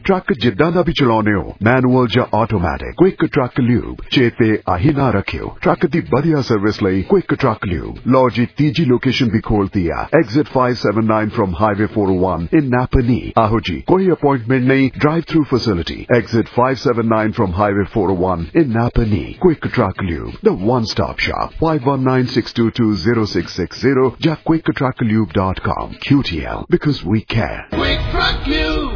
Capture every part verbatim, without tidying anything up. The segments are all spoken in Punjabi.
ट्रक जिद्दां दा भी चलाउने हो, मैनुअल या ऑटोमैटिक, क्विक ट्रक ल्यूब चेते आही ना रखियो। ट्रक दी बढ़िया सर्विस लई क्विक ट्रक ल्यूब। लो जी तीजी लोकेशन भी खोलती है, exit five seven nine from highway four o one in Napanee. आहो जी, कोई अपॉइंटमेंट नहीं, drive through facility. Exit five seven nine from highway four o one in Napanee. Quick truck lube, the one stop shop. Five one nine six two two zero six six zero या quick truck lube dot com. Q T L, because we care. Quick Truck Lube.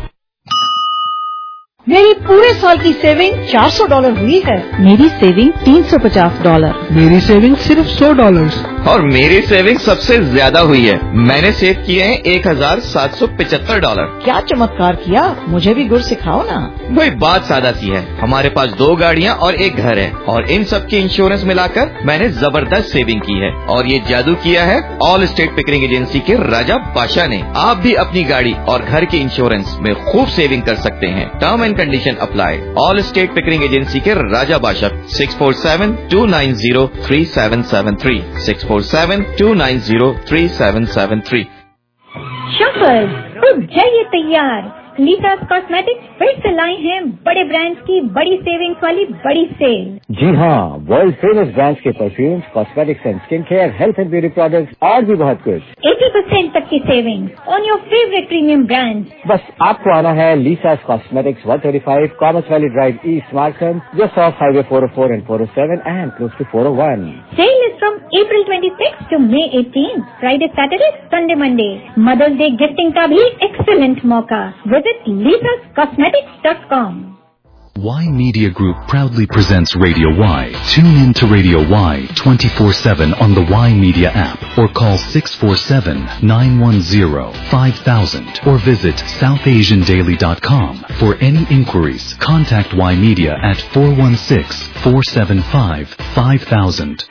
मेरी पूरे साल की सेविंग चार सौ डॉलर हुई है। मेरी सेविंग तीन सौ पचास डॉलर। मेरी सेविंग सिर्फ सौ डॉलर। और मेरी सेविंग सबसे ज्यादा हुई है, मैंने सेव किए हैं एक हजार सात सौ पिछहत्तर डॉलर। क्या चमत्कार किया, मुझे भी गुर सिखाओ ना। वही बात सादा सी है, हमारे पास दो गाड़ियाँ और एक घर है और इन सब की इंश्योरेंस मिलाकर मैंने जबरदस्त सेविंग की है। और ये जादू किया है ऑल स्टेट पिकरिंग एजेंसी के राजा बादशाह ने। आप भी अपनी गाड़ी और घर की इंश्योरेंस में खूब सेविंग कर सकते हैं। Term and condition apply. Allstate Pickering agency के राजा बादशाह। Six four seven two nine zero three seven seven three six four seven two nine zero three seven seven three. Shoppers, तो जाइए तैयार। लीसास कॉस्मेटिक्स फिर से लाए हैं बड़े ब्रांड्स की बड़ी सेविंग्स वाली बड़ी सेल। जी हाँ, वर्ल्ड फेमस ब्रांड्स के perfumes, cosmetics and skin care, health and beauty products और भी बहुत कुछ। अस्सी परसेंट तक की saving on your favourite premium brands. बस आपको आना है Lisa's cosmetics one thirty five commerce valley drive east Markham, just off highway four o four and four o seven and close to four o one. Sale is from April twenty six to May eighteen, Friday Saturday Sunday Monday. Mother's day gifting का भी एक्सीलेंट मौका। Visit lisas cosmetics dot com. Y Media Group proudly presents Radio Y. Tune in to Radio Y twenty-four seven on the Y Media app or call six four seven nine one zero five thousand or visit south asian daily dot com. For any inquiries, contact Y Media at four one six four seven five five thousand.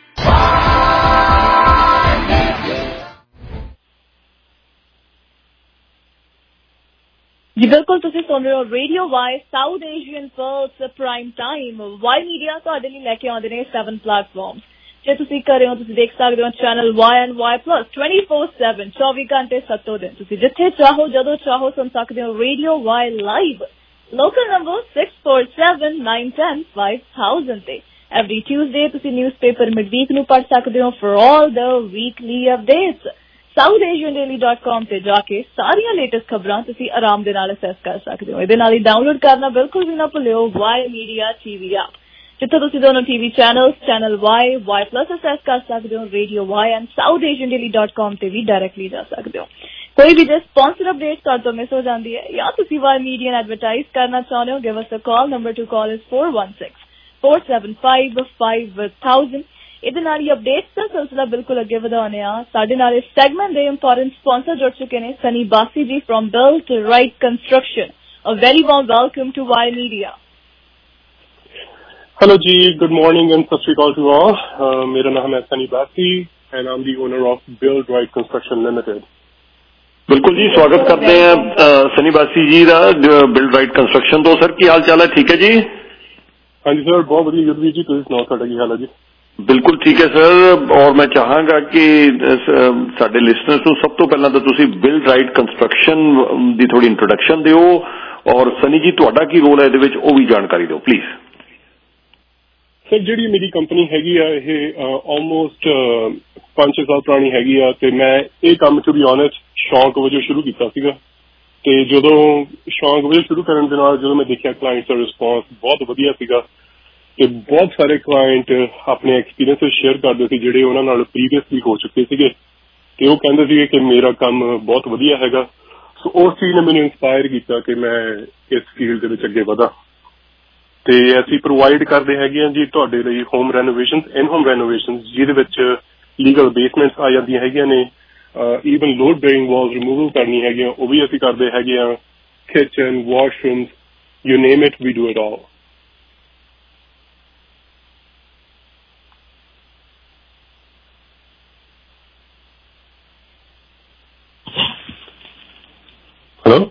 जी बिल्कुल, तुसी सुन रहे हो radio Y South Asian first prime time. Y media ਤੁਹਾਡੇ ਲਈ ਲੈ ਕੇ ਆਉਂਦੇ ਨੇ ਸੈਵਨ ਪਲੇਟਫਾਰਮਸ। ਜੇ ਤੁਸੀਂ ਕਰ ਰਹੇ ਹੋ, ਤੁਸੀਂ ਦੇਖ ਸਕਦੇ ਹੋ channel Y and Y plus twenty four seven, ਚੌਵੀ ਘੰਟੇ ਸੱਤੋਂ ਦਿਨ। ਤੁਸੀਂ ਜਿੱਥੇ ਚਾਹੋ ਜਦੋਂ ਚਾਹੋ ਸੁਣ ਸਕਦੇ ਹੋ radio Y live. Local number six four seven nine ten five thousand ਤੇ। ਐਵਰੀ ਟਿਊਜ਼ਡੇ ਤੁਸੀਂ ਨਿਊਜ਼ਪੇਪਰ ਮਿਡਵੀਕ ਨੂੰ ਪੜ੍ਹ ਸਕਦੇ ਹੋ for all the weekly updates. South Asian daily dot com ਤੇ ਜਾ ਕੇ ਸਾਰੀਆਂ ਲੇਟੈਸਟ ਖਬਰਾਂ ਤੁਸੀਂ ਆਰਾਮ ਦੇ ਨਾਲ ਅਸੈਸ ਕਰ ਸਕਦੇ ਹੋ। ਇਹਦੇ ਨਾਲ ਹੀ ਡਾਊਨਲੋਡ ਕਰਨਾ ਬਿਲਕੁਲ ਵੀ ਨਾ ਭੁੱਲਿਓ ਵਾਈ ਮੀਡੀਆ ਟੀਵੀ ਐਪ, ਜਿੱਥੇ ਤੁਸੀਂ ਦੋਨੋਂ TV channels, channel Y, Y plus access ਕਰ ਸਕਦੇ ਹੋ। Radio Y and South Asian daily dot com ਤੇ ਵੀ ਡਾਇਰੈਕਟਲੀ ਜਾ ਸਕਦੇ ਹੋ। ਕੋਈ ਵੀ ਜੇ ਸਪਾਂਸਰ ਅਪਡੇਟ ਤੁਹਾਡੇ ਤੋਂ ਮਿਸ ਹੋ ਜਾਂਦੀ ਹੈ ਜਾਂ ਤੁਸੀਂ ਵਾਈ ਮੀਡੀਆ ਨੂੰ ਐਡਵਰਟਾਈਜ਼ ਕਰਨਾ ਚਾਹੁੰਦੇ ਹੋ, give us a call. Number to call is four one six four seven five five thousand। ਇਹਦੇ ਨਾਲ ਹੀ ਅਪਡੇਟਸ ਦਾ ਸਿਲਸਿਲਾ ਬਿਲਕੁਲ ਅੱਗੇ ਵਧਾਉਂਦੇ ਆ। ਸਾਡੇ ਨਾਲ ਇਸ ਸੈਗਮੈਂਟ ਦੇ ਇੰਪੋਰਟੈਂਟ ਸਪਾਂਸਰ ਜੁੜ ਚੁੱਕੇ ਨੇ Sunny Bassi ji from Build Right construction. A very warm welcome to Y media. Hello जी, गुड मॉर्निंग एंड सत श्री अकाल टू ऑल। मेरा नाम है Sunny Bassi and I am the owner of Build Right construction limited. बिल्कुल जी, स्वागत करते हैं सनी बासी जी का बिल्ड राइट कंस्ट्रक्शन तो। सर की हाल चाल है? ठीक है जी। हाँ जी सर, बहुत वधिया युद्धवीर जी, तुसीं सुणाओ तुहाडा की हाल है जी? बिल्कुल ठीक है सर। और मैं चाहांगा कि साडे लिसनर्स नूं सब तो पहला तो तुसीं बिल्ड राइट कंस्ट्रक्शन दी थोड़ी इंट्रोडक्शन दिओ और सनी जी तुहाडा की रोल है इहदे विच ओह भी जानकारी दिओ प्लीज। सर ਜਿਹੜੀ ਮੇਰੀ ਕੰਪਨੀ ਹੈਗੀ ਆ ਇਹ ਆਲਮੋਸਟ ਪੰਜ ਛੇ ਸਾਲ ਪੁਰਾਣੀ ਹੈਗੀ ਆ ਤੇ ਮੈਂ ਇਹ ਕੰਮ ਟੂ ਬੀ ਓਨੈਸਟ ਸ਼ੌਂਕ ਵਜੋਂ ਸ਼ੁਰੂ ਕੀਤਾ ਸੀਗਾ। ਤੇ ਜਦੋਂ ਸ਼ੌਂਕ ਵਜੋਂ ਸ਼ੁਰੂ ਕਰਨ ਦੇ ਨਾਲ ਜਦੋਂ ਮੈਂ ਦੇਖਿਆ ਕਲਾਇੰਟ ਦਾ ਰਿਸਪੌਂਸ ਬਹੁਤ ਵਧੀਆ ਸੀਗਾ ਤੇ ਬਹੁਤ ਸਾਰੇ ਕਲਾਇੰਟ ਆਪਣੇ ਐਕਸਪੀਰੀਅੰਸ ਸ਼ੇਅਰ ਕਰਦੇ ਸੀ ਜਿਹੜੇ ਉਹਨਾਂ ਨਾਲ ਪ੍ਰੀਵੀਅਸਲੀ ਹੋ ਚੁੱਕੇ ਸੀਗੇ ਤੇ ਉਹ ਕਹਿੰਦੇ ਸੀਗੇ ਕਿ ਮੇਰਾ ਕੰਮ ਬਹੁਤ ਵਧੀਆ ਹੈਗਾ। ਸੋ ਉਸ ਚੀਜ਼ ਨੇ ਮੈਨੂੰ ਇੰਸਪਾਇਰ ਕੀਤਾ ਕਿ ਮੈਂ ਇਸ ਫੀਲਡ ਦੇ ਵਿੱਚ ਅੱਗੇ ਵਧਾਂ। ਤੇ ਅਸੀਂ ਪ੍ਰੋਵਾਈਡ ਕਰਦੇ ਹੈਗੇ ਹਾਂ ਜੀ ਤੁਹਾਡੇ ਲਈ ਹੋਮ ਰੈਨੋਵੇਸ਼ਨਸ, ਇਨ ਹੋਮ ਰੈਨੋਵੇਸ਼ਨਸ, ਜਿਹਦੇ ਵਿੱਚ ਲੀਗਲ ਬੇਸਮੈਂਟਸ ਆ ਜਾਂਦੀਆਂ ਹੈਗੀਆਂ ਨੇ, even load bearing walls removal ਕਰਨੀ ਹੈਗੀਆਂ ਉਹ ਵੀ ਅਸੀਂ ਕਰਦੇ ਹੈਗੇ ਹਾਂ। Kitchen, washrooms, you name it, we do it all. Hello,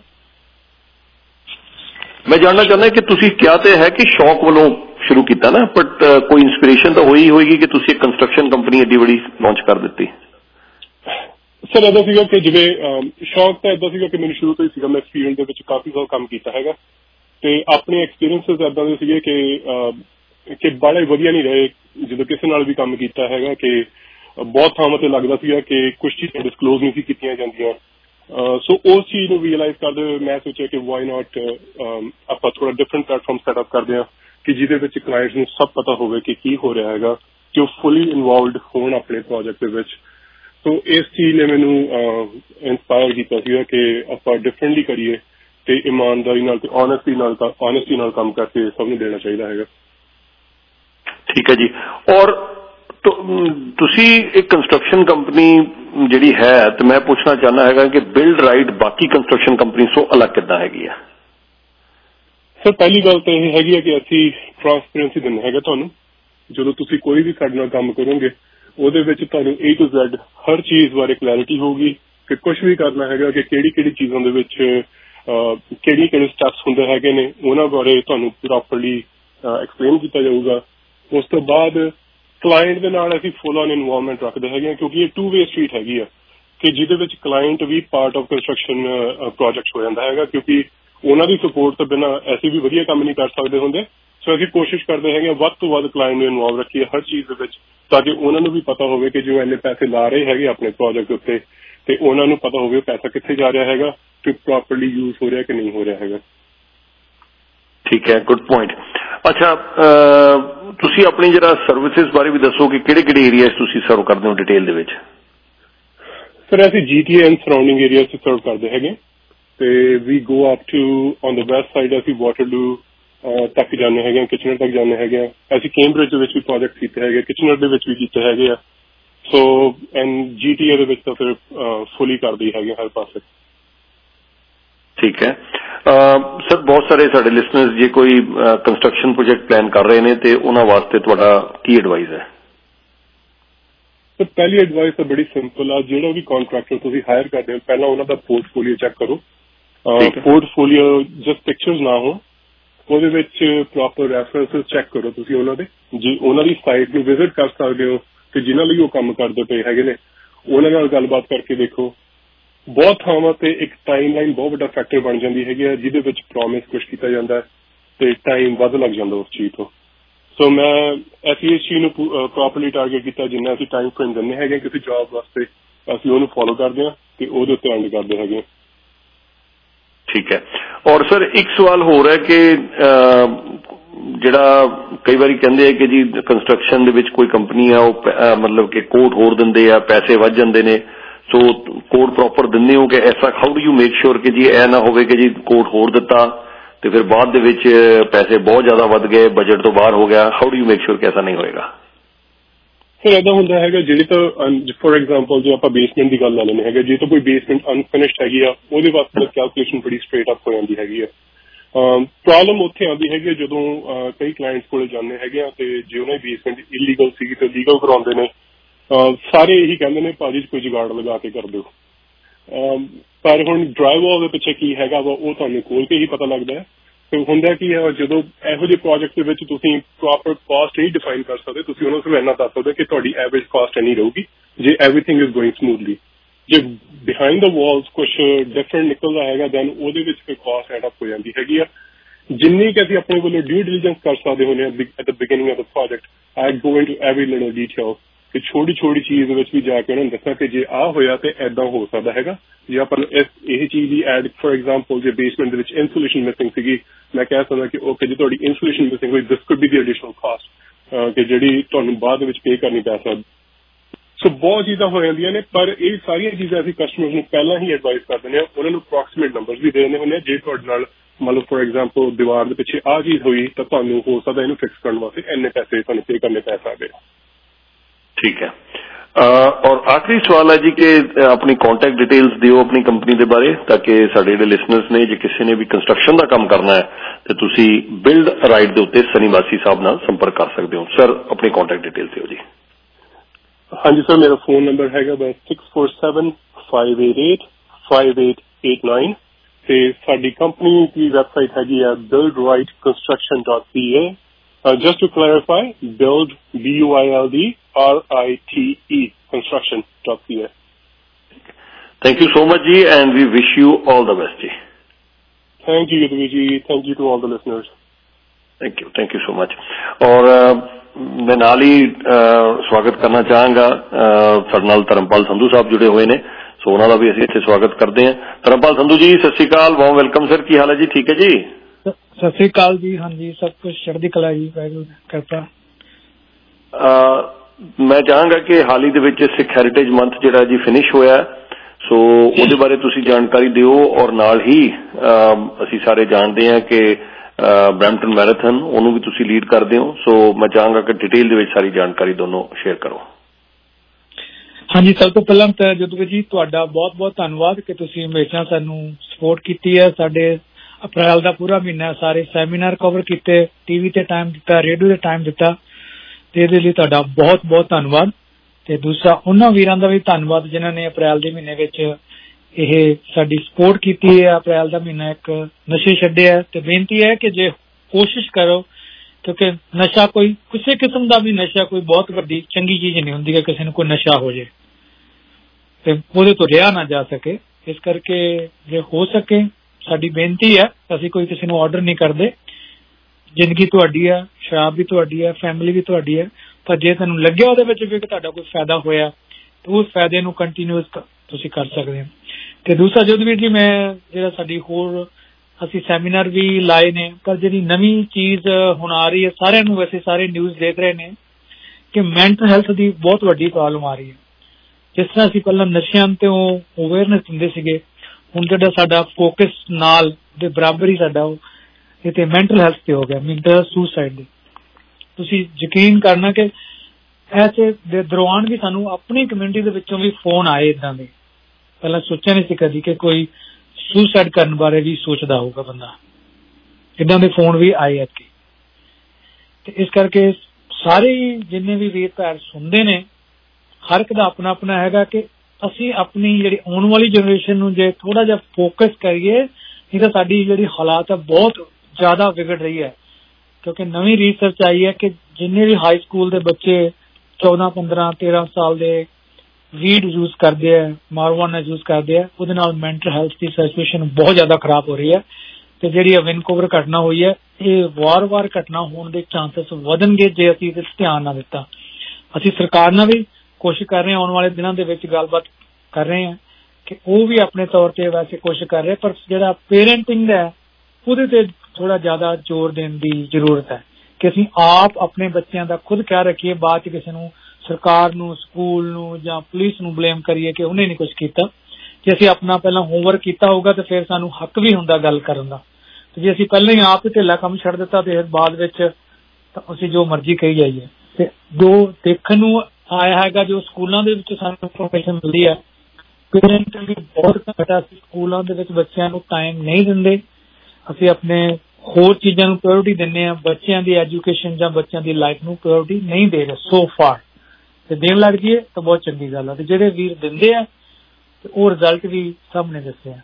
मैं जानना चाहता कि तुसी क्या तो है कि शौक वालों शुरू किया ना, बट uh, कोई इंस्पिरेशन तो होई होएगी कि तुसी एक कंस्ट्रक्शन कंपनी एडी बड़ी लॉन्च कर दी? सर ऐसा सीगा कि जिवें शौक तो ऐसा सीगा कि मैंने शुरू तो ही सीगा, मैं फील्ड दे विच काफी साल काम किया हैगा ਤੇ ਆਪਣੇ ਐਕਸਪੀਰੀਅੰਸਿਸ ਏਦਾਂ ਦੇ ਸੀਗੇ ਕਿ ਕਿ ਬੜੇ ਵਧੀਆ ਨਹੀਂ ਰਹੇ ਜਦੋਂ ਕਿਸੇ ਨਾਲ ਵੀ ਕੰਮ ਕੀਤਾ ਹੈਗਾ ਕਿ ਬਹੁਤ ਥਾਵਾਂ ਤੇ ਲੱਗਦਾ ਸੀਗਾ ਕਿ ਕੁਝ ਚੀਜ਼ਾਂ ਡਿਸਕਲੋਜ਼ ਨਹੀਂ ਸੀ ਕੀਤੀਆਂ ਜਾਂਦੀਆਂ ਸੋ ਉਸ ਚੀਜ਼ ਨੂੰ ਰੀਅਲਾਈਜ਼ ਕਰਦੇ ਹੋਏ ਮੈਂ ਸੋਚਿਆ ਕਿ ਵਾਈ ਨਾਟ ਆਪਾਂ ਥੋੜਾ ਡਿਫਰੈਂਟ ਪਲੇਟਫਾਰਮ ਸੈਟਅਪ ਕਰਦੇ ਹਾਂ ਕਿ ਜਿਹਦੇ ਵਿੱਚ ਕਲਾਇੰਟਸ ਨੂੰ ਸਭ ਪਤਾ ਹੋਵੇ ਕਿ ਕੀ ਹੋ ਰਿਹਾ ਹੈਗਾ ਕਿ ਉਹ ਫੁੱਲੀ ਇਨਵੋਲਵਡ ਹੋਣ ਆਪਣੇ ਪ੍ਰੋਜੈਕਟ ਦੇ ਵਿੱਚ ਸੋ ਇਸ ਚੀਜ਼ ਨੇ ਮੈਨੂੰ ਇੰਸਪਾਇਰ ਕੀਤਾ ਸੀਗਾ ਕਿ ਆਪਾਂ ਡਿਫਰੈਂਟਲੀ ਕਰੀਏ ਤੇ ਇਮਾਨਦਾਰੀ ਨਾਲ ਤੇ ਓਨੈਸਟੀ ਨਾਲ ਓਨੈਸਟੀ ਨਾਲ ਕੰਮ ਕਰਕੇ ਸਭ ਨੂੰ ਦੇਣਾ ਚਾਹੀਦਾ ਹੈਗਾ ਠੀਕ ਹੈ ਜੀ ਔਰ ਤੁਸੀਂ ਇੱਕ ਕੰਸਟਰਕਸ਼ਨ ਕੰਪਨੀ ਜਿਹੜੀ ਹੈ ਤੇ ਮੈਂ ਪੁੱਛਣਾ ਚਾਹੁੰਦਾ ਹੈਗਾ ਕਿ ਬਿਲਡ ਰਾਈਟ ਬਾਕੀ ਕੰਸਟਰਕਸ਼ਨ ਕੰਪਨੀ ਤੋਂ ਅਲੱਗ ਕਿੱਦਾਂ ਹੈਗੀ ਆ ਸਰ ਪਹਿਲੀ ਗੱਲ ਤਾਂ ਇਹ ਹੈਗੀ ਹੈ ਕਿ ਅਸੀਂ ਟਰਾਂਸਪੇਰੈਂਸੀ ਦਿੰਦੇ ਹੈਗਾ ਤੁਹਾਨੂੰ ਜਦੋਂ ਤੁਸੀਂ ਕੋਈ ਵੀ ਸਾਡੇ ਨਾਲ ਕੰਮ ਕਰੋਗੇ ਉਹਦੇ ਵਿੱਚ ਤੁਹਾਨੂੰ ਏ ਟੂ ਜ਼ੈਡ ਹਰ ਚੀਜ਼ ਬਾਰੇ ਕਲੈਰਿਟੀ ਹੋਊਗੀ ਕਿ ਕੁਝ ਵੀ ਕਰਨਾ ਹੈਗਾ ਕਿ ਕਿਹੜੀ ਕਿਹੜੀ ਚੀਜ਼ਾਂ ਦੇ ਵਿੱਚ ਕਿਹੜੀ ਕਿਹੜੇ ਸਟੈਪਸ ਹੁੰਦੇ ਹੈਗੇ ਨੇ ਉਹਨਾਂ ਬਾਰੇ ਤੁਹਾਨੂੰ ਪ੍ਰੋਪਰਲੀ ਐਕਸਪਲੇਨ ਕੀਤਾ ਜਾਊਗਾ ਉਸ ਤੋਂ ਬਾਅਦ ਕਲਾਇੰਟ ਦੇ ਨਾਲ ਅਸੀਂ ਫੁੱਲ ਔਨ ਇਨਵੋਲਵਮੈਂਟ ਰੱਖਦੇ ਹੈਗੇ ਹਾਂ ਕਿਉਂਕਿ ਇਹ ਟੂ ਵੇ ਸਟਰੀਟ ਹੈਗੀ ਆ ਕਿ ਜਿਹਦੇ ਵਿੱਚ ਕਲਾਇੰਟ ਵੀ ਪਾਰਟ ਆਫ ਕੰਸਟਰਕਸ਼ਨ ਪ੍ਰੋਜੈਕਟ ਹੋ ਜਾਂਦਾ ਹੈਗਾ ਕਿਉਂਕਿ ਉਹਨਾਂ ਦੀ ਸਪੋਰਟ ਤੋਂ ਬਿਨਾਂ ਅਸੀਂ ਵੀ ਵਧੀਆ ਕੰਮ ਨਹੀਂ ਕਰ ਸਕਦੇ ਹੁੰਦੇ ਸੋ ਅਸੀਂ ਕੋਸ਼ਿਸ਼ ਕਰਦੇ ਹੈਗੇ ਵੱਧ ਤੋਂ ਵੱਧ ਕਲਾਇੰਟ ਨੂੰ ਇਨਵੋਲਵ ਰੱਖੀਏ ਹਰ ਚੀਜ਼ ਦੇ ਵਿੱਚ ਤਾਂ ਕਿ ਉਹਨਾਂ ਨੂੰ ਵੀ ਪਤਾ ਹੋਵੇ ਕਿ ਜੋ ਇੰਨੇ ਪੈਸੇ ਲਾ ਰਹੇ ਹੈਗੇ ਆਪਣੇ ਪ੍ਰੋਜੈਕਟ ਉੱਤੇ ਤੇ ਉਹਨਾਂ ਨੂੰ ਪਤਾ ਹੋਵੇ ਪੈਸਾ ਕਿੱਥੇ ਜਾ ਰਿਹਾ ਹੈਗਾ ਕਿ ਪ੍ਰੋਪਰਲੀ ਯੂਜ਼ ਹੋ ਰਿਹਾ ਕਿ ਨਹੀਂ ਹੋ ਰਿਹਾ ਹੈਗਾ ਠੀਕ ਹੈ ਗੁੱਡ ਪੁਆਇੰਟ ਅੱਛਾ ਤੁਸੀਂ ਆਪਣੀ ਜਿਹੜਾ ਸਰਵਿਸਿਜ਼ ਬਾਰੇ ਵੀ ਦੱਸੋ ਕਿ ਕਿਹੜੇ ਕਿਹੜੇ ਏਰੀਆ ਤੁਸੀਂ ਸਰਵ ਕਰਦੇ ਹੋ ਡਿਟੇਲ ਦੇ ਵਿੱਚ ਸਰ ਅਸੀਂ G T A and surrounding area ਚ ਸਰਵ ਕਰਦੇ ਹੈਗੇ ਤੇ ਵੀ go up to on the west side ਅਸੀਂ ਵਾਟਰਲੂ ਤੱਕ ਜਾਂਦੇ ਹੈਗੇ ਕਿਚਨਰ ਤੱਕ ਜਾਂਦੇ ਹੈਗੇ ਅਸੀਂ ਕੈਂਬਰਿਜ ਦੇ ਵਿੱਚ ਵੀ ਪ੍ਰੋਜੈਕਟ ਕੀਤੇ ਹੈਗੇ ਕਿਚਨਰ ਦੇ ਵਿੱਚ ਵੀ ਕੀਤੇ ਹੈਗੇ ਆ ਸੋ ਐਂਡ ਜੀ ਟੀ ਏ ਦੇ ਵਿੱਚ ਤਾਂ ਫਿਰ ਫੁੱਲੀ ਕਰਦੇ ਹੈਗੇ ਹਰ ਪਾਸੇ ਠੀਕ ਹੈ ਸਰ ਬਹੁਤ ਸਾਰੇ ਸਾਡੇ ਲਿਸਨਰਸ ਜੇ ਕੋਈ ਕੰਸਟਰਕਸ਼ਨ ਪ੍ਰੋਜੈਕਟ ਪਲਾਨ ਕਰ ਰਹੇ ਨੇ ਤੇ ਉਹਨਾਂ ਵਾਸਤੇ ਤੁਹਾਡਾ ਕੀ ਐਡਵਾਈਸ ਹੈ ਸਰ ਪਹਿਲੀ ਐਡਵਾਈਸ ਤਾਂ ਬੜੀ ਸਿੰਪਲ ਆ ਜਿਹੜਾ ਵੀ ਕੰਟਰੈਕਟਰ ਤੁਸੀਂ ਹਾਇਰ ਕਰਦੇ ਹੋ ਪਹਿਲਾਂ ਉਹਨਾਂ ਦਾ ਪੋਰਟਫੋਲੀਓ ਚੈੱਕ ਕਰੋ ਪੋਰਟਫੋਲੀਓ ਜਸਟ ਪਿਕਚਰਸ ਨਾ ਹੋ ਉਹਦੇ ਵਿੱਚ ਪ੍ਰੋਪਰ ਰੈਫਰੈਂਸਿਸ ਚੈੱਕ ਕਰੋ ਤੁਸੀਂ ਉਹਨਾਂ ਦੇ ਜੀ ਉਹਨਾਂ ਦੀ ਸਾਈਟ ਨੂੰ ਵਿਜ਼ਿਟ ਕਰ ਸਕਦੇ ਹੋ ਤੇ ਜਿਨ੍ਹਾਂ ਲਈ ਉਹ ਕੰਮ ਕਰਦੇ ਪਏ ਹੈਗੇ ਨੇ ਉਹਨਾਂ ਨਾਲ ਗੱਲਬਾਤ ਕਰਕੇ ਦੇਖੋ ਬਹੁਤ ਥਾਵਾਂ ਤੇ ਇੱਕ ਟਾਈਮ ਲਾਈਨ ਬਹੁਤ ਵੱਡਾ ਫੈਕਟਰ ਬਣ ਜਾਂਦੀ ਹੈਗੀ ਆ ਜਿਹਦੇ ਵਿੱਚ ਪ੍ਰੋਮਿਸ ਕੁਝ ਕੀਤਾ ਜਾਂਦਾ ਤੇ ਟਾਈਮ ਵੱਧ ਲੱਗ ਜਾਂਦਾ ਉਸ ਚੀਜ਼ ਤੋਂ ਸੋ ਮੈਂ ਅਸੀਂ ਇਸ ਚੀਜ਼ ਨੂੰ ਪ੍ਰੋਪਰਲੀ ਟਾਰਗੇਟ ਕੀਤਾ ਜਿੰਨਾ ਅਸੀਂ ਟਾਈਮ ਫਰੇਮ ਦਿੰਦੇ ਹੈਗੇ ਕਿਸੇ ਜੌਬ ਵਾਸਤੇ ਅਸੀਂ ਉਹਨੂੰ ਫੋਲੋ ਕਰਦੇ ਹਾਂ ਤੇ ਉਹਦੇ ਉੱਤੇ ਐਂਡ ਕਰਦੇ ਹੈਗੇ ਠੀਕ ਹੈ ਔਰ ਸਰ ਇੱਕ ਸਵਾਲ ਹੋਰ ਹੈ ਕਿ ਜਿਹੜਾ ਕਈ ਵਾਰੀ ਕਹਿੰਦੇ ਆ ਕਿ ਜੀ ਕੰਸਟਰਕਸ਼ਨ ਦੇ ਵਿੱਚ ਕੋਈ ਕੰਪਨੀ ਆ ਉਹ ਮਤਲਬ ਕਿ ਕੋਟ ਹੋਰ ਦਿੰਦੇ ਆ ਪੈਸੇ ਵੱਧ ਜਾਂਦੇ ਨੇ ਸੋ ਕੋਡ ਪ੍ਰੋਪਰ ਦਿੰਦੇ ਹੋ ਕਿ ਐਸਾ how do you make sure ਕਿ ਜੀ ਇਹ ਨਾ ਹੋਵੇ ਕਿ ਜੀ ਕੋਡ ਹੋਰ ਦਿੱਤਾ ਤੇ ਫਿਰ ਬਾਅਦ ਦੇ ਵਿੱਚ ਪੈਸੇ ਬਹੁਤ ਜ਼ਿਆਦਾ ਵੱਧ ਗਏ ਬਜਟ ਤੋਂ ਬਾਹਰ ਹੋ ਗਿਆ how do you make sure ਕਿ ਐਸਾ ਨਹੀਂ ਹੋਏਗਾ ਫਿਰ ਏਦਾਂ ਹੁੰਦਾ ਹੈਗਾ ਜਿਹੜੀ ਤਾਂ ਫੋਰ ਐਗਜ਼ਾਮਪਲ ਜੇ ਆਪਾਂ ਬੇਸਮੈਂਟ ਦੀ ਗੱਲ ਲੈ ਲੈਂਦੇ ਹੈਗੇ ਜੇ ਤਾਂ ਕੋਈ ਬੇਸਮੈਂਟ ਅਨਫਿਨਿਸ਼ਡ ਹੈਗੀ ਆ ਉਹਦੇ ਵਾਸਤੇ ਕੈਲਕੂਲੇਸ਼ਨ ਬੜੀ ਸਟ੍ਰੇਟ ਅਪ ਹੋ ਜਾਂਦੀ ਹੈਗੀ ਆ ਪ੍ਰੋਬਲਮ ਉੱਥੇ ਆਉਂਦੀ ਹੈਗੀ ਜਦੋਂ ਕਈ ਕਲਾਇੰਟਸ ਕੋਲ ਜਾਂਦੇ ਹੈਗੇ ਆ ਤੇ ਜੇ ਉਹਨਾਂ ਦੀ ਬੇਸਮੈਂਟ ਇਲੀਗਲ ਸੀਗੀ ਤੇ ਲੀਗਲ ਕਰਾਉਂਦੇ ਨੇ ਸਾਰੇ ਇਹੀ ਕਹਿੰਦੇ ਨੇ ਭਾਜੀ ਕੋਈ ਜੁਗਾੜ ਲਗਾ ਕੇ ਕਰ ਦਿਓ ਪਰ ਹੁਣ ਡਰਾਈਵਰ ਦੇ ਪਿੱਛੇ ਕੀ ਹੈਗਾ ਵਾ ਉਹ ਤੁਹਾਨੂੰ ਖੋਲ ਕੇ ਹੀ ਪਤਾ ਲੱਗਦਾ ਹੈ ਤੇ ਹੁੰਦਾ ਕੀ ਹੈ ਜਦੋਂ ਇਹੋ ਜਿਹੇ ਪ੍ਰੋਜੈਕਟ ਦੇ ਵਿੱਚ ਤੁਸੀਂ ਪ੍ਰੋਪਰ ਕਾਸਟ ਨਹੀਂ ਡਿਫਾਈਨ ਕਰ ਸਕਦੇ ਤੁਸੀਂ ਉਹਨਾਂ ਨੂੰ ਇੰਨਾ ਦੱਸ ਸਕਦੇ ਕਿ ਤੁਹਾਡੀ ਐਵਰੇਜ ਕਾਸਟ ਇੰਨੀ ਰਹੂਗੀ ਜੇ ਐਵਰੀਥਿੰਗ ਇਜ਼ ਗੋਇੰਗ ਸਮੂਥਲੀ ਜੇ ਬਿਹਾਈਂਡ ਦ ਵਾਲਸ ਕੁਛ ਡਿਫਰੈਂਟ ਨਿਕਲਦਾ ਹੈਗਾ ਦੈਨ ਉਹਦੇ ਵਿੱਚ ਫਿਰ ਕਾਸਟ ਐਡ ਅਪ ਹੋ ਜਾਂਦੀ ਹੈਗੀ ਆ ਜਿੰਨੀ ਕਿ ਅਸੀਂ ਆਪਣੇ ਵੱਲੋਂ ਡਿਊ ਡਿਲੀਜੈਂਸ ਕਰ ਸਕਦੇ ਹੁੰਦੇ ਹਾਂ at the beginning of the project I go into every little detail ਕਿ ਛੋਟੀ ਛੋਟੀ ਚੀਜ਼ ਦੇ ਵਿੱਚ ਵੀ ਜਾ ਕੇ ਉਹਨਾਂ ਨੂੰ ਦੱਸਾਂ ਕਿ ਜੇ ਆਹ ਹੋਇਆ ਤੇ ਏਦਾਂ ਹੋ ਸਕਦਾ ਹੈਗਾ ਜੇ ਆਪਾਂ ਇਸ ਇਹ ਚੀਜ਼ ਦੀ ਐਡ ਫੋਰ ਐਗਜ਼ਾਮਪਲ ਜੇ ਬੇਸਮੈਂਟ ਦੇ ਵਿੱਚ ਇਨਸੂਲੇਸ਼ਨ ਮਿਸਿੰਗ ਸੀਗੀ ਮੈਂ ਕਹਿ ਸਕਦਾ ਕਿ ਓਕੇ ਜੇ ਤੁਹਾਡੀ ਇਨਸੂਲੇਸ਼ਨ ਮਿਸਿੰਗ ਹੋਈ this could be the additional cost ਕਿ ਜਿਹੜੀ ਤੁਹਾਨੂੰ ਬਾਅਦ ਦੇ ਵਿੱਚ ਪੇ ਕਰਨੀ ਪੈ ਸਕਦੀ ਸੋ ਬਹੁਤ ਚੀਜ਼ਾਂ ਹੋ ਜਾਂਦੀਆਂ ਨੇ ਪਰ ਇਹ ਸਾਰੀਆਂ ਚੀਜ਼ਾਂ ਅਸੀਂ ਕਸਟਮਰਸ ਨੂੰ ਪਹਿਲਾਂ ਹੀ ਐਡਵਾਈਸ ਕਰ ਦਿੰਦੇ ਹਾਂ ਉਹਨਾਂ ਨੂੰ ਅਪਰੋਕਸੀਮੇਟ ਨੰਬਰਸ ਵੀ ਦੇ ਦਿੰਦੇ ਹੁੰਦੇ ਜੇ ਤੁਹਾਡੇ ਨਾਲ ਮੰਨ ਲਓ ਫੋਰ ਐਗਜ਼ਾਮਪਲ ਦੀਵਾਰ ਦੇ ਪਿੱਛੇ ਆਹ ਚੀਜ਼ ਹੋਈ ਤਾਂ ਤੁਹਾਨੂੰ ਹੋ ਸਕਦਾ ਇਹਨੂੰ ਫਿਕਸ ਕਰਨ ਵਾਸਤੇ ਇੰਨੇ ਪੈਸੇ ਤੁਹਾਨੂੰ ਪੇ ਕਰਨੇ ਪੈ ਸਕਦੇ ਠੀਕ ਹੈ ਔਰ ਆਖਰੀ ਸਵਾਲ ਹੈ ਜੀ ਕਿ ਆਪਣੀ ਕੰਟੈਕਟ ਡਿਟੇਲਸ ਦਿਓ ਆਪਣੀ ਕੰਪਨੀ ਦੇ ਬਾਰੇ ਤਾਂ ਕਿ ਸਾਡੇ ਜਿਹੜੇ ਲਿਸਨਰਸ ਨੇ ਜੇ ਕਿਸੇ ਨੇ ਵੀ ਕੰਸਟਰਕਸ਼ਨ ਦਾ ਕੰਮ ਕਰਨਾ ਹੈ ਤੇ ਤੁਸੀਂ ਬਿਲਡ ਰਾਈਟ ਦੇ ਉੱਤੇ ਸਨੀ ਵਾਸੀ ਸਾਹਿਬ ਨਾਲ ਸੰਪਰਕ ਕਰ ਸਕਦੇ ਹੋ ਸਰ ਆਪਣੀ ਕੰਟੈਕਟ ਡਿਟੇਲ ਦਿਓ ਜੀ ਹਾਂਜੀ ਸਰ ਮੇਰਾ ਫੋਨ ਨੰਬਰ ਹੈਗਾ ਵਾ six four seven five eight eight five eight eight nine ਤੇ ਸਾਡੀ ਕੰਪਨੀ ਦੀ ਵੈਬਸਾਈਟ ਹੈਗੀ ਆ Build Right construction dot C A just to clarify, build, B U I L D, R I T E, construction dot C A. Thank you so much, Ji, and we wish you all the best, Ji. Thank you Yadvi ji, thank you to all the listeners. Thank you, thank you so much. और मैं नाल ही स्वागत करना चाहांगा, साडे नाल धर्मपाल संधू साहब जुड़े हुए ने, सो उन्हां दा भी असीं इत्थे स्वागत करते हैं। धर्मपाल संधू जी सत श्री अकाल, वार्म वेलकम सर, की हाल है जी? ठीक है जी, सत श्री अकाल जी। हाँ जी, सब कुछ चढ़दी कला जी, वाहिगुरू किरपा। मैं चाहांगा कि हाल ही दे विच सिख हैरीटेज मंथ जिहड़ा जी फिनिश होया, सो ਉਹਦੇ ਬਾਰੇ ਤੁਸੀਂ ਜਾਣਕਾਰੀ ਦਿਓ, ਔਰ ਨਾਲ ਹੀ ਅਸੀਂ ਸਾਰੇ ਜਾਣਦੇ ਹਾਂ ਕਿ ਬਰੈਂਪਟਨ ਮੈਰਾਥਨ ਉਹਨੂੰ ਵੀ ਤੁਸੀਂ ਲੀਡ ਕਰਦੇ ਹੋ, ਸੋ ਮੈਂ ਚਾਹਾਂਗਾ ਕਿ ਡਿਟੇਲ ਦੇ ਵਿੱਚ ਸਾਰੀ ਜਾਣਕਾਰੀ ਦੋਨੋਂ ਸ਼ੇਅਰ ਕਰੋ। ਹਾਂਜੀ, ਸਭ ਤੋਂ ਪਹਿਲਾਂ ਤਾਂ ਜਦੂ ਜੀ ਤੁਹਾਡਾ ਬਹੁਤ ਬਹੁਤ ਧੰਨਵਾਦ ਕਿ ਤੁਸੀਂ ਹਮੇਸ਼ਾ ਸਾਨੂੰ ਸਪੋਰਟ ਕੀਤੀ ਹੈ। ਸਾਡੇ ਅਪ੍ਰੈਲ ਦਾ ਪੂਰਾ ਮਹੀਨਾ ਸਾਰੇ ਸੈਮੀਨਾਰ ਕਵਰ ਕੀਤੇ, ਟੀਵੀ ਤੇ ਟਾਈਮ ਦਿੱਤਾ, ਰੇਡੀਓ ਤੇ ਟਾਈਮ ਦਿੱਤਾ, ਤੇ ਇਹਦੇ ਲਈ ਤੁਹਾਡਾ ਬਹੁਤ ਬਹੁਤ ਧੰਨਵਾਦ। ਤੇ ਦੂਸਰਾ ਉਹਨਾਂ ਵੀਰਾਂ ਦਾ ਵੀ ਧੰਨਵਾਦ ਜਿਨ੍ਹਾਂ ਨੇ ਅਪ੍ਰੈਲ ਦੇ ਮਹੀਨੇ ਵਿੱਚ ਇਹ ਸਾਡੀ ਸਪੋਰਟ ਕੀਤੀ ਹੈ। ਅਪ੍ਰੈਲ ਦਾ ਮਹੀਨਾ ਇੱਕ ਨਸ਼ੇ ਛੱਡਿਆ, ਤੇ ਬੇਨਤੀ ਹੈ ਕਿ ਜੇ ਕੋਸ਼ਿਸ਼ ਕਰੋ, ਕਿਉਂਕਿ ਨਸ਼ਾ ਕੋਈ ਕਿਸੇ ਕਿਸਮ ਦਾ ਵੀ ਨਸ਼ਾ ਕੋਈ ਬਹੁਤ ਵੱਡੀ ਚੰਗੀ ਚੀਜ਼ ਨਹੀਂ ਹੁੰਦੀ ਕਿ ਕਿਸੇ ਨੂੰ ਕੋਈ ਨਸ਼ਾ ਹੋ ਜਾਏ ਤੇ ਉਹਦੇ ਤੋਂ ਰਿਹਾ ਨਾ ਜਾ ਸਕੇ। ਇਸ ਕਰਕੇ ਜੇ ਹੋ ਸਕੇ ਸਾਡੀ ਬੇਨਤੀ ਹੈ, ਅਸੀਂ ਕੋਈ ਕਿਸੇ ਨੂੰ ਆਰਡਰ ਨਹੀਂ ਕਰਦੇ, ਜ਼ਿੰਦਗੀ ਤੁਹਾਡੀ ਹੈ, ਸ਼ਰਾਬ ਵੀ ਤੁਹਾਡੀ ਹੈ, ਫੈਮਿਲੀ ਵੀ ਤੁਹਾਡੀ ਹੈ, ਪਰ ਜੇ ਤੁਹਾਨੂੰ ਲੱਗਿਆ ਉਹਦੇ ਵਿੱਚ ਵੀ ਕਿ ਤੁਹਾਡਾ ਕੋਈ ਫਾਇਦਾ ਹੋਇਆ ਤਾਂ ਉਸ ਫਾਇਦੇ ਨੂੰ ਕੰਟੀਨਿਊਸ ਤੁਸੀਂ ਕਰ ਸਕਦੇ ਹੋ। ਤੇ ਦੂਸਰਾ ਜੋਧਵੀਰ ਜੀ, ਮੈਂ ਜਿਹੜਾ ਸਾਡੀ ਹੋਰ ਅਸੀਂ ਸੈਮੀਨਾਰ ਵੀ ਲਾਏ ਨੇ, ਪਰ ਜਿਹੜੀ ਨਵੀਂ ਚੀਜ਼ ਹੁਣ ਆ ਰਹੀ ਹੈ, ਸਾਰਿਆਂ ਨੂੰ ਵੈਸੇ ਸਾਰੇ ਨਿਊਜ਼ ਦੇਖ ਰਹੇ ਨੇ ਕਿ ਮੈਂਟਲ ਹੈਲਥ ਦੀ ਬਹੁਤ ਵੱਡੀ ਪ੍ਰੋਬਲਮ ਆ ਰਹੀ ਹੈ। ਜਿਸ ਤਰ੍ਹਾਂ ਅਸੀਂ ਪਹਿਲਾਂ ਨਸ਼ਿਆਂ ਤੇ ਉਹ ਅਵੇਅਰਨੈਸ ਦਿੰਦੇ ਸੀਗੇ, ਹੁਣ ਜਿਹੜਾ ਸਾਡਾ ਫੋਕਸ ਨਾਲ ਦੇ ਬਰਾਬਰ ਹੀ ਸਾਡਾ ਉਹ ਇਹ ਤੇ ਮੈਂਟਲ ਹੈਲਥ ਤੇ ਹੋ ਗਿਆ, ਮੈਂਟਲ ਸੁਸਾਈਡ ਦੀ। ਤੁਸੀਂ ਯਕੀਨ ਕਰਨਾ ਕਿ ਐਸੇ ਦੇ ਦੌਰਾਨ ਵੀ ਸਾਨੂੰ ਆਪਣੀ ਕਮਿਊਨਿਟੀ ਦੇ ਵਿੱਚੋਂ ਵੀ ਫੋਨ ਆਏ ਏਦਾਂ ਦੇ, ਪਹਿਲਾਂ ਸੋਚਿਆ ਨਹੀਂ ਸੀ ਕਦੀ ਕਿ ਕੋਈ ਸੁਸਾਈਡ ਕਰਨ ਬਾਰੇ ਵੀ ਸੋਚਦਾ ਹੋਊਗਾ ਬੰਦਾ, ਏਦਾਂ ਦੇ ਫੋਨ ਵੀ ਆਏ ਅੱਗੇ। ਤੇ ਇਸ ਕਰਕੇ ਸਾਰੇ ਜਿੰਨੇ ਵੀ ਵੀਰ ਭੈਣ ਸੁਣਦੇ ਨੇ, ਹਰ ਇੱਕ ਦਾ ਆਪਣਾ ਆਪਣਾ ਹੈਗਾ ਕਿ ਅਸੀਂ ਆਪਣੀ ਜਿਹੜੀ ਆਉਣ ਵਾਲੀ ਜਨਰੇਸ਼ਨ ਨੂੰ ਜੇ ਥੋੜਾ ਜਿਹਾ ਫੋਕਸ ਕਰੀਏ, ਨਹੀਂ ਤਾਂ ਸਾਡੀ ਜਿਹੜੀ ਹਾਲਾਤ ਹੈ ਬਹੁਤ ਜ਼ਿਆਦਾ ਵਿਗੜ ਰਹੀ ਹੈ। ਕਿਉਂਕਿ ਨਵੀਂ ਰਿਸਰਚ ਆਈ ਹੈ ਕਿ ਜਿੰਨੇ ਵੀ ਹਾਈ ਸਕੂਲ ਦੇ ਬੱਚੇ ਚੌਦਾਂ ਪੰਦਰਾਂ ਤੇਰਾਂ ਸਾਲ ਦੇ ਵੀਡ ਯੂਜ਼ ਕਰਦੇ ਆ, ਮਾਰਵਾਨਾ ਯੂਜ਼ ਕਰਦੇ ਆ, ਉਹਦੇ ਨਾਲ ਮੈਂਟਲ ਹੈਲਥ ਦੀ ਸਿਚੁਏਸ਼ਨ ਬਹੁਤ ਜ਼ਿਆਦਾ ਖਰਾਬ ਹੋ ਰਹੀ ਹੈ। ਤੇ ਜਿਹੜੀ ਵਿਨਕੂਵਰ ਘਟਨਾ ਹੋਈ ਹੈ, ਇਹ ਵਾਰ-ਵਾਰ ਘਟਨਾ ਹੋਣ ਦੇ ਚਾਂਸਸ ਵਧਣਗੇ ਜੇ ਅਸੀਂ ਇਹਦੇ ਧਿਆਨ ਨਾ ਦਿੱਤਾ। ਅਸੀਂ ਸਰਕਾਰ ਨਾਲ ਵੀ ਕੋਸ਼ਿਸ਼ ਕਰ ਰਹੇ ਹਾਂ, ਆਉਣ ਵਾਲੇ ਦਿਨਾਂ ਦੇ ਵਿੱਚ ਗੱਲਬਾਤ ਕਰ ਰਹੇ ਹਾਂ ਕਿ ਉਹ ਵੀ ਆਪਣੇ ਤੌਰ ਤੇ ਵੈਸੇ ਕੋਸ਼ਿਸ਼ ਕਰ ਰਹੇ, ਪਰ ਜਿਹੜਾ ਪੇਰੈਂਟਿੰਗ ਹੈ ਉਹਦੇ ਤੇ ਥੋੜਾ ਜ਼ਿਆਦਾ ਜ਼ੋਰ ਦੇਣ ਦੀ ਜ਼ਰੂਰਤ ਹੈ ਕਿ ਅਸੀਂ ਆਪ ਆਪਣੇ ਬੱਚਿਆਂ ਦਾ ਖੁਦ ਖਿਆਲ ਰੱਖੀਏ, ਬਾਅਦ ਚ ਕਿਸੇ ਨੂੰ ਸਰਕਾਰ ਨੂੰ, ਸਕੂਲ ਨੂੰ ਜਾਂ ਪੁਲਿਸ ਨੂੰ ਬਲੇਮ ਕਰੀਏ ਕਿ ਉਹਨੇ ਨਹੀਂ ਕੁਛ ਕੀਤਾ। ਜੇ ਅਸੀਂ ਆਪਣਾ ਪਹਿਲਾਂ ਹੋਮਵਰਕ ਕੀਤਾ ਹੋਊਗਾ ਤਾਂ ਫਿਰ ਸਾਨੂੰ ਹੱਕ ਵੀ ਹੁੰਦਾ ਗੱਲ ਕਰਨ ਦਾ, ਤੇ ਜੇ ਅਸੀਂ ਪਹਿਲਾਂ ਹੀ ਆਪ ਹੀ ਢਿੱਲਾ ਕੰਮ ਛੱਡ ਦਿੱਤਾ ਤੇ ਬਾਅਦ ਵਿੱਚ ਤਾਂ ਅਸੀਂ ਜੋ ਮਰਜ਼ੀ ਕਹੀ ਜਾਈਏ। ਤੇ ਜੋ ਦੇਖਣ ਨੂੰ ਆਇਆ ਹੈਗਾ, ਜੋ ਸਕੂਲਾਂ ਦੇ ਵਿੱਚ ਸਾਨੂੰ ਇਨਫੋਰਮੇਸ਼ਨ ਮਿਲਦੀ ਹੈ, ਪੇਰੈਂਟ ਵੀ ਬਹੁਤ ਘੱਟ ਆ, ਸਕੂਲਾਂ ਦੇ ਵਿੱਚ ਬੱਚਿਆਂ ਨੂੰ ਟਾਈਮ ਨਹੀਂ ਦਿੰਦੇ, ਅਸੀਂ ਆਪਣੇ ਹੋਰ ਚੀਜ਼ਾਂ ਨੂੰ ਪ੍ਰਾਇਓਰਿਟੀ ਦਿੰਦੇ ਹਾਂ, ਬੱਚਿਆਂ ਦੀ ਐਜੂਕੇਸ਼ਨ ਜਾਂ ਬੱਚਿਆਂ ਦੀ ਲਾਈਫ ਨੂੰ ਪ੍ਰਾਇਓਰਿਟੀ ਨਹੀਂ ਦੇ ਰਹੇ ਸੋ ਫਾਰ। ਤੇ ਦੇਣ ਲੱਗ ਜਾਈਏ ਤਾਂ ਬਹੁਤ ਚੰਗੀ ਗੱਲ ਆ, ਤੇ ਜਿਹੜੇ ਵੀਰ ਦਿੰਦੇ ਆ ਤੇ ਉਹ ਰਿਜ਼ਲਟ ਵੀ ਸਾਹਮਣੇ ਦੱਸਿਆ।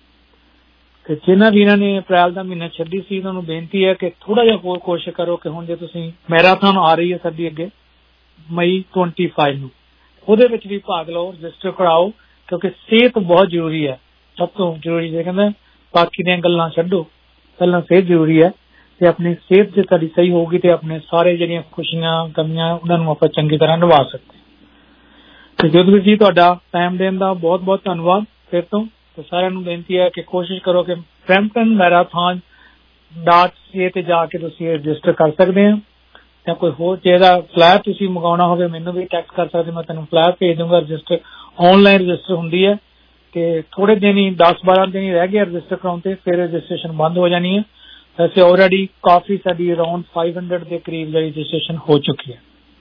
ਤੇ ਜਿਨ੍ਹਾਂ ਵੀਰਾਂ ਨੇ ਅਪ੍ਰੈਲ ਦਾ ਮਹੀਨਾ ਛੱਡੀ ਸੀ, ਉਹਨਾਂ ਨੂੰ ਬੇਨਤੀ ਹੈ ਕਿ ਥੋੜਾ ਜਿਹਾ ਹੋਰ ਕੋਸ਼ਿਸ਼ ਕਰੋ ਕਿ ਹੁਣ ਜੇ ਤੁਸੀਂ ਮੈਰਾਥਨ ਆ ਰਹੀ ਹੈ ਸਾਡੀ ਅੱਗੇ ਮਈ ਟਵੰਟੀ ਫਾਈਵ ਨੂੰ, ਉਹਦੇ ਵਿੱਚ ਵੀ ਭਾਗ ਲਓ, ਰਜਿਸਟਰ ਕਰਾਓ, ਕਿਉਂਕਿ ਸਿਹਤ ਬਹੁਤ ਜ਼ਰੂਰੀ ਹੈ, ਸਭ ਤੋਂ ਜ਼ਰੂਰੀ। ਜੇ ਕਹਿੰਦਾ ਬਾਕੀ ਦੀਆਂ ਗੱਲਾਂ ਛੱਡੋ, ਪਹਿਲਾਂ ਸਿਹਤ ਜ਼ਰੂਰੀ ਹੈ, ਤੇ ਆਪਣੀ ਸਿਹਤ ਜੇ ਤੁਹਾਡੀ ਸਹੀ ਹੋਊਗੀ ਤੇ ਆਪਣੇ ਸਾਰੇ ਜਿਹੜੀਆਂ ਖੁਸ਼ੀਆਂ ਕਮੀਆਂ ਉਹਨਾਂ ਨੂੰ ਆਪਾਂ ਚੰਗੀ ਤਰ੍ਹਾਂ ਨਿਭਾ ਸਕਦੇ। ਤੇ ਜੋਧਵੀਰ ਜੀ, ਤੁਹਾਡਾ ਟਾਈਮ ਦੇਣ ਦਾ ਬਹੁਤ ਬਹੁਤ ਧੰਨਵਾਦ ਫਿਰ ਤੋਂ। ਤੇ ਸਾਰਿਆਂ ਨੂੰ ਬੇਨਤੀ ਹੈ ਕਿ ਕੋਸ਼ਿਸ਼ ਕਰੋ ਕਿ Brampton marathon dot C A ਤੇ ਜਾ ਕੇ ਤੁਸੀਂ ਰਜਿਸਟਰ ਕਰ ਸਕਦੇ ਹੋ, ਜਾਂ ਕੋਈ ਹੋਰ ਜਿਹਦਾ ਫਲੈਰ ਤੁਸੀਂ ਮੰਗਾਉਣਾ ਹੋਵੇ ਮੈਨੂੰ ਵੀ ਟੈਕਸਟ ਕਰ ਸਕਦੇ, ਮੈਂ ਤੁਹਾਨੂੰ ਫਲੈਰ ਭੇਜ ਦੂੰਗਾ। ਰਜਿਸਟਰ ਆਨਲਾਈਨ ਰਜਿਸਟਰ ਹੁੰਦੀ ਹੈ ਤੇ ਥੋੜੇ ਦਿਨ ਹੀ ਦਸ ਬਾਰਾਂ ਦਿਨ ਹੀ ਰਹਿ ਗਏ ਰਜਿਸਟਰ ਕਰਾਉਣ ਤੇ, ਫਿਰ ਰਜਿਸਟ੍ਰੇਸ਼ਨ ਬੰਦ ਹੋ ਜਾਣੀ ਹੈ। ਵੈਸੇ ਆਲਰੇਡੀ ਕਾਫੀ ਸਾਡੀ ਅਰਾਊਂਡ ਫਾਈਵ ਹੰਡਰਡ ਦੇ ਕਰੀਬ ਜਿਹੜੀ ਰਜਿਸਟ੍ਰੇਸ਼ਨ ਹੋ ਚੁੱਕੀ ਹੈ।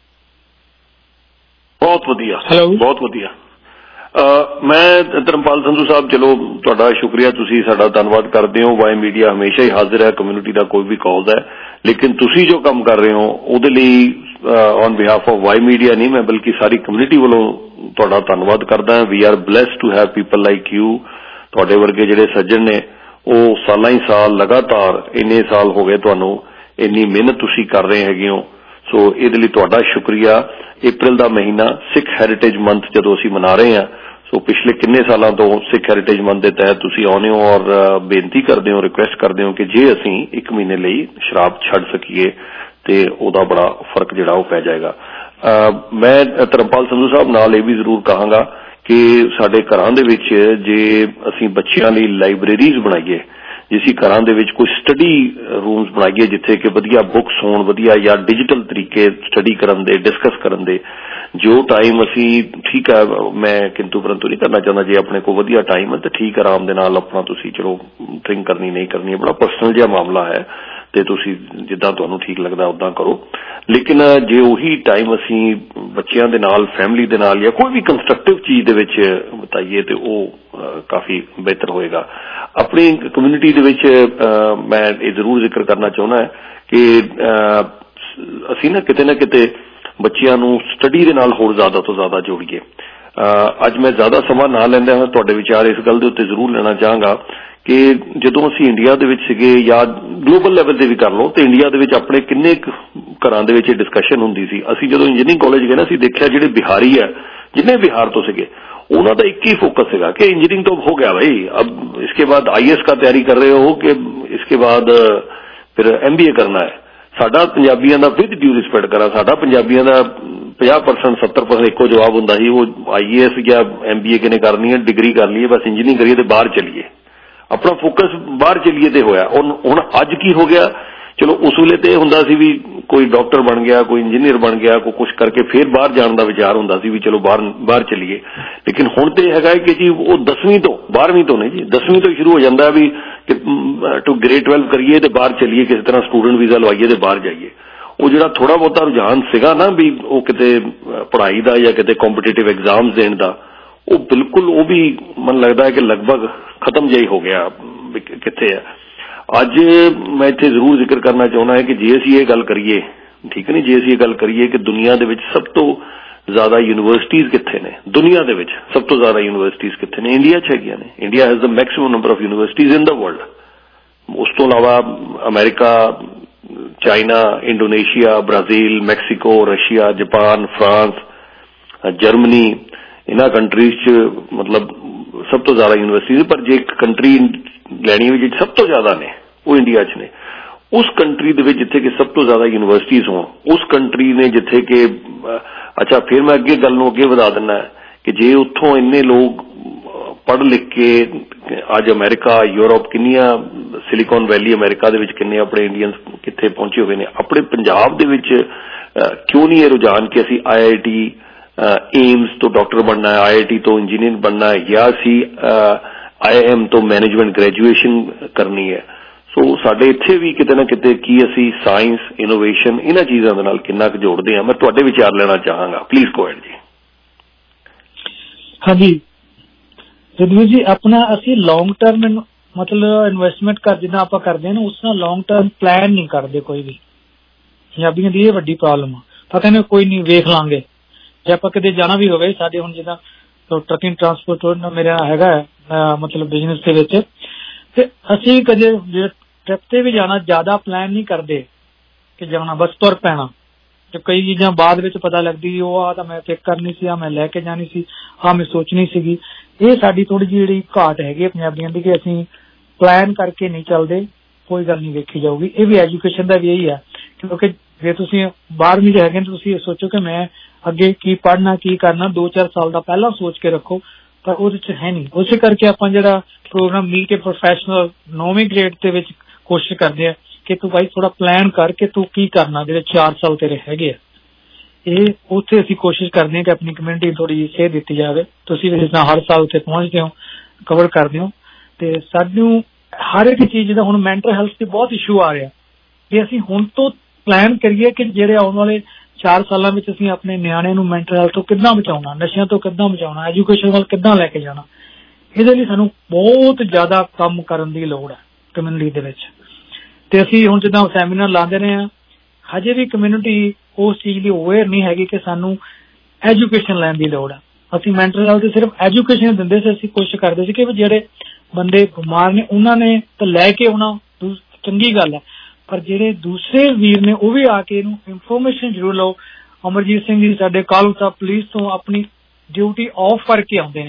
ਬਹੁਤ ਵਧੀਆ, ਹੈਲੋ, ਬਹੁਤ ਵਧੀਆ। ਮੈਂ ਧਰਮਪਾਲ ਸੰਧੂ ਸਾਹਿਬ, ਚਲੋ ਤੁਹਾਡਾ ਸ਼ੁਕਰੀਆ, ਤੁਸੀਂ ਸਾਡਾ ਧੰਨਵਾਦ ਕਰਦੇ ਹੋ। ਵਾਈ ਮੀਡੀਆ ਹਮੇਸ਼ਾ ਹੀ ਹਾਜ਼ਰ ਹੈ, ਕਮਿਊਨਿਟੀ ਦਾ ਕੋਈ ਵੀ ਕਾਜ਼ ਹੈ, ਲੇਕਿਨ ਤੁਸੀਂ ਜੋ ਕੰਮ ਕਰ ਰਹੇ ਹੋ ਉਹਦੇ ਲਈ on behalf of Y media ਨਹੀਂ, ਮੈਂ ਬਲਕਿ ਸਾਰੀ ਕਮਿਊਨਿਟੀ ਵੱਲੋਂ ਤੁਹਾਡਾ ਧੰਨਵਾਦ ਕਰਦਾ ਹਾਂ। We are blessed to have people like you. ਤੁਹਾਡੇ ਵਰਗੇ ਜਿਹੜੇ ਸੱਜਣ ਨੇ ਉਹ ਸਾਲਾਂ ਹੀ ਸਾਲ ਲਗਾਤਾਰ ਇੰਨੇ ਸਾਲ ਹੋ ਗਏ ਤੁਹਾਨੂੰ, ਇੰਨੀ ਮਿਹਨਤ ਤੁਸੀਂ ਕਰ ਰਹੇ ਹੈਗੇ ਹੋ, ਸੋ ਇਹਦੇ ਲਈ ਤੁਹਾਡਾ ਸ਼ੁਕਰੀਆ। ਅਪ੍ਰੈਲ ਦਾ ਮਹੀਨਾ ਸਿੱਖ ਹੈਰੀਟੇਜ ਮੰਥ ਜਦੋਂ ਅਸੀਂ ਮਨਾ ਰਹੇ ਹਾਂ, ਸੋ ਪਿਛਲੇ ਕਿੰਨੇ ਸਾਲਾਂ ਤੋਂ ਸਿੱਖ ਹੈਰੀਟੇਜ ਮੰਥ ਦੇ ਤਹਿਤ ਤੁਸੀਂ ਆਉਂਦੇ ਹੋ ਔਰ ਬੇਨਤੀ ਕਰਦੇ ਹੋ, ਰਿਕੁਐਸਟ ਕਰਦੇ ਹੋ ਕਿ ਜੇ ਅਸੀਂ ਇੱਕ ਮਹੀਨੇ ਲਈ ਸ਼ਰਾਬ ਛੱਡ ਸਕੀਏ ਤੇ ਉਹਦਾ ਬੜਾ ਫਰਕ ਜਿਹੜਾ ਉਹ ਪੈ ਜਾਏਗਾ। ਮੈਂ ਧਰਮਪਾਲ ਸੰਧੂ ਸਾਹਿਬ ਨਾਲ ਇਹ ਵੀ ਜ਼ਰੂਰ ਕਹਾਂਗਾ ਕਿ ਸਾਡੇ ਘਰਾਂ ਦੇ ਵਿੱਚ ਜੇ ਅਸੀਂ ਬੱਚਿਆਂ ਲਈ ਲਾਇਬ੍ਰੇਰੀਜ਼ ਬਣਾਈਏ, ਜੇ ਅਸੀਂ ਘਰਾਂ ਦੇ ਵਿੱਚ ਕੋਈ ਸਟੱਡੀ ਰੂਮਸ ਬਣਾਈਏ ਜਿੱਥੇ ਕਿ ਵਧੀਆ ਬੁੱਕਸ ਹੋਣ, ਵਧੀਆ ਜਾਂ ਡਿਜੀਟਲ ਤਰੀਕੇ ਸਟੱਡੀ ਕਰਨ ਦੇ, ਡਿਸਕਸ ਕਰਨ ਦੇ, ਜੋ ਟਾਈਮ ਅਸੀਂ ਠੀਕ ਹੈ ਮੈਂ ਕਿੰਤੂ ਪਰੰਤੂ ਨਹੀਂ ਕਰਨਾ ਚਾਹੁੰਦਾ, ਜੇ ਆਪਣੇ ਕੋਲ ਵਧੀਆ ਟਾਈਮ ਹੈ ਤਾਂ ਠੀਕ ਆਰਾਮ ਦੇ ਨਾਲ ਆਪਣਾ ਤੁਸੀਂ ਚਲੋ ਡਰਿੰਕ ਕਰਨੀ ਨਹੀਂ ਕਰਨੀ ਬੜਾ ਪਰਸਨਲ ਜਿਹਾ ਮਾਮਲਾ ਹੈ ਤੇ ਤੁਸੀਂ ਜਿੱਦਾਂ ਤੁਹਾਨੂੰ ਠੀਕ ਲੱਗਦਾ ਉੱਦਾਂ ਕਰੋ। ਲੇਕਿਨ ਜੇ ਉਹੀ ਟਾਈਮ ਅਸੀਂ ਬੱਚਿਆਂ ਦੇ ਨਾਲ, ਫੈਮਿਲੀ ਦੇ ਨਾਲ ਜਾਂ ਕੋਈ ਵੀ ਕੰਸਟਰਕਟਿਵ ਚੀਜ਼ ਦੇ ਵਿੱਚ ਬਿਤਾਈਏ ਤੇ ਉਹ ਕਾਫੀ ਬਿਹਤਰ ਹੋਏਗਾ। ਆਪਣੀ ਕਮਿਊਨਿਟੀ ਦੇ ਵਿੱਚ ਮੈਂ ਇਹ ਜ਼ਰੂਰ ਜ਼ਿਕਰ ਕਰਨਾ ਚਾਹੁੰਦਾ ਕਿ ਅਸੀਂ ਨਾ ਕਿਤੇ ਨਾ ਕਿਤੇ ਬੱਚਿਆਂ ਨੂੰ ਸਟੱਡੀ ਦੇ ਨਾਲ ਹੋਰ ਜ਼ਿਆਦਾ ਤੋਂ ਜ਼ਿਆਦਾ ਜੋੜੀਏ। ਅੱਜ ਮੈਂ ਜ਼ਿਆਦਾ ਸਮਾਂ ਨਾ ਲੈਂਦਾ ਹਾਂ, ਤੁਹਾਡੇ ਵਿਚਾਰ ਇਸ ਗੱਲ ਦੇ ਉੱਤੇ ਜ਼ਰੂਰ ਲੈਣਾ ਚਾਹਾਂਗਾ ਕਿ ਜਦੋਂ ਅਸੀਂ ਇੰਡੀਆ ਦੇ ਵਿੱਚ ਸੀਗੇ ਜਾਂ ਗਲੋਬਲ ਲੈਵਲ ਤੇ ਵੀ ਕਰ ਲਓ ਤੇ ਇੰਡੀਆ ਦੇ ਵਿੱਚ ਆਪਣੇ ਕਿੰਨੇ ਘਰਾਂ ਦੇ ਵਿੱਚ ਇਹ ਡਿਸਕਸ਼ਨ ਹੁੰਦੀ ਸੀ। ਅਸੀਂ ਜਦੋਂ ਇੰਜੀਨੀਅਰਿੰਗ ਕਾਲਜ ਗਏ ਨਾ, ਅਸੀਂ ਦੇਖਿਆ ਜਿਹੜੇ ਬਿਹਾਰੀ ਹੈ, ਜਿੰਨੇ ਬਿਹਾਰ ਤੋਂ ਸੀਗੇ, ਉਹਨਾਂ ਦਾ ਇੱਕ ਹੀ ਫੋਕਸ ਸੀਗਾ ਕਿ ਇੰजीनियरिंग तो हो गया भाई, अब इसके बाद आई ए एस का तैयारी कर रहे हो कि इसके बाद फिर एम बी ए करना है। ਸਾਡਾ ਪੰਜਾਬੀਆਂ ਦਾ ਵਿਦ ਡਿਊ ਰਿਸਪੈਕਟ ਕਰਾਂ, ਸਾਡਾ ਪੰਜਾਬੀਆਂ ਦਾ ਪੰਜਾਹ ਪਰਸੈਂਟ ਸੱਤਰ ਪਰਸੈਂਟ ਇੱਕੋ ਜਵਾਬ ਹੁੰਦਾ ਸੀ, ਉਹ ਆਈ ਏ ਐਸ ਜਾਂ ਐਮ ਬੀ ਏ ਕਿਨੇ ਕਰਨੀ ਹੈ, ਡਿਗਰੀ ਕਰ ਲਈਏ, ਬਸ ਇੰਜੀਨੀਅਰਿੰਗ ਕਰੀਏ ਤੇ ਬਾਹਰ ਚਲੀਏ, ਆਪਣਾ ਫੋਕਸ ਬਾਹਰ ਚਲੀਏ ਤੇ ਹੋਇਆ। ਹੁਣ ਅੱਜ ਕੀ ਹੋ ਗਿਆ, ਚਲੋ ਉਸ ਵੇਲੇ ਤੇ ਇਹ ਹੁੰਦਾ ਸੀ ਵੀ ਕੋਈ ਡਾਕਟਰ ਬਣ ਗਿਆ, ਕੋਈ ਇੰਜੀਨੀਅਰ ਬਣ ਗਿਆ, ਕੋਈ ਕੁਛ ਕਰਕੇ ਫਿਰ ਬਾਹਰ ਜਾਣ ਦਾ ਵਿਚਾਰ ਹੁੰਦਾ ਸੀ ਵੀ ਚਲੋ ਬਾਹਰ ਬਾਹਰ ਚਲੀਏ। ਲੇਕਿਨ ਹੁਣ ਤੇ ਹੈਗਾ ਕਿ ਜੀ ਉਹ ਦਸਵੀਂ ਤੋਂ, ਬਾਰਵੀਂ ਤੋਂ ਨਹੀਂ ਜੀ, ਦਸਵੀਂ ਤੋਂ ਸ਼ੁਰੂ ਹੋ ਜਾਂਦਾ ਵੀ ਟੂ ਗ੍ਰੇਡ ਟਵੈਲਵ ਕਰੀਏ ਤੇ ਬਾਹਰ ਚਲੀਏ, ਕਿਸੇ ਤਰ੍ਹਾਂ ਸਟੂਡੈਂਟ ਵੀਜ਼ਾ ਲਵਾਈਏ ਤੇ ਬਾਹਰ ਜਾਈਏ। ਉਹ ਜਿਹੜਾ ਥੋੜਾ ਬਹੁਤਾ ਰੁਝਾਨ ਸੀਗਾ ਨਾ ਵੀ ਉਹ ਕਿਤੇ ਪੜ੍ਹਾਈ ਦਾ ਜਾਂ ਕਿਤੇ ਕੰਪੀਟੀਟਿਵ ਐਗਜ਼ਾਮਸ ਦੇਣ ਦਾ, ਉਹ ਬਿਲਕੁਲ ਉਹ ਵੀ ਮੈਨੂੰ ਲੱਗਦਾ ਹੈ ਕਿ ਲਗਭਗ ਖਤਮ ਜਿਹਾ ਹੀ ਹੋ ਗਿਆ। ਕਿੱਥੇ ਹੈ ਅੱਜ ਮੈਂ ਇੱਥੇ ਜ਼ਰੂਰ ਜ਼ਿਕਰ ਕਰਨਾ ਚਾਹੁੰਦਾ ਹੈ ਕਿ ਜੇ ਅਸੀਂ ਇਹ ਗੱਲ ਕਰੀਏ, ਠੀਕ ਹੈ ਨਹੀਂ, ਜੇ ਅਸੀਂ ਇਹ ਗੱਲ ਕਰੀਏ ਕਿ ਦੁਨੀਆ ਦੇ ਵਿੱਚ ਸਭ ਤੋਂ ਜ਼ਿਆਦਾ ਯੂਨੀਵਰਸਿਟੀਜ਼ ਕਿੱਥੇ ਨੇ, ਦੁਨੀਆ ਦੇ ਵਿੱਚ ਸਭ ਤੋਂ ਜ਼ਿਆਦਾ ਯੂਨੀਵਰਸਿਟੀਜ਼ ਕਿੱਥੇ ਨੇ, ਇੰਡੀਆ 'ਚ ਹੈਗੀਆਂ ਨੇ। India has the maximum number of universities in the world. ਉਸ ਤੋਂ ਇਲਾਵਾ America, China, Indonesia, Brazil, Mexico, Russia, Japan, France, Germany, ਇਹਨਾਂ ਕੰਟਰੀਜ਼ 'ਚ ਮਤਲਬ ਸਭ ਤੋਂ ਜ਼ਿਆਦਾ ਯੂਨੀਵਰਸਿਟੀਜ਼। ਪਰ ਜੇ ਇੱਕ ਕੰਟਰੀ ਲੈਣੀ ਹੋਈ ਸਭ ਤੋਂ ਜ਼ਿਆਦਾ ਨੇ ਉਹ ਇੰਡੀਆ 'ਚ ਨੇ। ਉਸ ਕੰਟਰੀ ਦੇ ਵਿੱਚ ਜਿੱਥੇ ਕਿ ਸਭ ਤੋਂ ਜ਼ਿਆਦਾ ਯੂਨੀਵਰਸਿਟੀਜ਼ ਹੋਣ, ਉਸ ਕੰਟਰੀ ਨੇ ਜਿੱਥੇ ਕਿ ਅੱਛਾ ਫਿਰ ਮੈਂ ਅੱਗੇ ਗੱਲ ਨੂੰ ਅੱਗੇ ਵਧਾ ਦਿੰਦਾ ਕਿ ਜੇ ਉੱਥੋਂ ਇੰਨੇ ਲੋਕ ਪੜ੍ਹ ਲਿਖ ਕੇ ਅੱਜ ਅਮਰੀਕਾ, ਯੂਰਪ, ਕਿੰਨੀਆਂ ਸਿਲੀਕਨ ਵੈਲੀ ਅਮਰੀਕਾ ਦੇ ਵਿੱਚ ਕਿੰਨੇ ਆਪਣੇ ਇੰਡੀਅਨਸ ਕਿੱਥੇ ਪਹੁੰਚੇ ਹੋਏ ਨੇ। ਆਪਣੇ ਪੰਜਾਬ ਦੇ ਵਿੱਚ ਕਿਉਂ ਨਹੀਂ ਇਹ ਰੁਝਾਨ ਕਿ ਅਸੀਂ ਆਈ ਆਈ ਟੀ, ਏਮਸ ਤੋਂ ਡਾਕਟਰ ਬਣਨਾ ਹੈ, ਆਈ ਆਈ ਟੀ ਤੋਂ ਇੰਜੀਨੀਅਰ ਬਣਨਾ ਹੈ, ਜਾਂ ਅਸੀਂ ਆਈ ਆਈ ਐਮ ਤੋਂ ਮੈਨੇਜਮੈਂਟ ਗ੍ਰੈਜੂਏਸ਼ਨ ਕਰਨੀ ਹੈ। ਸੋ ਸਾਡੇ ਇੱਥੇ ਵੀ ਕਿਤੇ ਨਾ ਕਿਤੇ ਕੀ ਅਸੀਂ ਸਾਇੰਸ, ਇਨੋਵੇਸ਼ਨ, ਇਹਨਾਂ ਚੀਜ਼ਾਂ ਦੇ ਨਾਲ ਕਿੰਨਾ ਕੁ ਜੋੜਦੇ ਹਾਂ, ਮੈਂ ਤੁਹਾਡੇ ਵਿਚਾਰ ਲੈਣਾ ਚਾਹਾਂਗਾ। ਪਲੀਜ਼ ਗੋ ਅਹੈਡ ਜੀ। ਹਾਂਜੀ ਜਦਵੀਰ ਜੀ, ਆਪਣਾ ਅਸੀਂ ਲੌਂਗ ਟਰਮ ਮਤਲਬ ਇਨਵੈਸਟਮੈਂਟ ਕਰ ਜਿੱਦਾਂ ਆਪਾਂ ਕਰਦੇ ਹਾਂ ਨਾ, ਉਸ ਨਾਲ ਲੌਂਗ ਟਰਮ ਪਲਾਨ ਨਹੀਂ ਕਰਦੇ ਕੋਈ ਵੀ। ਪੰਜਾਬੀਆਂ ਦੀ ਇਹ ਵੱਡੀ ਪ੍ਰੋਬਲਮ ਆ। ਤਾਂ ਕਹਿੰਦੇ ਕੋਈ ਨਹੀਂ ਵੇਖ ਲਾਂਗੇ, ਜੇ ਆਪਾਂ ਕਿਤੇ ਜਾਣਾ ਵੀ ਹੋਵੇ। ਸਾਡੇ ਹੁਣ ਜਿੱਦਾਂ ਟਰਕਿੰਗ ਟਰਾਂਸਪੋਰਟ ਮੇਰਾ ਹੈਗਾ ਮਤਲਬ ਬਿਜ਼ਨਸ ਦੇ ਵਿੱਚ, ਤੇ ਅਸੀਂ ਕਦੇ ਟ੍ਰਿਪ ਤੇ ਵੀ ਜਾਣਾ ਜ਼ਿਆਦਾ ਪਲਾਨ ਨਹੀਂ ਕਰਦੇ ਕਿ ਜਾਣਾ, ਬਸ ਤੁਰ ਪੈਣਾ। ਤੇ ਕਈ ਚੀਜ਼ਾਂ ਬਾਅਦ ਵਿੱਚ ਪਤਾ ਲੱਗਦੀ, ਉਹ ਆ ਤਾਂ ਮੈਂ ਪਿਕ ਕਰਨੀ ਸੀ, ਆ ਮੈਂ ਲੈ ਕੇ ਜਾਣੀ ਸੀ, ਆ ਮੈਂ ਸੋਚਣੀ ਸੀਗੀ। ਇਹ ਸਾਡੀ ਥੋੜੀ ਜਿਹੀ ਜਿਹੜੀ ਘਾਟ ਹੈਗੀ ਹੈ ਪੰਜਾਬੀਆਂ ਦੀ ਕਿ ਅਸੀਂ ਪਲਾਨ ਕਰਕੇ ਨਹੀਂ ਚੱਲਦੇ। ਕੋਈ ਗੱਲ ਨਹੀਂ, ਵੇਖੀ ਜਾਊਗੀ। ਇਹ ਵੀ ਐਜੂਕੇਸ਼ਨ ਦਾ ਵੀ ਇਹੀ ਹੈ, ਕਿਉਂਕਿ ਜੇ ਤੁਸੀਂ ਬਾਰਵੀਂ ਚ ਹੈਗੇ ਤੁਸੀਂ ਇਹ ਸੋਚੋ ਕਿ ਮੈਂ ਅੱਗੇ ਕੀ ਪੜ੍ਹਨਾ, ਕੀ ਕਰਨਾ, ਦੋ ਚਾਰ ਸਾਲ ਦਾ ਪਹਿਲਾਂ ਸੋਚ ਕੇ ਰੱਖੋ, ਪਰ ਉਹਦੇ ਚ ਹੈ ਨਹੀਂ। ਉਸੇ ਕਰਕੇ ਆਪਾਂ ਜਿਹੜਾ ਪ੍ਰੋਗਰਾਮ ਮੀਟ ਏ ਪ੍ਰੋਫੈਸ਼ਨਲ ਨੌਵੀਂ ਗ੍ਰੇਡ ਦੇ ਵਿੱਚ ਕੋਸ਼ਿਸ਼ ਕਰਦੇ ਆ ਕਿ ਤੂੰ ਭਾਈ ਥੋੜਾ ਪਲਾਨ ਕਰਕੇ ਤੂੰ ਕੀ ਕਰਨਾ ਜਿਹੜੇ ਚਾਰ ਸਾਲ ਤੇਰੇ ਹੈਗੇ ਆ। ਇਹ ਉੱਥੇ ਅਸੀਂ ਕੋਸ਼ਿਸ਼ ਕਰਦੇ ਹਾਂ ਕਿ ਆਪਣੀ ਕਮਿਊਨਿਟੀ ਨੂੰ ਥੋੜੀ ਜਿਹੀ ਸੇਧ ਦਿੱਤੀ ਜਾਵੇ। ਤੁਸੀਂ ਵੀ ਜਿਸ ਤਰ੍ਹਾਂ ਹਰ ਸਾਲ ਉੱਥੇ ਪਹੁੰਚਦੇ ਹੋ, ਕਵਰ ਕਰਦੇ ਹੋ, ਤੇ ਸਾਨੂੰ ਹਰ ਇੱਕ ਚੀਜ਼ ਦਾ ਹੁਣ ਮੈਂਟਲ ਹੈਲਥ ਤੇ ਬਹੁਤ ਇਸ਼ੂ ਆ ਰਿਹਾ ਕਿ ਅਸੀਂ ਹੁਣ ਤੋਂ ਪਲਾਨ ਕਰੀਏ ਕਿ ਜਿਹੜੇ ਆਉਣ ਵਾਲੇ ਚਾਰ ਸਾਲਾਂ ਵਿੱਚ ਅਸੀਂ ਆਪਣੇ ਨਿਆਣੇ ਨੂੰ ਮੈਂਟਲ ਹੈਲਥ ਤੋਂ ਕਿੱਦਾਂ ਬਚਾਉਣਾ, ਨਸ਼ਿਆਂ ਤੋਂ ਕਿੱਦਾਂ ਬਚਾਉਣਾ, ਐਜੂਕੇਸ਼ਨ ਵੱਲ ਕਿੱਦਾਂ ਲੈ ਕੇ ਜਾਣਾ। ਇਹਦੇ ਲਈ ਸਾਨੂੰ ਬਹੁਤ ਜ਼ਿਆਦਾ ਕੰਮ ਕਰਨ ਦੀ ਲੋੜ ਹੈ ਕਮਿਊਨਿਟੀ ਦੇ ਵਿੱਚ। ਤੇ ਅਸੀਂ ਹੁਣ ਜਿੱਦਾਂ ਸੈਮੀਨਾਰ ਲਾਉਂਦੇ ਰਹੇ ਹਾਂ, ਹਜੇ ਵੀ ਕਮਿਊਨਿਟੀ ਉਸ ਚੀਜ਼ ਦੀ ਅਵੇਅਰ ਨਹੀਂ ਹੈਗੀ ਕਿ ਸਾਨੂੰ ਐਜੂਕੇਸ਼ਨ ਲੈਣ ਦੀ ਲੋੜ ਹੈ। ਅਸੀਂ ਮੈਂਟਲ ਹੈਲਥ ਤੇ ਸਿਰਫ ਐਜੂਕੇਸ਼ਨ ਦਿੰਦੇ ਸੀ। ਅਸੀਂ ਕੋਸ਼ਿਸ਼ ਕਰਦੇ ਸੀ ਕਿ ਜਿਹੜੇ ਬੰਦੇ ਬਿਮਾਰ ਨੇ ਉਹਨਾਂ ਨੇ ਤਾਂ ਲੈ ਕੇ ਆਉਣਾ, ਚੰਗੀ ਗੱਲ ਹੈ, ਪਰ ਜਿਹੜੇ ਦੂਸਰੇ ਵੀਰ ਨੇ ਉਹ ਵੀ ਆ ਕੇ ਇਹਨੂੰ ਇਨਫੋਰਮੇਸ਼ਨ ਜ਼ਰੂਰ ਲਓ। ਅਮਰਜੀਤ ਸਿੰਘ ਜੀ ਸਾਡੇ ਕਾਲੂ ਸਾਹਿਬ ਪੁਲਿਸ ਤੋਂ ਆਪਣੀ ਡਿਊਟੀ ਆਫ ਕਰਕੇ ਆਉਂਦੇ ਨੇ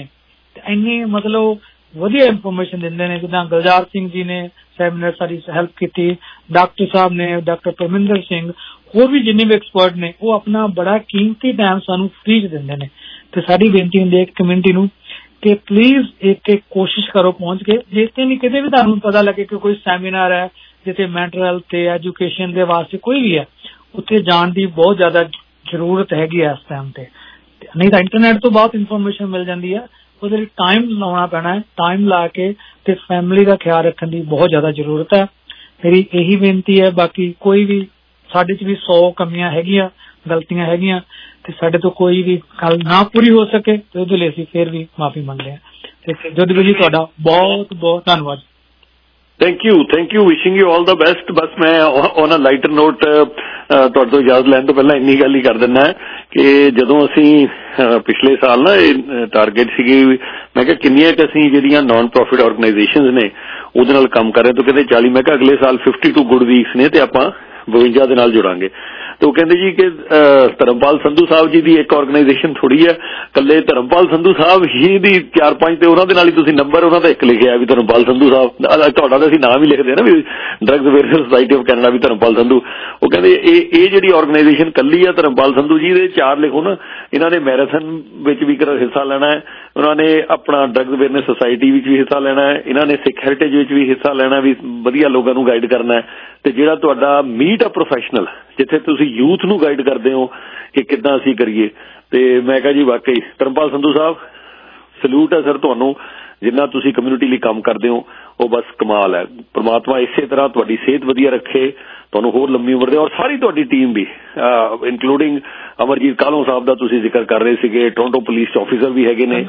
ਇੰਨੀ ਮਤਲਬ ਵਧੀਆ ਇਨਫੋਰਮੇਸ਼ਨ ਦਿੰਦੇ ਨੇ। ਜਿੱਦਾਂ ਗੁਲਜ਼ਾਰ ਸਿੰਘ ਜੀ ਨੇ ਸੈਮੀਨਾਰ ਸਾਡੀ ਹੈਲਪ ਕੀਤੀ, ਡਾਕਟਰ ਸਾਹਿਬ ਨੇ, ਡਾਕਟਰ ਪਰਮਿੰਦਰ ਸਿੰਘ, ਹੋਰ ਵੀ ਜਿੰਨੇ ਵੀ ਐਕਸਪਰਟ ਨੇ, ਉਹ ਆਪਣਾ ਬੜਾ ਕੀਮਤੀ ਟਾਈਮ ਸਾਨੂੰ ਫ੍ਰੀ ਚ ਦਿੰਦੇ ਨੇ। ਤੇ ਸਾਡੀ ਬੇਨਤੀ ਹੁੰਦੀ ਹੈ ਕਮਿਊਨਿਟੀ ਨੂੰ ਕਿ ਪਲੀਜ਼ ਇੱਕ ਇੱਕ ਕੋਸ਼ਿਸ਼ ਕਰੋ ਪਹੁੰਚ ਕੇ, ਜਿੱਥੇ ਵੀ ਕਿਤੇ ਵੀ ਤੁਹਾਨੂੰ ਪਤਾ ਲੱਗੇ ਕਿ ਕੋਈ ਸੈਮੀਨਾਰ ਹੈ ਜਿੱਥੇ ਮੈਂਟਲ ਹੈਲਥ ਤੇ ਐਜੂਕੇਸ਼ਨ ਦੇ ਵਾਸਤੇ ਕੋਈ ਵੀ ਹੈ, ਉੱਥੇ ਜਾਣ ਦੀ ਬਹੁਤ ਜ਼ਿਆਦਾ ਜ਼ਰੂਰਤ ਹੈਗੀ ਹੈ ਇਸ ਟਾਈਮ ਤੇ। ਨਹੀਂ ਤਾਂ ਇੰਟਰਨੈਟ ਤੋਂ ਬਹੁਤ ਇਨਫੋਰਮੇਸ਼ਨ ਮਿਲ ਜਾਂਦੀ ਹੈ, ਉਹਦੇ ਲਈ ਟਾਈਮ ਲਾਉਣਾ ਪੈਣਾ ਹੈ। ਟਾਈਮ ਲਾ ਕੇ ਤੇ ਫੈਮਿਲੀ ਦਾ ਖਿਆਲ ਰੱਖਣ ਦੀ ਬਹੁਤ ਜ਼ਿਆਦਾ ਜ਼ਰੂਰਤ ਹੈ। ਮੇਰੀ ਇਹੀ ਬੇਨਤੀ ਹੈ। ਬਾਕੀ ਕੋਈ ਵੀ ਸਾਡੇ ਚ ਵੀ ਸੌ ਕਮੀਆਂ ਹੈਗੀਆਂ, ਗਲਤੀਆਂ ਹੈਗੀਆਂ, ਤੇ ਸਾਡੇ ਤੋਂ ਕੋਈ ਵੀ ਗੱਲ ਨਾ ਪੂਰੀ ਹੋ ਸਕੇ ਤੇ ਉਹਦੇ ਲਈ ਅਸੀਂ ਫਿਰ ਵੀ ਮਾਫੀ ਮੰਗਦੇ ਹਾਂ। ਤੇ ਜੋਧਵੀਰ ਜੀ ਤੁਹਾਡਾ ਬਹੁਤ ਬਹੁਤ ਧੰਨਵਾਦ। Thank you thank you wishing you all the best. ਬਸ ਮੈਂ ਔਨ ਅ ਲਾਈਟਰ ਨੋਟ ਤੁਹਾਡੇ ਤੋਂ ਇਜਾਜ਼ਤ ਲੈਣ ਤੋਂ ਪਹਿਲਾਂ ਇੰਨੀ ਗੱਲ ਹੀ ਕਰ ਦਿੰਦਾ ਕਿ ਜਦੋਂ ਅਸੀਂ ਪਿਛਲੇ ਸਾਲ ਨਾ ਇਹ ਟਾਰਗੇਟ ਸੀਗੀ, ਮੈਂ ਕਿਹਾ ਕਿੰਨੀਆਂ ਕੁ ਅਸੀਂ ਜਿਹੜੀਆਂ ਨਾਨ ਪ੍ਰੋਫਿਟ ਆਰਗੇਨਾਈਜੇਸ਼ਨਸ ਨੇ ਉਹਦੇ ਨਾਲ ਕੰਮ ਕਰ ਰਹੇ, ਤਾਂ ਕਹਿੰਦੇ ਚਾਲੀ। ਮੈਂ ਕਿਹਾ ਅਗਲੇ ਸਾਲ ਫਿਫਟੀ ਟੂ ਗੁੱਡ ਵੀਕਸ ਨੇ ਤੇ ਆਪਾਂ ਬਵੰਜਾ ਦੇ ਨਾਲ ਜੁੜਾਂਗੇ। ਤੇ ਉਹ ਕਹਿੰਦੇ ਜੀ ਕਿ ਧਰਮਪਾਲ ਸੰਧੂ ਸਾਹਿਬ ਜੀ ਦੀ ਇੱਕ ਆਰਗੇਨਾਈਜੇਸ਼ਨ ਥੋੜੀ ਹੈ, ਕੱਲੇ ਧਰਮਪਾਲ ਸੰਧੂ ਸਾਹਿਬ ਹੀ ਦੀ ਚਾਰ ਪੰਜ, ਤੇ ਉਹਨਾਂ ਦੇ ਨਾਲ ਹੀ ਤੁਸੀਂ ਨੰਬਰ ਉਹਨਾਂ ਦਾ ਇੱਕ ਲਿਖਿਆ ਵੀ ਧਰਮਪਾਲ ਸੰਧੂ ਸਾਹਿਬ, ਤੁਹਾਡਾ ਤਾਂ ਅਸੀਂ ਨਾਮ ਹੀ ਲਿਖਦੇ ਨਾ ਵੀ drugs awareness society of Canada ਵੀ ਧਰਮਪਾਲ ਸੰਧੂ। ਉਹ ਕਹਿੰਦੇ ਇਹ ਇਹ ਜਿਹੜੀ ਆਰਗੇਨਾਈਜੇਸ਼ਨ ਕੱਲੀ ਆ ਧਰਮਪਾਲ ਸੰਧੂ ਜੀ ਦੇ ਚਾਰ ਲਿਖੋ ਨਾ। ਇਹਨਾਂ ਨੇ ਮੈਰਾਥਨ ਵਿੱਚ ਵੀ ਹਿੱਸਾ ਲੈਣਾ ਹੈ, ਉਹਨਾਂ ਨੇ ਆਪਣਾ ਡਰੱਗਸ ਅਵੇਅਰਨੈਸ ਸੁਸਾਇਟੀ ਵਿੱਚ ਵੀ ਹਿੱਸਾ ਲੈਣਾ ਹੈ, ਇਹਨਾਂ ਨੇ ਸਿੱਖ ਹੈਰੀਟੇਜ ਵਿੱਚ ਵੀ ਹਿੱਸਾ ਲੈਣਾ, ਵੀ ਵਧੀਆ ਲੋਕਾਂ ਨੂੰ ਗਾਈਡ ਕਰਨਾ ਹੈ। ਤੇ ਜਿਹੜਾ ਤੁਹਾਡਾ ਮੀਟ ਆ ਪ੍ਰੋਫੈਸ਼ਨਲ, ਜਿੱਥੇ ਤੁਸੀਂ ਯੂਥ ਨੂੰ ਗਾਈਡ ਕਰਦੇ ਹੋ ਕਿ ਕਿੱਦਾਂ ਅਸੀਂ ਕਰੀਏ, ਤੇ ਮੈਂ ਕਿਹਾ ਜੀ ਵਾਕਈ ਧਰਮਪਾਲ ਸੰਧੂ ਸਾਹਿਬ ਸਲੂਟ ਹੈ ਸਰ ਤੁਹਾਨੂੰ। ਜਿੰਨਾ ਤੁਸੀਂ ਕਮਿਊਨਿਟੀ ਲਈ ਕੰਮ ਕਰਦੇ ਹੋ ਉਹ ਬਸ ਕਮਾਲ ਹੈ। ਪ੍ਰਮਾਤਮਾ ਇਸੇ ਤਰ੍ਹਾਂ ਤੁਹਾਡੀ ਸਿਹਤ ਵਧੀਆ ਰੱਖੇ, ਤੁਹਾਨੂੰ ਹੋਰ ਲੰਮੀ ਉਮਰ ਦੇ, ਔਰ ਸਾਰੀ ਤੁਹਾਡੀ ਟੀਮ ਵੀ, ਇਨਕਲੂਡਿੰਗ ਅਮਰਜੀਤ ਕਾਹਲੋਂ ਸਾਹਿਬ ਦਾ ਤੁਸੀਂ ਜ਼ਿਕਰ ਕਰ ਰਹੇ ਸੀਗੇ, ਟੋਰਾਂਟੋ ਪੁਲਿਸ ਆਫੀਸਰ ਵੀ ਹੈਗੇ ਨੇ।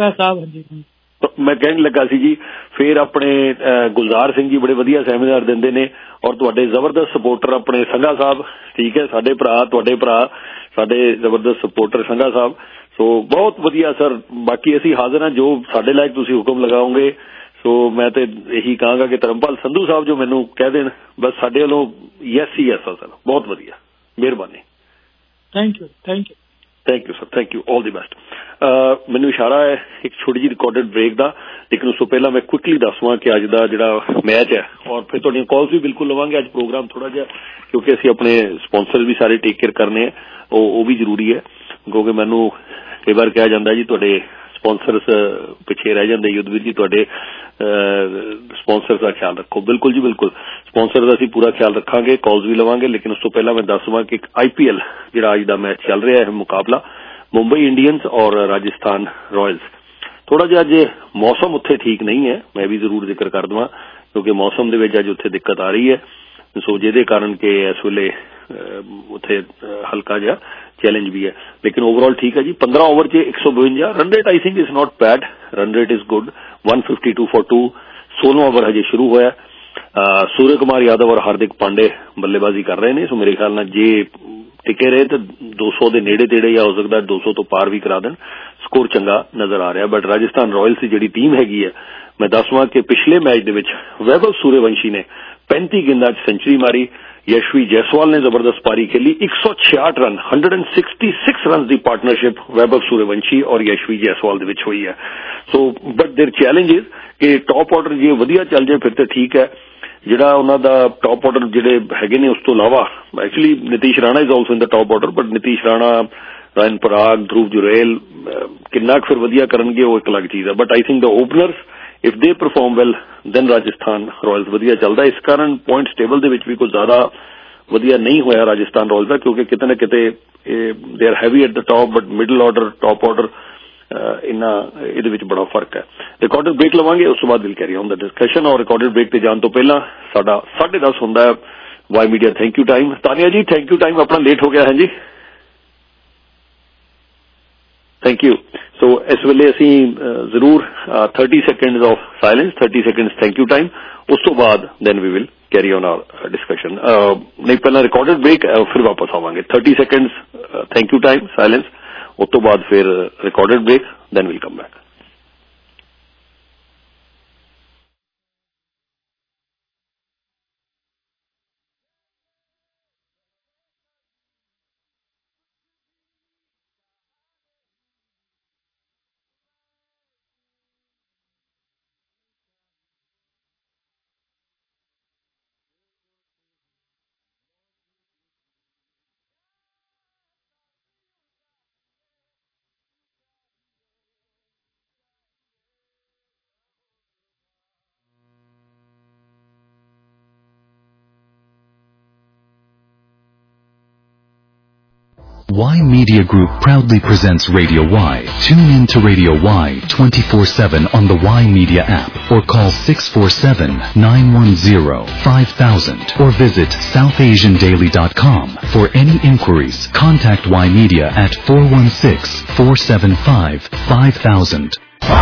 ਮੈਂ ਕਹਿਣ ਲੱਗਾ ਸੀ ਜੀ, ਫਿਰ ਆਪਣੇ ਗੁਲਜ਼ਾਰ ਸਿੰਘ ਜੀ ਬੜੇ ਵਧੀਆ ਸੈਮੀਨਾਰ ਦਿੰਦੇ ਨੇ, ਔਰ ਤੁਹਾਡੇ ਜ਼ਬਰਦਸਤ ਸਪੋਰਟਰ ਆਪਣੇ ਸੰਘਾ ਸਾਹਿਬ, ਠੀਕ ਹੈ, ਸਾਡੇ ਭਰਾ, ਤੁਹਾਡੇ ਭਰਾ ਸਾਡੇ ਜ਼ਬਰਦਸਤ ਸਪੋਰਟਰ ਸੰਘਾ ਸਾਹਿਬ। ਸੋ ਬਹੁਤ ਵਧੀਆ ਸਰ। ਬਾਕੀ ਅਸੀਂ ਹਾਜ਼ਰ ਹਾਂ, ਜੋ ਸਾਡੇ ਲਾਇਕ ਤੁਸੀਂ ਹੁਕਮ ਲਗਾਓਗੇ। ਸੋ ਮੈਂ ਤੇ ਇਹੀ ਕਹਾਂਗਾ ਕਿ ਧਰਮਪਾਲ ਸੰਧੂ ਸਾਹਿਬ ਜੋ ਮੈਨੂੰ ਕਹਿ ਦੇਣ, ਬਸ ਸਾਡੇ ਵੱਲੋਂ ਯੈਸ ਹੀ ਯੈਸ ਆ ਸਰ। ਬਹੁਤ ਵਧੀਆ, ਮਿਹਰਬਾਨੀ। Thank you thank you thank you sir, thank you, all the best. ਮੈਨੂੰ ਇਸ਼ਾਰਾ ਹੈ ਇੱਕ ਛੋਟੀ ਜਿਹੀ ਰਿਕਾਰਡਡ ਬ੍ਰੇਕ ਦਾ, ਲੇਕਿਨ ਉਸ ਤੋਂ ਪਹਿਲਾਂ ਮੈਂ ਕੁਇਕਲੀ ਦੱਸਵਾਂ ਕਿ ਅੱਜ ਦਾ ਜਿਹੜਾ ਮੈਚ ਹੈ, ਔਰ ਫਿਰ ਤੁਹਾਡੀਆਂ ਕਾਲਸ ਵੀ ਬਿਲਕੁਲ ਲਵਾਂਗੇ। ਅੱਜ ਪ੍ਰੋਗਰਾਮ ਥੋੜਾ ਜਿਹਾ, ਕਿਉਂਕਿ ਅਸੀਂ ਆਪਣੇ ਸਪਾਂਸਰ ਵੀ ਸਾਰੇ ਟੇਕ ਕੇਅਰ ਕਰਨੇ ਆ, ਉਹ ਉਹ ਵੀ ਜ਼ਰੂਰੀ ਹੈ, ਕਿਉਂਕਿ ਮੈਨੂੰ ਕਈ ਵਾਰ ਕਿਹਾ ਜਾਂਦਾ ਜੀ ਤੁਹਾਡੇ ਸਪਾਂਸਰਸ ਪਿੱਛੇ ਰਹਿ ਜਾਂਦੇ। ਯੁੱਧਵੀਰ ਜੀ ਤੁਹਾਡੇ ਸਪਾਂਸਰਸ ਦਾ ਖਿਆਲ ਰੱਖੋ। ਬਿਲਕੁਲ ਜੀ ਬਿਲਕੁਲ, ਸਪਾਂਸਰ ਦਾ ਅਸੀਂ ਪੂਰਾ ਖਿਆਲ ਰੱਖਾਂਗੇ, ਕਾਲਸ ਵੀ ਲਵਾਂਗੇ। ਲੇਕਿਨ ਉਸ ਤੋਂ ਪਹਿਲਾਂ ਮੈਂ ਦੱਸਵਾਂ ਕਿ ਆਈ ਪੀ ਐਲ ਜਿਹੜਾ ਅੱਜ ਦਾ ਮੈਚ ਚੱਲ ਰਿਹਾ ਹੈ, ਮੁਕਾਬਲਾ ਮੁੰਬਈ ਇੰਡੀਅਨਸ ਔਰ ਰਾਜਸਥਾਨ ਰਾਇਲਸ। ਥੋੜਾ ਜਿਹਾ ਅੱਜ ਮੌਸਮ ਉੱਥੇ ਠੀਕ ਨਹੀਂ ਹੈ, ਮੈਂ ਵੀ ਜ਼ਰੂਰ ਜ਼ਿਕਰ ਕਰ ਦੇਵਾਂ, ਕਿਉਂਕਿ ਮੌਸਮ ਦੇ ਵਿੱਚ ਅੱਜ ਉੱਥੇ ਦਿੱਕਤ ਆ ਰਹੀ ਹੈ। ਸੋ ਜਿਹਦੇ ਕਾਰਨ ਕਿ ਇਸ ਵੇਲੇ ਉੱਥੇ ਹਲਕਾ ਜਿਹਾ ਚੈਲੰਜ ਵੀ ਹੈ, ਲੇਕਿਨ ਓਵਰਆਲ ਠੀਕ ਹੈ ਜੀ। ਪੰਦਰਾਂ ਓਵਰ 'ਚ ਇੱਕ ਸੌ ਬਵੰਜਾ run rate, I think is not bad, run rate is good. ਇੱਕ ਸੌ ਬਾवन ਫॉर टू, सोलह ओवर ਹਜੇ ਸ਼ੁਰੂ ਹੋਇਆ। ਸੂਰਜ ਕੁਮਾਰ ਯਾਦਵ ਔਰ ਹਾਰਦਿਕ ਪਾਂਡੇ ਬੱਲੇਬਾਜ਼ੀ ਕਰ ਰਹੇ ਨੇ। ਸੋ ਮੇਰੇ ਖਿਆਲ ਨਾਲ ਜੇ ਟਿਕੇ ਰਹੇ ਤਾਂ ਦੋ ਸੌ ਦੇ ਨੇੜੇ ਤੇੜੇ ਜਾਂ ਹੋ ਸਕਦਾ ਦੋ ਸੌ ਤੋਂ ਪਾਰ ਵੀ ਕਰਾ ਦੇਣ। ਸਕੋਰ ਚੰਗਾ ਨਜ਼ਰ ਆ ਰਿਹਾ। ਬਟ ਰਾਜਸਥਾਨ ਰਾਇਲਸ ਦੀ ਜਿਹੜੀ ਟੀਮ ਹੈਗੀ ਹੈ, ਮੈਂ ਦੱਸਵਾਂ ਕਿ ਪਿਛਲੇ ਮੈਚ ਦੇ ਵਿੱਚ ਵੈਭਵ ਸੂਰਯਵੰਸ਼ੀ ਨੇ ਪੈਂਤੀ ਗੇਂਦਾਂ 'ਚ ਸੈਂਚੁਰੀ ਮਾਰੀ। ਯਸ਼ਵੀ ਜੈਸਵਾਲ ਨੇ ਜ਼ਬਰਦਸਤ ਪਾਰੀ खेली। एक सौ छियासठ ਰਨ, एक सौ छियासठ ਰਨ ਦੀ ਪਾਰਟਨਰਸ਼ਿਪ ਵੈਭਵ ਸੂਰਯਵੰਸ਼ੀ ਔਰ ਯਸ਼ਵੀ ਜੈਸਵਾਲ ਦੇ ਵਿੱਚ ਹੋਈ ਹੈ। So but there challenge is ਕਿ ਟੌਪ ਆਰਡਰ ਜੇ ਵਧੀਆ ਚੱਲ ਜਾਏ ਫਿਰ ਤਾਂ ਠੀਕ ਹੈ। ਜਿਹੜਾ ਉਹਨਾਂ ਦਾ ਟੌਪ ਆਰਡਰ ਜਿਹੜੇ ਹੈਗੇ ਨੇ, ਉਸ ਤੋਂ ਇਲਾਵਾ actually Nitish Rana is also in the top order, but Nitish Rana, Riyan Parag, Dhruv Jurel ਕਿੰਨਾ ਕੁ ਫਿਰ ਵਧੀਆ ਕਰਨਗੇ ਉਹ ਇੱਕ ਅਲੱਗ ਚੀਜ਼ ਹੈ। But I think the openers if they perform well then Rajasthan Royals ਵਧੀਆ ਚੱਲਦਾ। ਇਸ ਕਾਰਨ ਪੁਆਇੰਟਸ ਟੇਬਲ ਦੇ ਵਿੱਚ ਵੀ ਕੋਈ ਜ਼ਿਆਦਾ ਵਧੀਆ ਨਹੀਂ ਹੋਇਆ ਰਾਜਸਥਾਨ ਰਾਇਲਸ ਦਾ, ਕਿਉਂਕਿ ਕਿਤੇ ਨਾ ਕਿਤੇ they are heavy at the top, but middle order, top order, ਇੰਨਾ ਇਹਦੇ ਵਿੱਚ ਬੜਾ ਫਰਕ ਹੈ। ਰਿਕਾਰਡਡ ਬ੍ਰੇਕ ਲਵਾਂਗੇ, ਉਸ ਤੋਂ ਬਾਅਦ will carry on the discussion. ਔਰ ਰਿਕਾਰਡਡ ਬ੍ਰੇਕ ਤੇ ਜਾਣ ਤੋਂ ਪਹਿਲਾਂ ਸਾਡਾ ਸਾਢੇ ਦਸ ਹੁੰਦਾ ਹੈ Y media thank you time. Tania ji thank you time ਆਪਣਾ ਲੇਟ ਹੋ ਗਿਆ ਹੈ ਜੀ, ਥੈਂਕ ਯੂ। ਸੋ ਇਸ ਵੇਲੇ ਅਸੀਂ ਜ਼ਰੂਰ thirty seconds of silence, thirty seconds thank you time, ਉਸ ਤੋਂ ਬਾਅਦ then we will carry on our discussion. ਨਹੀਂ ਪਹਿਲਾਂ ਰਿਕਾਰਡਡ ਬ੍ਰੇਕ, ਫਿਰ ਵਾਪਸ ਆਵਾਂਗੇ। Thirty seconds thank you time silence, ਉਸ ਤੋਂ ਬਾਅਦ ਫਿਰ recorded break, then will come back. Y Media Group proudly presents Radio Y. Tune in to Radio Y twenty-four seven on the Y Media app or call six four seven, nine one zero, five thousand or visit south asian daily dot com. For any inquiries, contact Y Media at four one six, four seven five, five thousand.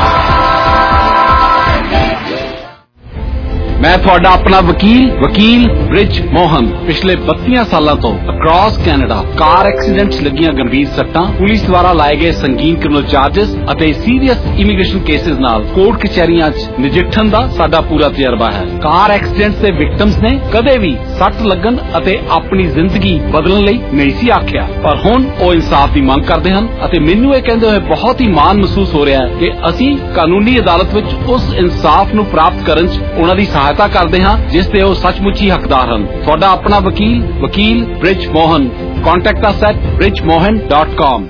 मैं ਤੁਹਾਡਾ ਆਪਣਾ ਵਕੀਲ ਵਕੀਲ ਬ੍ਰਿਜ ਮੋਹਨ ਪਿਛਲੇ ਬੱਤੀਆਂ ਸਾਲਾਂ ਤੋਂ ਅਕ੍ਰੋਸ ਕੈਨੇਡਾ ਕਾਰ ਐਕਸੀਡੈਂਟਸ ਲੱਗੀਆਂ ਗੰਭੀਰ ਸੱਟਾਂ ਪੁਲਿਸ ਦੁਆਰਾ ਲਾਏ ਗਏ ਸੰਗੀਨ ਕ੍ਰਿਮੀਨਲ ਚਾਰजेस ਅਤੇ ਸੀਰੀਅਸ ਇਮੀਗ੍ਰੇਸ਼ਨ ਕੇਸਿਸ ਨਾਲ ਕੋਰਟ ਕਚਹਿਰੀਆਂ 'ਚ ਨਜਿੱਠਣ ਦਾ ਸਾਡਾ ਪੂਰਾ ਤਜਰਬਾ ਹੈ। ਕਾਰ ਐਕਸੀਡੈਂਟਸ ਦੇ ਵਿਕਟਮਸ ਨੇ ਕਦੇ ਵੀ ਸੱਟ ਲੱਗਣ ਅਤੇ ਆਪਣੀ ਜ਼ਿੰਦਗੀ ਬਦਲਣ ਲਈ ਨਹੀਂ ਸੀ ਆਖਿਆ, ਪਰ ਹੁਣ ਉਹ ਇਨਸਾਫ ਦੀ ਮੰਗ ਕਰਦੇ ਹਨ ਅਤੇ ਮੈਨੂੰ ਇਹ ਕਹਿੰਦੇ ਹੋਏ ਬਹੁਤ ਹੀ ਮਾਣ ਮਹਿਸੂਸ ਹੋ ਰਿਹਾ ਹੈ ਕਿ ਅਸੀਂ ਕਾਨੂੰਨੀ ਅਦਾਲਤ ਵਿੱਚ ਉਸ ਇਨਸਾਫ ਨੂੰ ਪ੍ਰਾਪਤ ਕਰਨ 'ਚ ਉਹਨਾਂ ਦੀ ਸਹਾਇਤਾ ਕਰਦੇ ਹਾਂ ਜਿਸ ਦੇ ਉਹ ਸੱਚਮੁੱਚ ਹੀ ਹੱਕਦਾਰ ਹਨ। ਤੁਹਾਡਾ ਆਪਣਾ ਵਕੀਲ ਵਕੀਲ Brij Mohan. Contact us at bridge mohan dot com.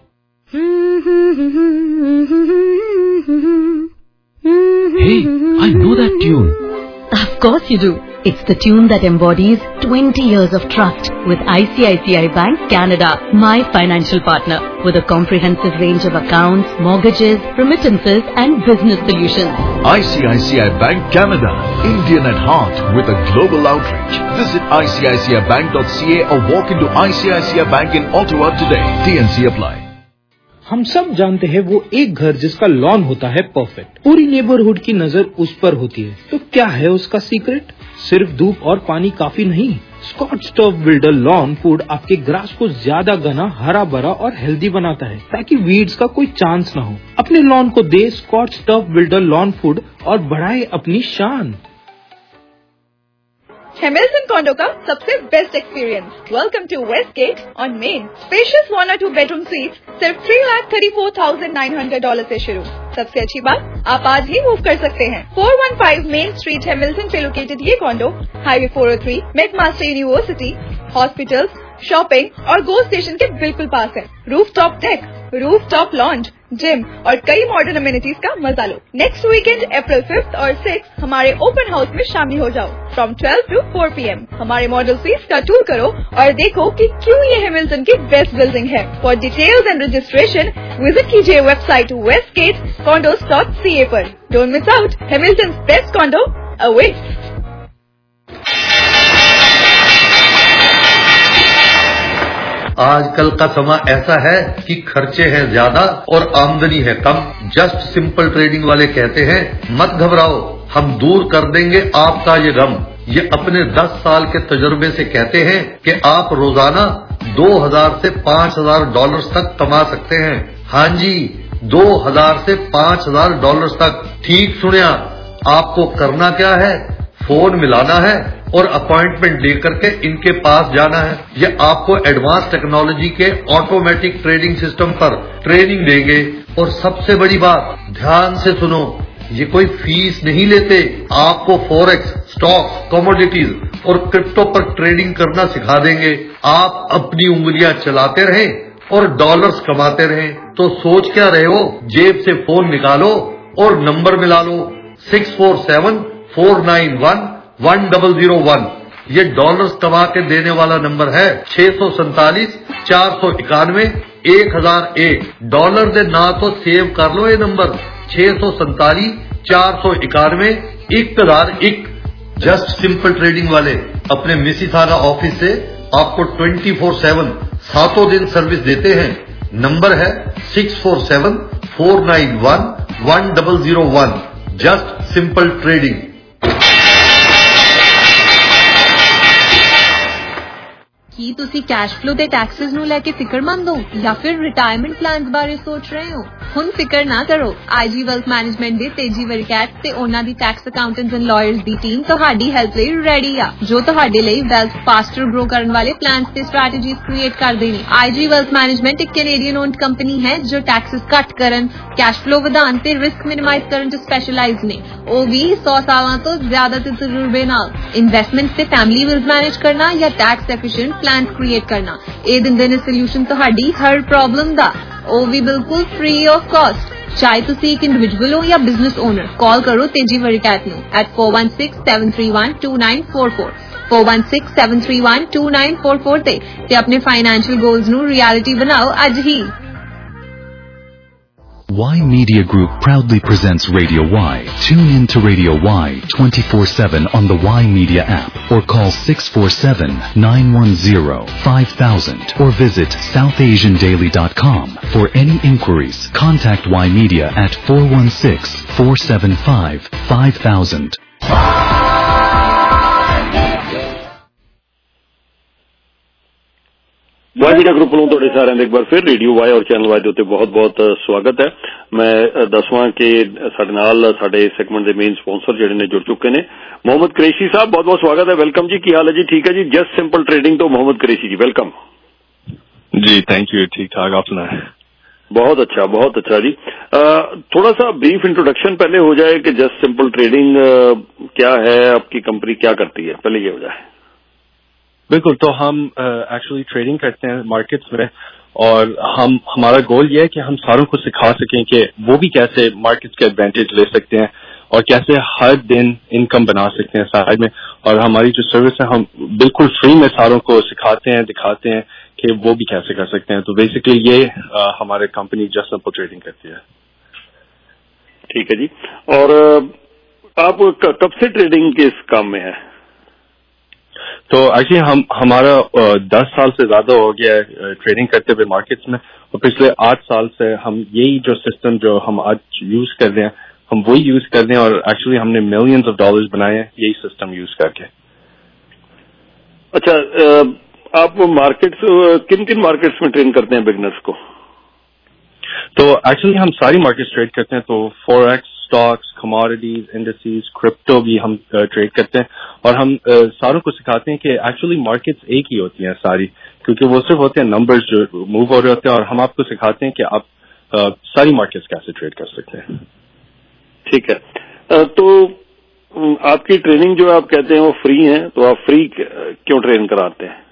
Hey, I know that tune. Of course you do. It's the tune that embodies twenty years of trust with I C I C I Bank Canada, my financial partner, with a comprehensive range of accounts, mortgages, remittances and business solutions. I C I C I Bank Canada, Indian at heart with a global outreach. Visit I C I C I bank dot C A or walk into I C I C I Bank in Ottawa today. T N C apply. हम सब जानते हैं वो एक घर जिसका लॉन होता है परफेक्ट, पूरी नेबरहुड की नजर उस पर होती है। तो क्या है उसका सीक्रेट? सिर्फ धूप और पानी काफी नहीं। Scotts Turf Builder lawn food आपके ग्रास को ज्यादा घना, हरा भरा और हेल्दी बनाता है ताकि वीड्स का कोई चांस न हो। अपने लॉन को दे Scotts Turf Builder lawn food और बढ़ाए अपनी शान। हेमिल्टन कॉन्डो का सबसे best experience. Welcome to Westgate on Main. Spacious one और टू बेडरूम स्वीट सिर्फ three lakh thirty four thousand nine hundred dollar से शुरू। सबसे अच्छी बात, आप आज ही मूव कर सकते हैं। Four one five Main Street Hamilton पे लोकेटेड ये condo highway four O three, McMaster university, hospitals, shopping और गो स्टेशन के बिल्कुल पास है। Roof top deck, roof top lounge, gym और कई मॉडर्न अमेनिटीज का मजा लो। नेक्स्ट वीकेंड अप्रैल फिफ्थ और सिक्स्थ हमारे ओपन हाउस में शामिल हो जाओ from twelve to four P M. हमारे मॉडल स्वीट्स का टूर करो और देखो कि क्यों ये हेमिल्टन की बेस्ट बिल्डिंग है। For details and registration visit कीजिए website Westgate condos dot C A पर। Don't miss out, Hamilton best condo awaits. आजकल का समय ऐसा है कि खर्चे हैं ज्यादा और आमदनी है कम। जस्ट सिंपल ट्रेडिंग वाले कहते हैं मत घबराओ, हम दूर कर देंगे आपका ये गम। ये अपने दस साल के तजुर्बे से कहते हैं कि आप रोजाना दो हजार से पांच हजार डॉलर तक कमा सकते हैं। हाँ जी, दो हजार से पांच हजार डॉलर तक। ठीक सुनिया, आपको करना क्या है, फोन मिलाना है और अपॉइंटमेंट लेकर के इनके पास जाना है। ये आपको एडवांस टेक्नोलॉजी के ऑटोमेटिक ट्रेडिंग सिस्टम पर ट्रेनिंग देंगे। और सबसे बड़ी बात, ध्यान से सुनो, ये कोई फीस नहीं लेते। आपको फॉरेक्स, स्टॉक, कमोडिटीज और क्रिप्टो पर ट्रेडिंग करना सिखा देंगे। आप अपनी उंगलियां चलाते रहें और डॉलर्स कमाते रहें। तो सोच क्या रहे हो, जेब से फोन निकालो और नंबर मिला लो six four seven four nine one one double zero one. ये डॉलर्स कमा के देने वाला नंबर है छह सौ सैतालीस चार सौ इक्यानवे एक हजार एक। डॉलर दे ना तो सेव कर लो ये नंबर छह सौ सैतालीस चार सौ इक्यानवे एक हजार एक। जस्ट सिंपल ट्रेडिंग वाले अपने मिसिसागा ऑफिस से आपको ट्वेंटी फोर सेवन सातों दिन सर्विस देते हैं। नंबर है six four seven four nine one one double zero one. Just simple trading. ਕੀ ਤੁਸੀਂ ਕੈਸ਼ ਫਲੋ ਦੇ ਟੈਕਸਸ ਨੂੰ ਲੈ ਕੇ ਫਿਕਰਮੰਦ ਹੋ ਜਾਂ ਫਿਰ ਰਿਟਾਇਰਮੈਂਟ ਪਲਾਨਸ ਬਾਰੇ ਸੋਚ ਰਹੇ ਹੋ? ਹੁਣ ਫਿਕਰ ਨਾ ਕਰੋ। ਆਈਜੀ ਵੈਲਥ ਮੈਨੇਜਮੈਂਟ ਦੇ ਤੇਜੀ ਵਰਕੈਟ ਤੇ ਉਹਨਾਂ ਦੀ ਟੈਕਸ ਅਕਾਊਂਟੈਂਟਸ ਐਂਡ ਲਾਇਰਸ ਦੀ ਟੀਮ ਤੁਹਾਡੀ ਹੈਲਪ ਲਈ ਰੈਡੀ ਆ, ਜੋ ਤੁਹਾਡੇ ਲਈ ਵੈਲਥ ਫਾਸਟਰ ਗਰੋ ਕਰਨ ਵਾਲੇ ਪਲਾਨਸ ਤੇ ਸਟ੍ਰੈਟੇਜੀਜ਼ ਕ੍ਰੀਏਟ ਕਰਦੇ ਨੇ। ਆਈਜੀ ਵੈਲਥ ਮੈਨੇਜਮੈਂਟ ਇੱਕ ਕੈਨੇਡੀਅਨ ਓਨਡ ਕੰਪਨੀ ਹੈ ਜੋ ਟੈਕਸਸ ਘੱਟ ਕਰਨ, ਕੈਸ਼ ਫਲੋ ਵਧਾਉਣ ਤੇ ਰਿਸਕ ਮਿਨੀਮਾਈਜ਼ ਕਰਨ ਚ ਸਪੈਸ਼ਲਾਈਜ਼ ਨੇ। ਉਹ ਵੀ ਸੌ ਸਾਲਾਂ ਤੋਂ ਜ਼ਿਆਦਾ ਦੇ ਤਜਰਬੇ ਨਾਲ। ਇਨਵੈਸਟਮੈਂਟ ਤੇ ਫੈਮਿਲੀ ਵਿਲਜ਼ ਮੈਨੇਜ ਕਰਨਾ ਜਾਂ ਟੈਕਸ ਐਫੀਸ਼ੀਐਂਟ ਪਲਾਨ ਕ੍ਰੀਏਟ ਕਰਨਾ, ਇਹ ਦਿੰਦੇ ਨੇ ਸੋਲੂਸ਼ਨ ਤੁਹਾਡੀ ਹਰ ਪ੍ਰੋਬਲਮ ਦਾ, ਉਹ ਵੀ ਬਿਲਕੁਲ ਫ੍ਰੀ ਆਫ ਕਾਸਟ। ਚਾਹੇ ਤੁਸੀਂ ਇੱਕ ਇੰਡੀਵਿਜੂਅਲ ਹੋ ਜਾਂ ਬਿਜ਼ਨਸ ਓਨਰ, ਕਾਲ ਕਰੋ ਤੇਜੀ ਵਰਕੈਟ ਨੂੰ at four one six seven three one two nine four four four one six seven three one two nine four four ਤੇ ਤੇ ਆਪਣੇ ਫਾਈਨੈਂਸ਼ੀਅਲ ਗੋਲਸ ਨੂੰ ਰਿਐਲਿਟੀ ਬਣਾਓ ਅੱਜ ਹੀ। Y Media Group proudly presents Radio Y. Tune in to Radio Y twenty-four seven on the Y Media app or call six four seven nine one zero five thousand or visit south asian daily dot com. For any inquiries, contact Y Media at four one six four seven five five thousand. Y media group ਵੱਲੋਂ ਤੁਹਾਡੇ ਸਾਰਿਆਂ ਦਾ ਇੱਕ ਵਾਰ ਫਿਰ ਰੇਡੀਓ ਵਾਈ ਔਰ ਚੈਨਲ ਵਾਈ ਦੇ ਉੱਤੇ ਬਹੁਤ-ਬਹੁਤ ਸਵਾਗਤ ਹੈ। ਮੈਂ ਦੱਸਵਾਂ ਕਿ ਸਾਡੇ ਨਾਲ ਸਾਡੇ ਸੈਗਮੈਂਟ ਦੇ ਮੇਨ ਸਪਾਂਸਰ ਜਿਹੜੇ ਨੇ ਜੁੜ ਚੁੱਕੇ ਨੇ। मोहम्मद कुरैशी साहब बहुत-बहुत स्वागत है, वेलकम जी। की हाल है जी? ठीक है जी। जस्ट सिंपल ट्रेडिंग तो मोहम्मद कुरैशी जी वेलकम जी। Thank you. ठीक ठाक, आप सुनाएं? बहुत अच्छा बहुत अच्छा जी। आ, थोड़ा सा ब्रीफ इंट्रोडक्शन पहले हो जाए कि जस्ट सिंपल ट्रेडिंग क्या है, आपकी कंपनी क्या करती है, पहले ये हो जाए। बिल्कुल, तो हम एक्चुअली uh, ट्रेडिंग करते हैं मार्केट्स में और हम हमारा गोल ये है कि हम सारों को सिखा सकें कि वो भी कैसे मार्केट्स के एडवांटेज ले सकते हैं और कैसे हर दिन इनकम बना सकते हैं साइड में। और हमारी जो सर्विस है हम बिल्कुल फ्री में सारों को सिखाते हैं, दिखाते हैं कि वो भी कैसे कर सकते हैं। तो बेसिकली ये uh, हमारे कंपनी जस्ट सिंपल ट्रेडिंग करती है। ठीक है जी। और आप कब से ट्रेडिंग के इस काम में है? तो एक्चुअली हम हमारा दस साल से ज्यादा हो गया है ट्रेडिंग करते हुए मार्केट्स में और पिछले आठ साल से हम यही जो सिस्टम जो हम आज यूज कर रहे हैं हम वही यूज कर रहे हैं और एक्चुअली हमने मिलियंस ऑफ डॉलर्स बनाए हैं यही सिस्टम यूज करके। अच्छा, आप मार्केट्स किन किन मार्केट्स में ट्रेड करते हैं बिगनर्स को? तो एक्चुअली हम सारी मार्केट्स ट्रेड करते हैं, तो forex, stocks, commodities, industries, crypto भी हम ट्रेड करते हैं और हम uh, सारों को सिखाते हैं कि एक्चुअली मार्केट्स एक ही होती हैं सारी, क्योंकि वो सिर्फ होते हैं नंबर्स जो मूव हो रहे होते हैं और हम आपको सिखाते हैं कि आप uh, सारी मार्केट्स कैसे ट्रेड कर सकते हैं। ठीक है। uh, तो आपकी ट्रेनिंग जो आप कहते हैं वो फ्री है, तो आप फ्री क्यों ट्रेन कराते हैं?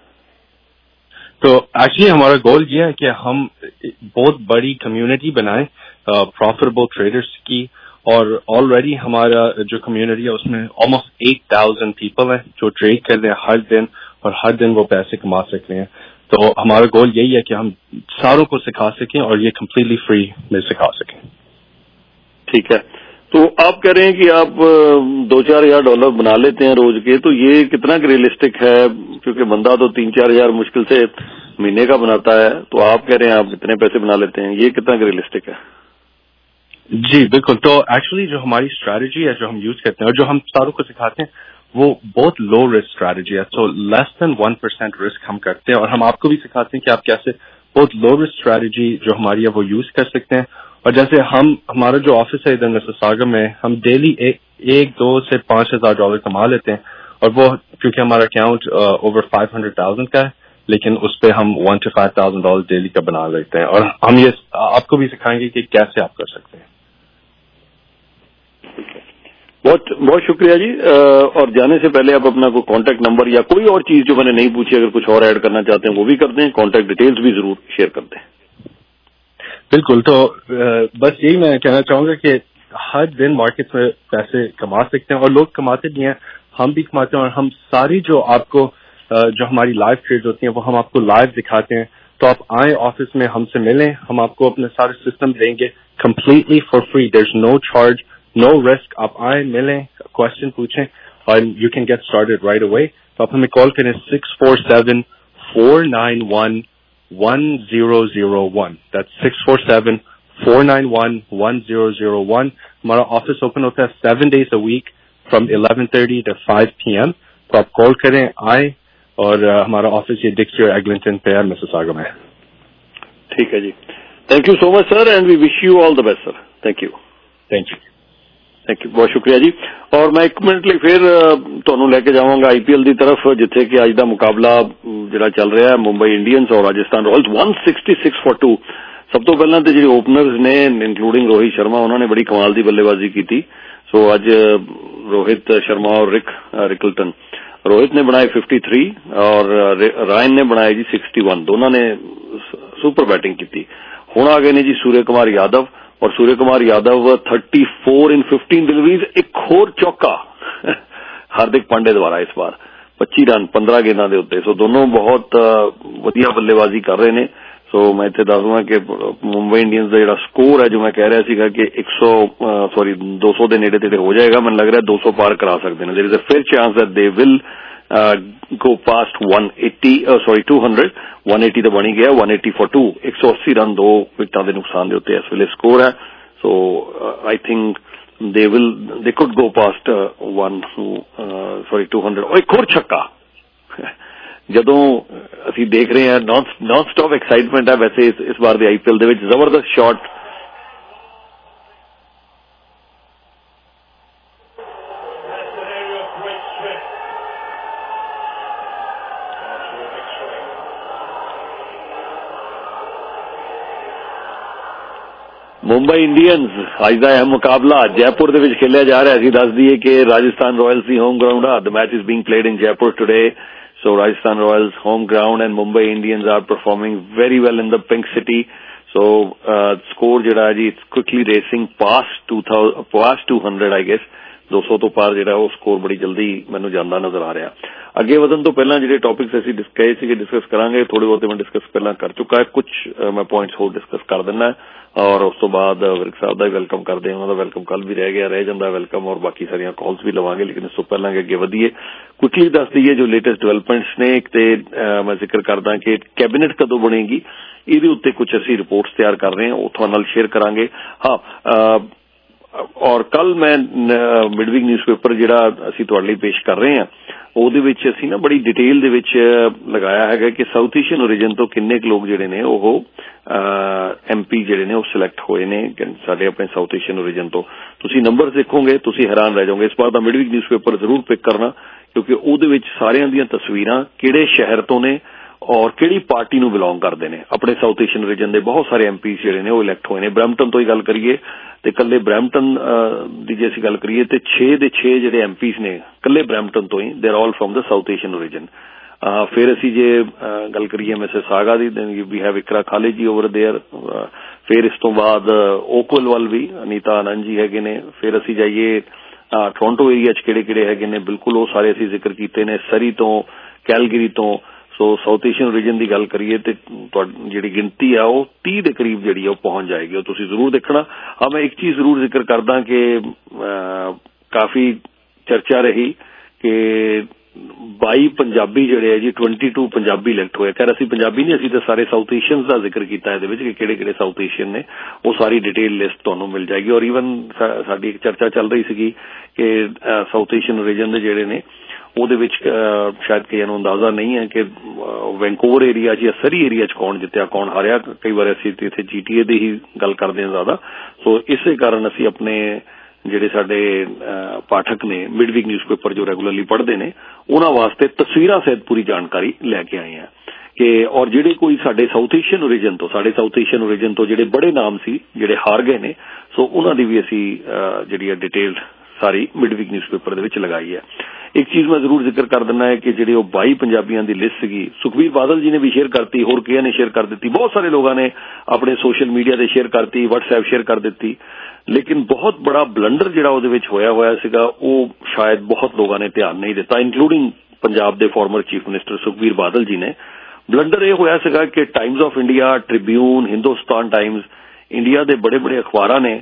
तो एक्चुअली हमारा गोल ये है कि हम बहुत बड़ी कम्युनिटी बनाएं प्रॉफिटेबल ट्रेडर्स की और ऑलरेडी हमारा जो कम्युनिटी है उसमें ऑलमोस्ट एट थाउजेंड पीपल हैं जो ट्रेड कर रहे हैं हर दिन और हर दिन वो पैसे कमा सक रहे हैं। तो हमारा गोल यही है कि हम सारों को सिखा सकें और ये कम्प्लीटली फ्री में सिखा सकें। ठीक है। तो आप कह रहे हैं कि आप दो चार हजार डॉलर बना लेते हैं रोज के, तो ये कितना रियलिस्टिक है? क्योंकि बंदा तो तीन चार हजार मुश्किल से महीने का बनाता है, तो आप कह रहे हैं आप इतने पैसे बना लेते हैं, ये कितना रियलिस्टिक है? जी बिल्कुल। तो एक्चुअली जो हमारी स्ट्रैटेजी है जो हम यूज करते हैं और जो हम सारों को सिखाते हैं वो बहुत लो रिस्क स्ट्रैटेजी है। So less than one percent risk हम करते हैं और हम आपको भी सिखाते हैं कि आप कैसे बहुत लो रिस्क स्ट्रैटेजी जो हमारी है वो यूज कर सकते हैं। और जैसे हम हमारा जो ऑफिस है इधर मिसिसागा में हम डेली एक, एक दो से पांच हजार डॉलर कमा लेते हैं और वो क्योंकि हमारा account over five hundred thousand का है लेकिन उस पर हम one two five thousand dollar daily का बना लेते हैं और हम ये आपको भी सिखाएंगे कि कैसे आप कर सकते हैं। बहुत बहुत शुक्रिया जी। और जाने से पहले आप अपना कोई कांटेक्ट नंबर या कोई और चीज जो मैंने नहीं पूछी अगर कुछ और ऐड करना चाहते हैं वो भी कर दें, कांटेक्ट डिटेल्स भी जरूर शेयर कर दें। बिल्कुल। तो बस यही मैं कहना चाहूंगा कि हर दिन मार्केट में पैसे कमा सकते हैं और लोग कमाते भी हैं, हम भी कमाते हैं और हम सारी जो आपको जो हमारी लाइव ट्रेड होती हैं वो हम आपको लाइव दिखाते हैं। तो आप आए ऑफिस में हमसे मिलें, हम आपको अपने सारे सिस्टम देंगे completely for free, there is no charge, no risk. आप आए, मिलें, क्वेश्चन पूछें और you can get started right away. तो आप हमें कॉल करें six four seven four nine one one zero zero one, that's six four seven four nine one one zero zero one. हमारा ऑफिस ओपन होता है seven days a week from eleven thirty to five P M. तो आप कॉल करें, आए और uh, हमारा ऑफिस ये डिक्सटर एग्लिंटन पे है मिसिसागा में। ठीक है जी। Thank you so much sir and we wish you all the best sir. Thank you. Thank you thank you, बहुत शुक्रिया जी। और मैं एक मिनट ਲਈ फिर ਤੁਹਾਨੂੰ ਲੈ ਕੇ ਜਾਵਾਂਗਾ ਆਈਪੀਐਲ ਦੀ ਤਰਫ ਜਿੱਥੇ ਕਿ ਅੱਜ ਦਾ ਮੁਕਾਬਲਾ ਜਿਹੜਾ ਚੱਲ ਰਿਹਾ ਹੈ ਮੁੰਬਈ ਇੰਡੀਅਨਸ और Rajasthan Royals one sixty-six for two। ਸਭ ਤੋਂ ਪਹਿਲਾਂ ਤੇ ਜਿਹੜੇ ਓਪਨਰਸ ਨੇ ਇਨਕਲੂਡਿੰਗ ਰੋਹਿਤ ਸ਼ਰਮਾ ਉਹਨਾਂ ਨੇ ਬੜੀ ਕਮਾਲ ਦੀ ਬੱਲੇਬਾਜ਼ੀ ਕੀਤੀ। ਸੋ ਅੱਜ रोहित शर्मा और रिक रिकल्टन, रोहित ने बनाए तिरेपन और रायन ने बनाए जी इकसठ। दोनों ने सुपर बैटिंग की थी। हुण आ गए ने जी सूर्य कुमार यादव और सूर्य कुमार यादव चौंतीस इन पंद्रह डिलीवरीज, एक होर चौका हार्दिक पांडे द्वारा इस बार पच्ची रन पंद्रह गेंदा के उत्ते। सो दोनों बहुत वधिया बल्लेबाजी कर रहे हैं। सो मैं इत्थे दस दूंगा कि मुंबई इंडियंस का जिहड़ा स्कोर है जो मैं कह रहा सीगा कि एक सौ सॉरी दो सौ के नेड़े तेड़े हो जाएगा, मैंने लग रहा है दो सौ पार करा सकते हैं। There is a fair chance that they will go past one eighty sorry two hundred one eighty तो बन ही गया, वन एटी फॉर टू एक सौ अस्सी रन दो विकटां के नुकसान के उत्ते इस वेले स्कोर है। So I think they will they could go past one sorry two hundred. और एक होर छक्का ਜਦੋਂ ਅਸੀਂ ਦੇਖ ਰਹੇ ਹਾਂ ਨॉन नॉन स्टॉप एक्साइटमेंट है वैसे इस, इस बार ਦੇ ਆਈਪੀਐਲ ਦੇ ਵਿੱਚ ਜ਼ਬਰਦਸਤ ਸ਼ਾਟ मुंबई इंडियंस ਅੱਜ ਦਾ ਇਹ ਮੁਕਾਬਲਾ ਜੈਪੁਰ ਦੇ ਵਿੱਚ ਖੇਲਿਆ ਜਾ ਰਿਹਾ ਸੀ। ਦੱਸ ਦਈਏ ਕਿ ਰਾਜਸਥਾਨ ਰਾਇਲਸ ਦੀ ਹੋਮ ਗਰਾਊਂਡ ਆ। The match is being played in Jaipur today. So Rajasthan Royals home ground and Mumbai Indians are performing very well in the Pink City. So uh, score jehda ji it's quickly racing past two thousand past two hundred I guess दो सौ तो पार ਜਿਹੜਾ ਉਹ ਸਕੋਰ ਬੜੀ ਜਲਦੀ ਮੈਨੂੰ ਜਾਂਦਾ ਨਜ਼ਰ ਆ ਰਿਹਾ। ਅੱਗੇ ਵਧਣ ਤੋਂ ਪਹਿਲਾਂ ਜਿਹੜੇ ਟੌਪਿਕਸ ਅਸੀਂ ਡਿਸਕਸ ਸੀਗੇ ਡਿਸਕਸ ਕਰਾਂਗੇ। ਥੋੜੇ ਬਹੁਤੇ ਮੈਂ ਡਿਸਕਸ ਪਹਿਲਾਂ ਕਰ ਚੁੱਕਾ ਹੈ, ਕੁਝ ਮੈਂ ਪੁਆਇੰਟਸ ਹੋਰ ਡਿਸਕਸ ਕਰ ਦਿੰਦਾ ਔਰ ਉਸ ਤੋਂ ਬਾਅਦ ਵਿਰਕ ਸਾਹਿਬ ਦਾ ਵੈਲਕਮ ਕਰਦੇ ਹਾਂ। ਉਹਨਾਂ ਦਾ ਵੈਲਕਮ ਕੱਲ ਵੀ ਰਹਿ ਗਿਆ ਰਹਿ ਜਾਂਦਾ ਵੈਲਕਮ ਔਰ ਬਾਕੀ ਸਾਰੀਆਂ ਕਾਲਸ ਵੀ ਲਵਾਂਗੇ। ਲੇਕਿਨ ਇਸ ਤੋਂ ਪਹਿਲਾਂ ਕਿ ਅੱਗੇ ਵਧੀਏ ਕੁਇਕਲੀ ਦੱਸ ਦਈਏ ਜੋ ਲੇਟੈਸਟ ਡਿਵੈਲਪਮੈਂਟਸ ਨੇ। ਇੱਕ ਤੇ ਮੈਂ ਜ਼ਿਕਰ ਕਰਦਾ ਕਿ ਕੈਬਨਿਟ ਕਦੋਂ ਬਣੇਗੀ ਇਹਦੇ ਉੱਤੇ ਕੁਝ ਅਸੀਂ ਰਿਪੋਰਟਸ ਤਿਆਰ ਕਰ ਰਹੇ ਹਾਂ, ਉਹ ਤੁਹਾਡੇ ਨਾਲ ਸ਼ੇਅਰ ਕਰਾਂਗੇ। ਹਾਂ ਔਰ ਕੱਲ ਮੈਂ ਮਿਡਵੀਕ ਨਿਊਜ਼ਪੇਪਰ ਜਿਹੜਾ ਅਸੀਂ ਤੁਹਾਡੇ ਲਈ ਪੇਸ਼ ਕਰ ਰਹੇ ਹਾਂ ਉਹਦੇ ਵਿੱਚ ਅਸੀਂ ਨਾ ਬੜੀ ਡਿਟੇਲ ਦੇ ਵਿੱਚ ਲਗਾਇਆ ਹੈਗਾ ਕਿ ਸਾਊਥ ਏਸ਼ੀਅਨ ਓਰੀਜਨ ਤੋਂ ਕਿੰਨੇ ਕੁ ਲੋਕ ਜਿਹੜੇ ਨੇ ਉਹ ਐਮਪੀ ਜਿਹੜੇ ਨੇ ਉਹ ਸਿਲੈਕਟ ਹੋਏ ਨੇ ਸਾਡੇ ਆਪਣੇ ਸਾਊਥ ਏਸ਼ੀਅਨ ਓਰੀਜਨ ਤੋਂ। ਤੁਸੀਂ ਨੰਬਰ ਦੇਖੋਗੇ ਤੁਸੀਂ ਹੈਰਾਨ ਰਹਿ ਜਾਓਗੇ। ਇਸ ਵਾਰ ਦਾ ਮਿਡਵੀਕ ਨਿਊਜ਼ਪੇਪਰ ਜ਼ਰੂਰ ਪਿਕ ਕਰਨਾ ਕਿਉਂਕਿ ਉਹਦੇ ਵਿੱਚ ਸਾਰਿਆਂ ਦੀਆਂ ਤਸਵੀਰਾਂ ਕਿਹੜੇ ਸ਼ਹਿਰ ਤੋਂ ਨੇ ਔਰ ਕਿਹੜੀ ਪਾਰਟੀ ਨੂੰ ਬਿਲੋਂਗ ਕਰਦੇ ਨੇ। ਆਪਣੇ ਸਾਊਥ ਏਸ਼ੀਅਨ ਰੀਜਨ ਦੇ ਬਹੁਤ ਸਾਰੇ ਐਮਪੀ ਜਿਹੜੇ ਨੇ ਉਹ ਇਲੈਕਟ ਹੋਏ ਨੇ। ਬਰੈਂਪਟਨ ਤੋਂ ਹੀ ਗੱਲ ਕਰੀਏ ਤੇ ਕੱਲੇ ਬਰੈਂਪਟਨ ਦੀ ਜੇ ਅਸੀਂ ਗੱਲ ਕਰੀਏ ਤੇ ਛੇ ਦੇ ਛੇ ਜਿਹੜੇ ਐਮਪੀਸ ਨੇ ਕੱਲੇ ਬਰੈਂਪਟਨ ਤੋਂ ਹੀ they are all from the South Asian origin. ਫਿਰ ਅਸੀਂ ਜੇ ਗੱਲ ਕਰੀਏ ਮਿਸੇਸ ਸਾਗਾ ਦੀ we have Iqra Khalid ji over there. ਫਿਰ ਇਸ ਤੋਂ ਬਾਅਦ ਓਕਵਲ ਵੱਲ ਵੀ ਅਨੀਤਾ ਆਨੰਦ ਜੀ ਹੈਗੇ ਨੇ। ਫਿਰ ਅਸੀਂ ਜਾਈਏ ਟੋਰਾਂਟੋ ਏਰੀਆ 'ਚ ਕਿਹੜੇ ਕਿਹੜੇ ਹੈਗੇ ਨੇ ਬਿਲਕੁਲ ਉਹ ਸਾਰੇ ਅਸੀਂ ਜ਼ਿਕਰ ਕੀਤੇ ਨੇ। ਸਰੀ ਤੋਂ ਕੈਲਗਰੀ ਤੋਂ। ਸੋ ਸਾਊਥ ਏਸ਼ੀਅਨ ਰੀਜਨ ਦੀ ਗੱਲ ਕਰੀਏ ਤੇ ਜਿਹੜੀ ਗਿਣਤੀ ਆ ਉਹ ਤੀਹ ਦੇ ਕਰੀਬ ਜਿਹੜੀ ਉਹ ਪਹੁੰਚ ਜਾਏਗੀ। ਉਹ ਤੁਸੀਂ ਜ਼ਰੂਰ ਦੇਖਣਾ। ਹਾਂ ਮੈਂ ਇੱਕ ਚੀਜ਼ ਜ਼ਰੂਰ ਜ਼ਿਕਰ ਕਰਦਾ ਕਿ ਕਾਫੀ ਚਰਚਾ ਰਹੀ ਕਿ ਬਾਈ ਪੰਜਾਬੀ ਜਿਹੜੇ ਹੈ ਜੀ ਟਵੈਂਟੀ ਟੂ ਪੰਜਾਬੀ ਇਲੈਕਟ ਹੋਏ। ਖੈਰ ਅਸੀਂ ਪੰਜਾਬੀ ਨਹੀਂ ਅਸੀਂ ਤਾਂ ਸਾਰੇ ਸਾਊਥ ਏਸ਼ੀਅਨਸ ਦਾ ਜ਼ਿਕਰ ਕੀਤਾ ਇਹਦੇ ਵਿੱਚ ਕਿ ਕਿਹੜੇ ਕਿਹੜੇ ਸਾਊਥ ਏਸ਼ੀਅਨ ਨੇ। ਉਹ ਸਾਰੀ ਡਿਟੇਲ ਲਿਸਟ ਤੁਹਾਨੂੰ ਮਿਲ ਜਾਏਗੀ। ਔਰ ਈਵਨ ਸਾਡੀ ਇੱਕ ਚਰਚਾ ਚੱਲ ਰਹੀ ਸੀਗੀ ਕਿ ਸਾਊਥ ਏਸ਼ੀਅਨ ਰੀਜਨ ਦੇ ਜਿਹੜੇ ਨੇ ਉਹਦੇ ਵਿੱਚ ਸ਼ਾਇਦ ਕਈਆਂ ਨੂੰ ਅੰਦਾਜ਼ਾ ਨਹੀਂ ਹੈ ਕਿ ਵੈਂਕੂਵਰ ਏਰੀਆ 'ਚ ਜਾਂ ਸਰੀ ਏਰੀਆ 'ਚ ਕੌਣ ਜਿੱਤਿਆ ਕੌਣ ਹਾਰਿਆ। ਕਈ ਵਾਰ ਅਸੀਂ ਇੱਥੇ ਜੀਟੀਏ ਦੀ ਹੀ ਗੱਲ ਕਰਦੇ ਹਾਂ ਜ਼ਿਆਦਾ। ਸੋ ਇਸੇ ਕਾਰਨ ਅਸੀਂ ਆਪਣੇ ਜਿਹੜੇ ਸਾਡੇ ਪਾਠਕ ਨੇ ਮਿਡਵੀਕ ਨਿਊਜ਼ਪੇਪਰ ਜੋ ਰੈਗੂਲਰਲੀ ਪੜ੍ਹਦੇ ਨੇ ਉਹਨਾਂ ਵਾਸਤੇ ਤਸਵੀਰਾਂ ਸਹਿਤ ਪੂਰੀ ਜਾਣਕਾਰੀ ਲੈ ਕੇ ਆਏ ਹਾਂ ਕਿ ਔਰ ਜਿਹੜੇ ਕੋਈ ਸਾਡੇ ਸਾਊਥ ਏਸ਼ੀਅਨ ਓਰੀਜਨ ਤੋਂ ਸਾਡੇ ਸਾਊਥ ਏਸ਼ੀਅਨ ਓਰੀਜਨ ਤੋਂ ਜਿਹੜੇ ਬੜੇ ਨਾਮ ਸੀ ਜਿਹੜੇ ਹਾਰ ਗਏ ਨੇ ਸੋ ਉਹਨਾਂ ਦੀ ਵੀ ਅਸੀਂ ਜਿਹੜੀ ਆ ਡਿਟੇਲ ਸਾਰੀ ਮਿਡਵੀਕ ਨਿਊਜ਼ਪੇਪਰ ਦੇ ਵਿੱਚ ਲਗਾਈ ਹੈ। ਇੱਕ ਚੀਜ਼ ਮੈਂ ਜ਼ਰੂਰ ਜ਼ਿਕਰ ਕਰ ਦਿੰਦਾ ਹੈ ਕਿ ਜਿਹੜੇ ਉਹ ਬਾਈ ਪੰਜਾਬੀਆਂ ਦੀ ਲਿਸਟ ਸੀਗੀ ਸੁਖਬੀਰ ਬਾਦਲ ਜੀ ਨੇ ਵੀ ਸ਼ੇਅਰ ਕਰਤੀ, ਹੋਰ ਕਿਹਨਾਂ ਨੇ ਸ਼ੇਅਰ ਕਰ ਦਿੱਤੀ, ਬਹੁਤ ਸਾਰੇ ਲੋਕਾਂ ਨੇ ਆਪਣੇ ਸੋਸ਼ਲ ਮੀਡੀਆ ਤੇ ਸ਼ੇਅਰ ਕਰਤੀ, ਵਟਸਐਪ ਸ਼ੇਅਰ ਕਰ ਦਿੱਤੀ। ਲੇਕਿਨ ਬਹੁਤ ਬੜਾ ਬਲੰਡਰ ਜਿਹੜਾ ਉਹਦੇ ਵਿੱਚ ਹੋਇਆ ਹੋਇਆ ਸੀਗਾ ਉਹ ਸ਼ਾਇਦ ਬਹੁਤ ਲੋਕਾਂ ਨੇ ਧਿਆਨ ਨਹੀਂ ਦਿੱਤਾ ਇਨਕਲੂਡਿੰਗ ਪੰਜਾਬ ਦੇ former chief minister Sukhbir Badal ji ਨੇ। ਬਲੰਡਰ ਇਹ ਹੋਇਆ ਸੀਗਾ ਕਿ Times of India, Tribune, Hindustan Times, India ਦੇ ਬੜੇ ਬੜੇ ਅਖਬਾਰਾਂ ਨੇ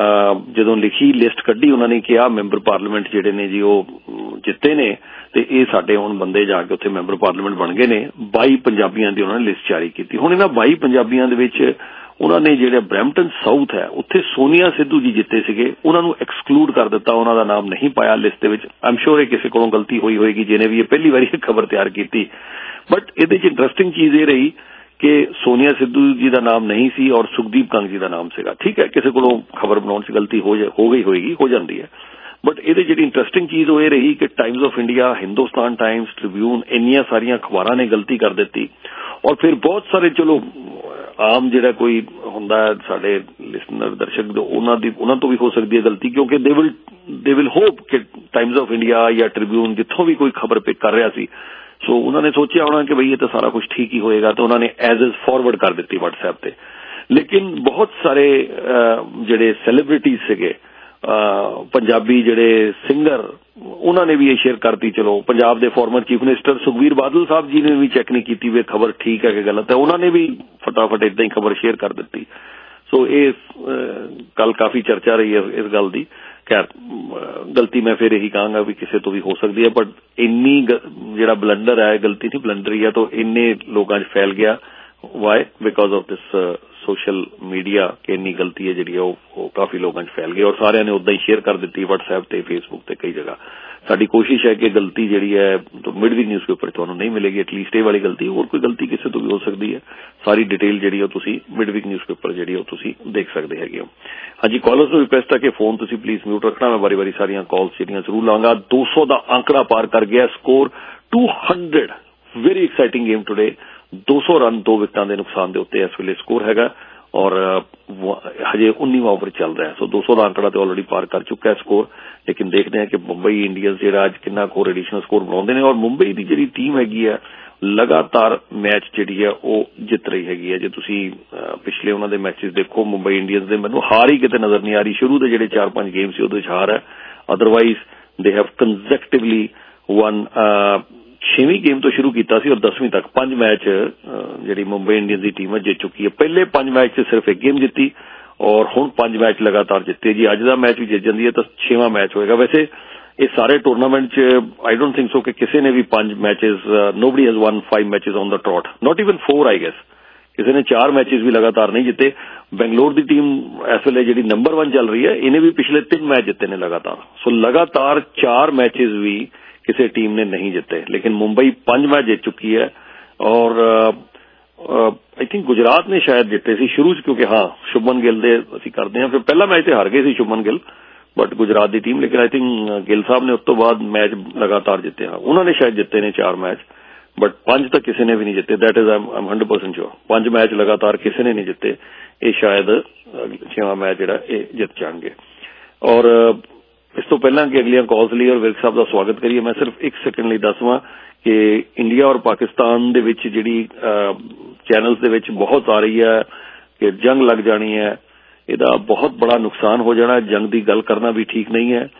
ਜਦੋਂ ਲਿਖੀ ਲਿਸਟ ਕੱਢੀ ਉਹਨਾਂ ਨੇ ਕਿਹਾ ਮੈਂਬਰ ਪਾਰਲੀਮੈਂਟ ਜਿਹੜੇ ਨੇ ਜੀ ਉਹ ਜਿੱਤੇ ਨੇ ਤੇ ਇਹ ਸਾਡੇ ਹੁਣ ਬੰਦੇ ਜਾ ਕੇ ਉੱਥੇ ਮੈਂਬਰ ਪਾਰਲੀਮੈਂਟ ਬਣ ਗਏ ਨੇ। ਬਾਈ ਪੰਜਾਬੀਆਂ ਦੀ ਉਹਨਾਂ ਨੇ ਲਿਸਟ ਜਾਰੀ ਕੀਤੀ। ਹੁਣ ਇਹਨਾਂ ਬਾਈ ਪੰਜਾਬੀਆਂ ਦੇ ਵਿੱਚ ਉਹਨਾਂ ਨੇ ਜਿਹੜੇ ਬਰੈਂਪਟਨ ਸਾਊਥ ਹੈ ਉੱਥੇ ਸੋਨੀਆ ਸਿੱਧੂ ਜੀ ਜਿੱਤੇ ਸੀਗੇ ਉਹਨਾਂ ਨੂੰ ਐਕਸਕਲੂਡ ਕਰ ਦਿੱਤਾ, ਉਹਨਾਂ ਦਾ ਨਾਮ ਨਹੀਂ ਪਾਇਆ ਲਿਸਟ ਦੇ ਵਿੱਚ। ਆਈ ਐਮ ਸ਼ੋਰ ਇਹ ਕਿਸੇ ਕੋਲੋਂ ਗਲਤੀ ਹੋਈ ਹੋਏਗੀ ਜਿਹਨੇ ਵੀ ਇਹ ਪਹਿਲੀ ਵਾਰੀ ਖਬਰ ਤਿਆਰ ਕੀਤੀ। ਬਟ ਇਹਦੇ 'ਚ ਇੰਟਰਸਟਿੰਗ ਚੀਜ਼ ਇਹ ਰਹੀ ਕਿ ਸੋਨੀਆ ਸਿੱਧੂ ਜੀ ਦਾ ਨਾਮ ਨਹੀਂ ਸੀ ਔਰ ਸੁਖਦੀਪ ਕੰਗ ਜੀ ਦਾ ਨਾਮ ਸੀਗਾ। ਠੀਕ ਹੈ ਕਿਸੇ ਕੋਲੋਂ ਖਬਰ ਬਣਾਉਣ 'ਚ ਗਲਤੀ ਹੋ ਹੋ ਗਈ ਹੋਏਗੀ, ਹੋ ਜਾਂਦੀ ਹੈ। ਬਟ ਇਹਦੇ ਜਿਹੜੀ ਇੰਟਰਸਟਿੰਗ ਚੀਜ਼ ਉਹ ਇਹ ਰਹੀ ਕਿ Times of India, Hindustan Times, Tribune ਇੰਨੀਆਂ ਸਾਰੀਆਂ ਅਖਬਾਰਾਂ ਨੇ ਗਲਤੀ ਕਰ ਦਿੱਤੀ। ਔਰ ਫਿਰ ਬਹੁਤ ਸਾਰੇ ਚਲੋ ਆਮ ਜਿਹੜਾ ਕੋਈ ਹੁੰਦਾ ਸਾਡੇ ਲਿਸਨਰ ਦਰਸ਼ਕ ਉਹਨਾਂ ਦੀ ਉਹਨਾਂ ਤੋਂ ਵੀ ਹੋ ਸਕਦੀ ਹੈ ਗਲਤੀ ਕਿਉਂਕਿ they will they will hope ਕਿ ਟਾਈਮਜ਼ ਆਫ ਇੰਡੀਆ ਜਾਂ ਟ੍ਰਿਬਿਊਨ ਜਿੱਥੋਂ ਵੀ ਕੋਈ ਖਬਰ ਪਿਕ ਕਰ ਰਿਹਾ ਸੀ ਸੋ ਉਹਨਾਂ ਨੇ ਸੋਚਿਆ ਹੋਣਾ ਕਿ ਬਈ ਇਹ ਤਾਂ ਸਾਰਾ ਕੁਝ ਠੀਕ ਹੀ ਹੋਏਗਾ ਤਾਂ ਉਹਨਾਂ ਨੇ ਐਜ਼ ਇਜ਼ ਫਾਰਵਰਡ ਕਰ ਦਿੱਤੀ ਵਟਸਐਪ ਤੇ। ਲੇਕਿਨ ਬਹੁਤ ਸਾਰੇ ਜਿਹੜੇ ਸੈਲੀਬ੍ਰਿਟੀਜ਼ ਸੀਗੇ ਪੰਜਾਬੀ ਜਿਹੜੇ ਸਿੰਗਰ ਉਹਨਾਂ ਨੇ ਵੀ ਇਹ ਸ਼ੇਅਰ ਕਰਤੀ। ਚਲੋ ਪੰਜਾਬ ਦੇ former chief minister Sukhbir Badal Sahib ji ਨੇ ਵੀ ਚੈੱਕ ਨਹੀਂ ਕੀਤੀ ਵੀ ਖਬਰ ਠੀਕ ਹੈ ਕਿ ਗਲਤ ਹੈ, ਉਹਨਾਂ ਨੇ ਵੀ ਫਟਾਫਟ ਏਦਾਂ ਹੀ ਖਬਰ ਸ਼ੇਅਰ ਕਰ ਦਿੱਤੀ। ਸੋ ਇਹ ਕੱਲ ਕਾਫੀ ਚਰਚਾ ਰਹੀ ਹੈ ਇਸ ਗੱਲ ਦੀ। ਖੈਰ ਗਲਤੀ ਮੈਂ ਫਿਰ ਇਹੀ ਕਹਾਂਗਾ ਵੀ ਕਿਸੇ ਤੋਂ ਵੀ ਹੋ ਸਕਦੀ ਹੈ, ਬਟ ਇੰਨੀ ਜਿਹੜਾ ਬਲੰਡਰ ਹੈ, ਗਲਤੀ ਨਹੀਂ ਬਲੰਡਰ ਹੀ ਹੈ, ਤਾਂ ਇੰਨੇ ਲੋਕਾਂ 'ਚ ਫੈਲ ਗਿਆ। Why? Because of this social media ਕਿ ਇੰਨੀ ਗਲਤੀ ਹੈ ਜਿਹੜੀ ਉਹ ਕਾਫੀ ਲੋਕਾਂ 'ਚ ਫੈਲ ਗਈ ਔਰ ਸਾਰਿਆਂ ਨੇ ਉਦਾਂ ਹੀ ਸ਼ੇਅਰ ਕਰ ਦਿੱਤੀ ਵਟਸਐਪ ਤੇ, ਫੇਸਬੁੱਕ ਤੇ, ਕਈ ਜਗ੍ਹਾ। ਸਾਡੀ ਕੋਸ਼ਿਸ਼ ਹੈ ਕਿ ਗਲਤੀ ਜਿਹੜੀ ਹੈ ਮਿਡਵੀਕ ਨਿਊਜ਼ਪੇਪਰ ਤੁਹਾਨੂੰ ਨਹੀਂ ਮਿਲੇਗੀ, ਐਟਲੀਸਟ ਇਹ ਵਾਲੀ ਗਲਤੀ। ਹੋਰ ਕੋਈ ਗਲਤੀ ਕਿਸੇ ਤੋਂ ਵੀ ਹੋ ਸਕਦੀ ਹੈ। ਸਾਰੀ ਡਿਟੇਲ ਜਿਹੜੀ ਉਹ ਤੁਸੀਂ ਮਿਡਵੀਕ ਨਿਊਜ਼ਪੇਪਰ ਜਿਹੜੀ ਉਹ ਤੁਸੀਂ ਦੇਖ ਸਕਦੇ ਹੈਗੇ ਹੋ। ਹਾਂਜੀ, ਕਾਲਰਸ ਨੂੰ ਰਿਕੁਐਸਟ ਹੈ ਕਿ ਫੋਨ ਤੁਸੀਂ ਪਲੀਜ਼ ਮਿਊਟ ਰੱਖਣਾ। ਮੈਂ ਵਾਰੀ ਵਾਰੀ ਸਾਰੀਆਂ ਕਾਲਸ ਜਿਹੜੀਆਂ ਜ਼ਰੂਰ ਲਾਂਗਾ। ਦੋ ਸੌ ਦਾ ਅੰਕੜਾ ਪਾਰ ਕਰ ਗਿਆ score, two hundred. Very exciting game today. ਦੋ ਸੌ ਰਨ ਦੋ ਵਿਕਟਾਂ ਦੇ ਨੁਕਸਾਨ ਦੇ ਉੱਤੇ ਇਸ ਵੇਲੇ ਸਕੋਰ ਹੈਗਾ ਔਰ ਹਜੇ ਉੱਨੀਵਾਂ ਓਵਰ ਚੱਲ ਰਿਹਾ। ਸੋ ਦੋ ਸੌ ਦਾ ਅੰਕੜਾ ਤੇ ਆਲਰੇਡੀ ਪਾਰ ਕਰ ਚੁੱਕਾ ਹੈ ਸਕੋਰ। ਲੇਕਿਨ ਦੇਖਦੇ ਹਾਂ ਕਿ ਮੁੰਬਈ ਇੰਡੀਅਨਸ ਜਿਹੜਾ ਅੱਜ ਕਿੰਨਾ ਹੋਰ ਐਡੀਸ਼ਨਲ ਸਕੋਰ ਬਣਾਉਂਦੇ ਨੇ। ਔਰ ਮੁੰਬਈ ਦੀ ਜਿਹੜੀ ਟੀਮ ਹੈਗੀ ਹੈ ਲਗਾਤਾਰ ਮੈਚ ਜਿਹੜੀ ਹੈ ਉਹ ਜਿੱਤ ਰਹੀ ਹੈਗੀ ਹੈ। ਜੇ ਤੁਸੀਂ ਪਿਛਲੇ ਉਹਨਾਂ ਦੇ ਮੈਚਿਸ ਦੇਖੋ ਮੁੰਬਈ ਇੰਡੀਅਨਸ ਦੇ, ਮੈਨੂੰ ਹਾਰ ਹੀ ਕਿਤੇ ਨਜ਼ਰ ਨਹੀਂ ਆ ਰਹੀ। ਸ਼ੁਰੂ ਦੇ ਜਿਹੜੇ ਚਾਰ ਪੰਜ ਗੇਮ ਸੀ ਉਹਦੇ 'ਚ ਹਾਰ ਹੈ, otherwise they have consecutively won. ਛੇਵੀਂ ਗੇਮ ਤੋਂ ਸ਼ੁਰੂ ਕੀਤਾ ਸੀ ਔਰ ਦਸਵੀਂ ਤੱਕ ਪੰਜ ਮੈਚ ਜਿਹੜੀ ਮੁੰਬਈ ਇੰਡੀਅਨਸ ਦੀ ਟੀਮ ਹੈ ਜਿੱਤ ਚੁੱਕੀ ਹੈ। ਪਹਿਲੇ ਪੰਜ ਮੈਚ 'ਚ ਸਿਰਫ ਇੱਕ ਗੇਮ ਜਿੱਤੀ ਔਰ ਹੁਣ ਪੰਜ ਮੈਚ ਲਗਾਤਾਰ ਜਿੱਤੇ ਜੀ। ਅੱਜ ਦਾ ਮੈਚ ਵੀ ਜਿੱਤ ਜਾਂਦੀ ਹੈ ਤਾਂ ਛੇਵਾਂ ਮੈਚ ਹੋਏਗਾ। ਵੈਸੇ ਇਹ ਸਾਰੇ ਟੂਰਨਾਮੈਂਟ 'ਚ ਆਈ ਡੋਂਟ ਥਿੰਕ ਸੋ ਕਿ ਕਿਸੇ ਨੇ ਵੀ ਪੰਜ matches, nobody has won five matches on the trot, not even four I guess. ਕਿਸੇ ਨੇ ਚਾਰ ਮੈਚਿਸ ਵੀ ਲਗਾਤਾਰ ਨਹੀਂ ਜਿੱਤੇ। ਬੈਂਗਲੋਰ ਦੀ ਟੀਮ ਇਸ ਵੇਲੇ ਜਿਹੜੀ ਨੰਬਰ ਵਨ ਚੱਲ ਰਹੀ ਹੈ, ਇਹਨੇ ਵੀ ਪਿਛਲੇ ਤਿੰਨ ਮੈਚ ਜਿੱਤੇ ਨੇ ਲਗਾਤਾਰ। ਸੋ ਲਗਾਤਾਰ ਚਾਰ ਮੈਚਿਸ ਵੀ ਕਿਸੇ ਟੀਮ ਨੇ ਨਹੀਂ ਜਿੱਤੇ। ਲੇਕਿਨ ਮੁੰਬਈ ਪੰਜ ਮੈਚ ਜਿੱਤ ਚੁੱਕੀ ਹੈ ਔਰ ਆਈ ਥਿੰਕ ਗੁਜਰਾਤ ਨੇ ਸ਼ਾਇਦ ਜਿੱਤੇ ਸੀ ਸ਼ੁਰੂ 'ਚ, ਕਿਉਂਕਿ ਹਾਂ ਸ਼ੁਭਮਨ ਗਿੱਲ ਦੇ ਅਸੀਂ ਕਰਦੇ ਹਾਂ। ਫਿਰ ਪਹਿਲਾ ਮੈਚ ਤੇ ਹਾਰ ਗਏ ਸੀ ਸ਼ੁਭਮਨ ਗਿੱਲ ਬਟ ਗੁਜਰਾਤ ਦੀ ਟੀਮ, ਲੇਕਿਨ ਆਈ ਥਿੰਕ ਗਿੱਲ ਸਾਹਿਬ ਨੇ ਉਸ ਤੋਂ ਬਾਅਦ ਮੈਚ ਲਗਾਤਾਰ ਜਿੱਤੇ। ਹਾਂ ਉਹਨਾਂ ਨੇ ਸ਼ਾਇਦ ਜਿੱਤੇ ਨੇ ਚਾਰ ਮੈਚ, ਬਟ ਪੰਜ ਤਾਂ ਕਿਸੇ ਨੇ ਵੀ ਨਹੀਂ ਜਿੱਤੇ। That is um hundred percent sure. ਪੰਜ ਮੈਚ ਲਗਾਤਾਰ ਕਿਸੇ ਨੇ ਨਹੀਂ ਜਿੱਤੇ। ਇਹ ਸ਼ਾਇਦ ਛੇਵਾਂ ਮੈਚ ਜਿਹੜਾ ਇਹ ਜਿੱਤ ਜਾਣਗੇ। ਔਰ ਇਸ ਤੋਂ ਪਹਿਲਾਂ ਕਿ ਅਗਲੀਆਂ ਕਾਲਸ ਲਈ ਔਰ ਵਿਰਕ ਸਾਹਿਬ ਦਾ ਸਵਾਗਤ ਕਰੀਏ, ਮੈਂ ਸਿਰਫ ਇੱਕ ਸੈਕਿੰਡ ਲਈ ਦੱਸਵਾਂ ਕਿ ਇੰਡੀਆ ਔਰ ਪਾਕਿਸਤਾਨ ਦੇ ਵਿੱਚ ਜਿਹੜੀ ਚੈਨਲਸ ਦੇ ਵਿੱਚ ਬਹੁਤ ਆ ਰਹੀ ਹੈ ਕਿ ਜੰਗ ਲੱਗ ਜਾਣੀ ਹੈ, ਇਹਦਾ ਬਹੁਤ ਬੜਾ ਨੁਕਸਾਨ ਹੋ ਜਾਣਾ। ਜੰਗ ਦੀ ਗੱਲ ਕਰਨਾ ਵੀ ਠੀਕ ਨਹੀਂ ਹੈ।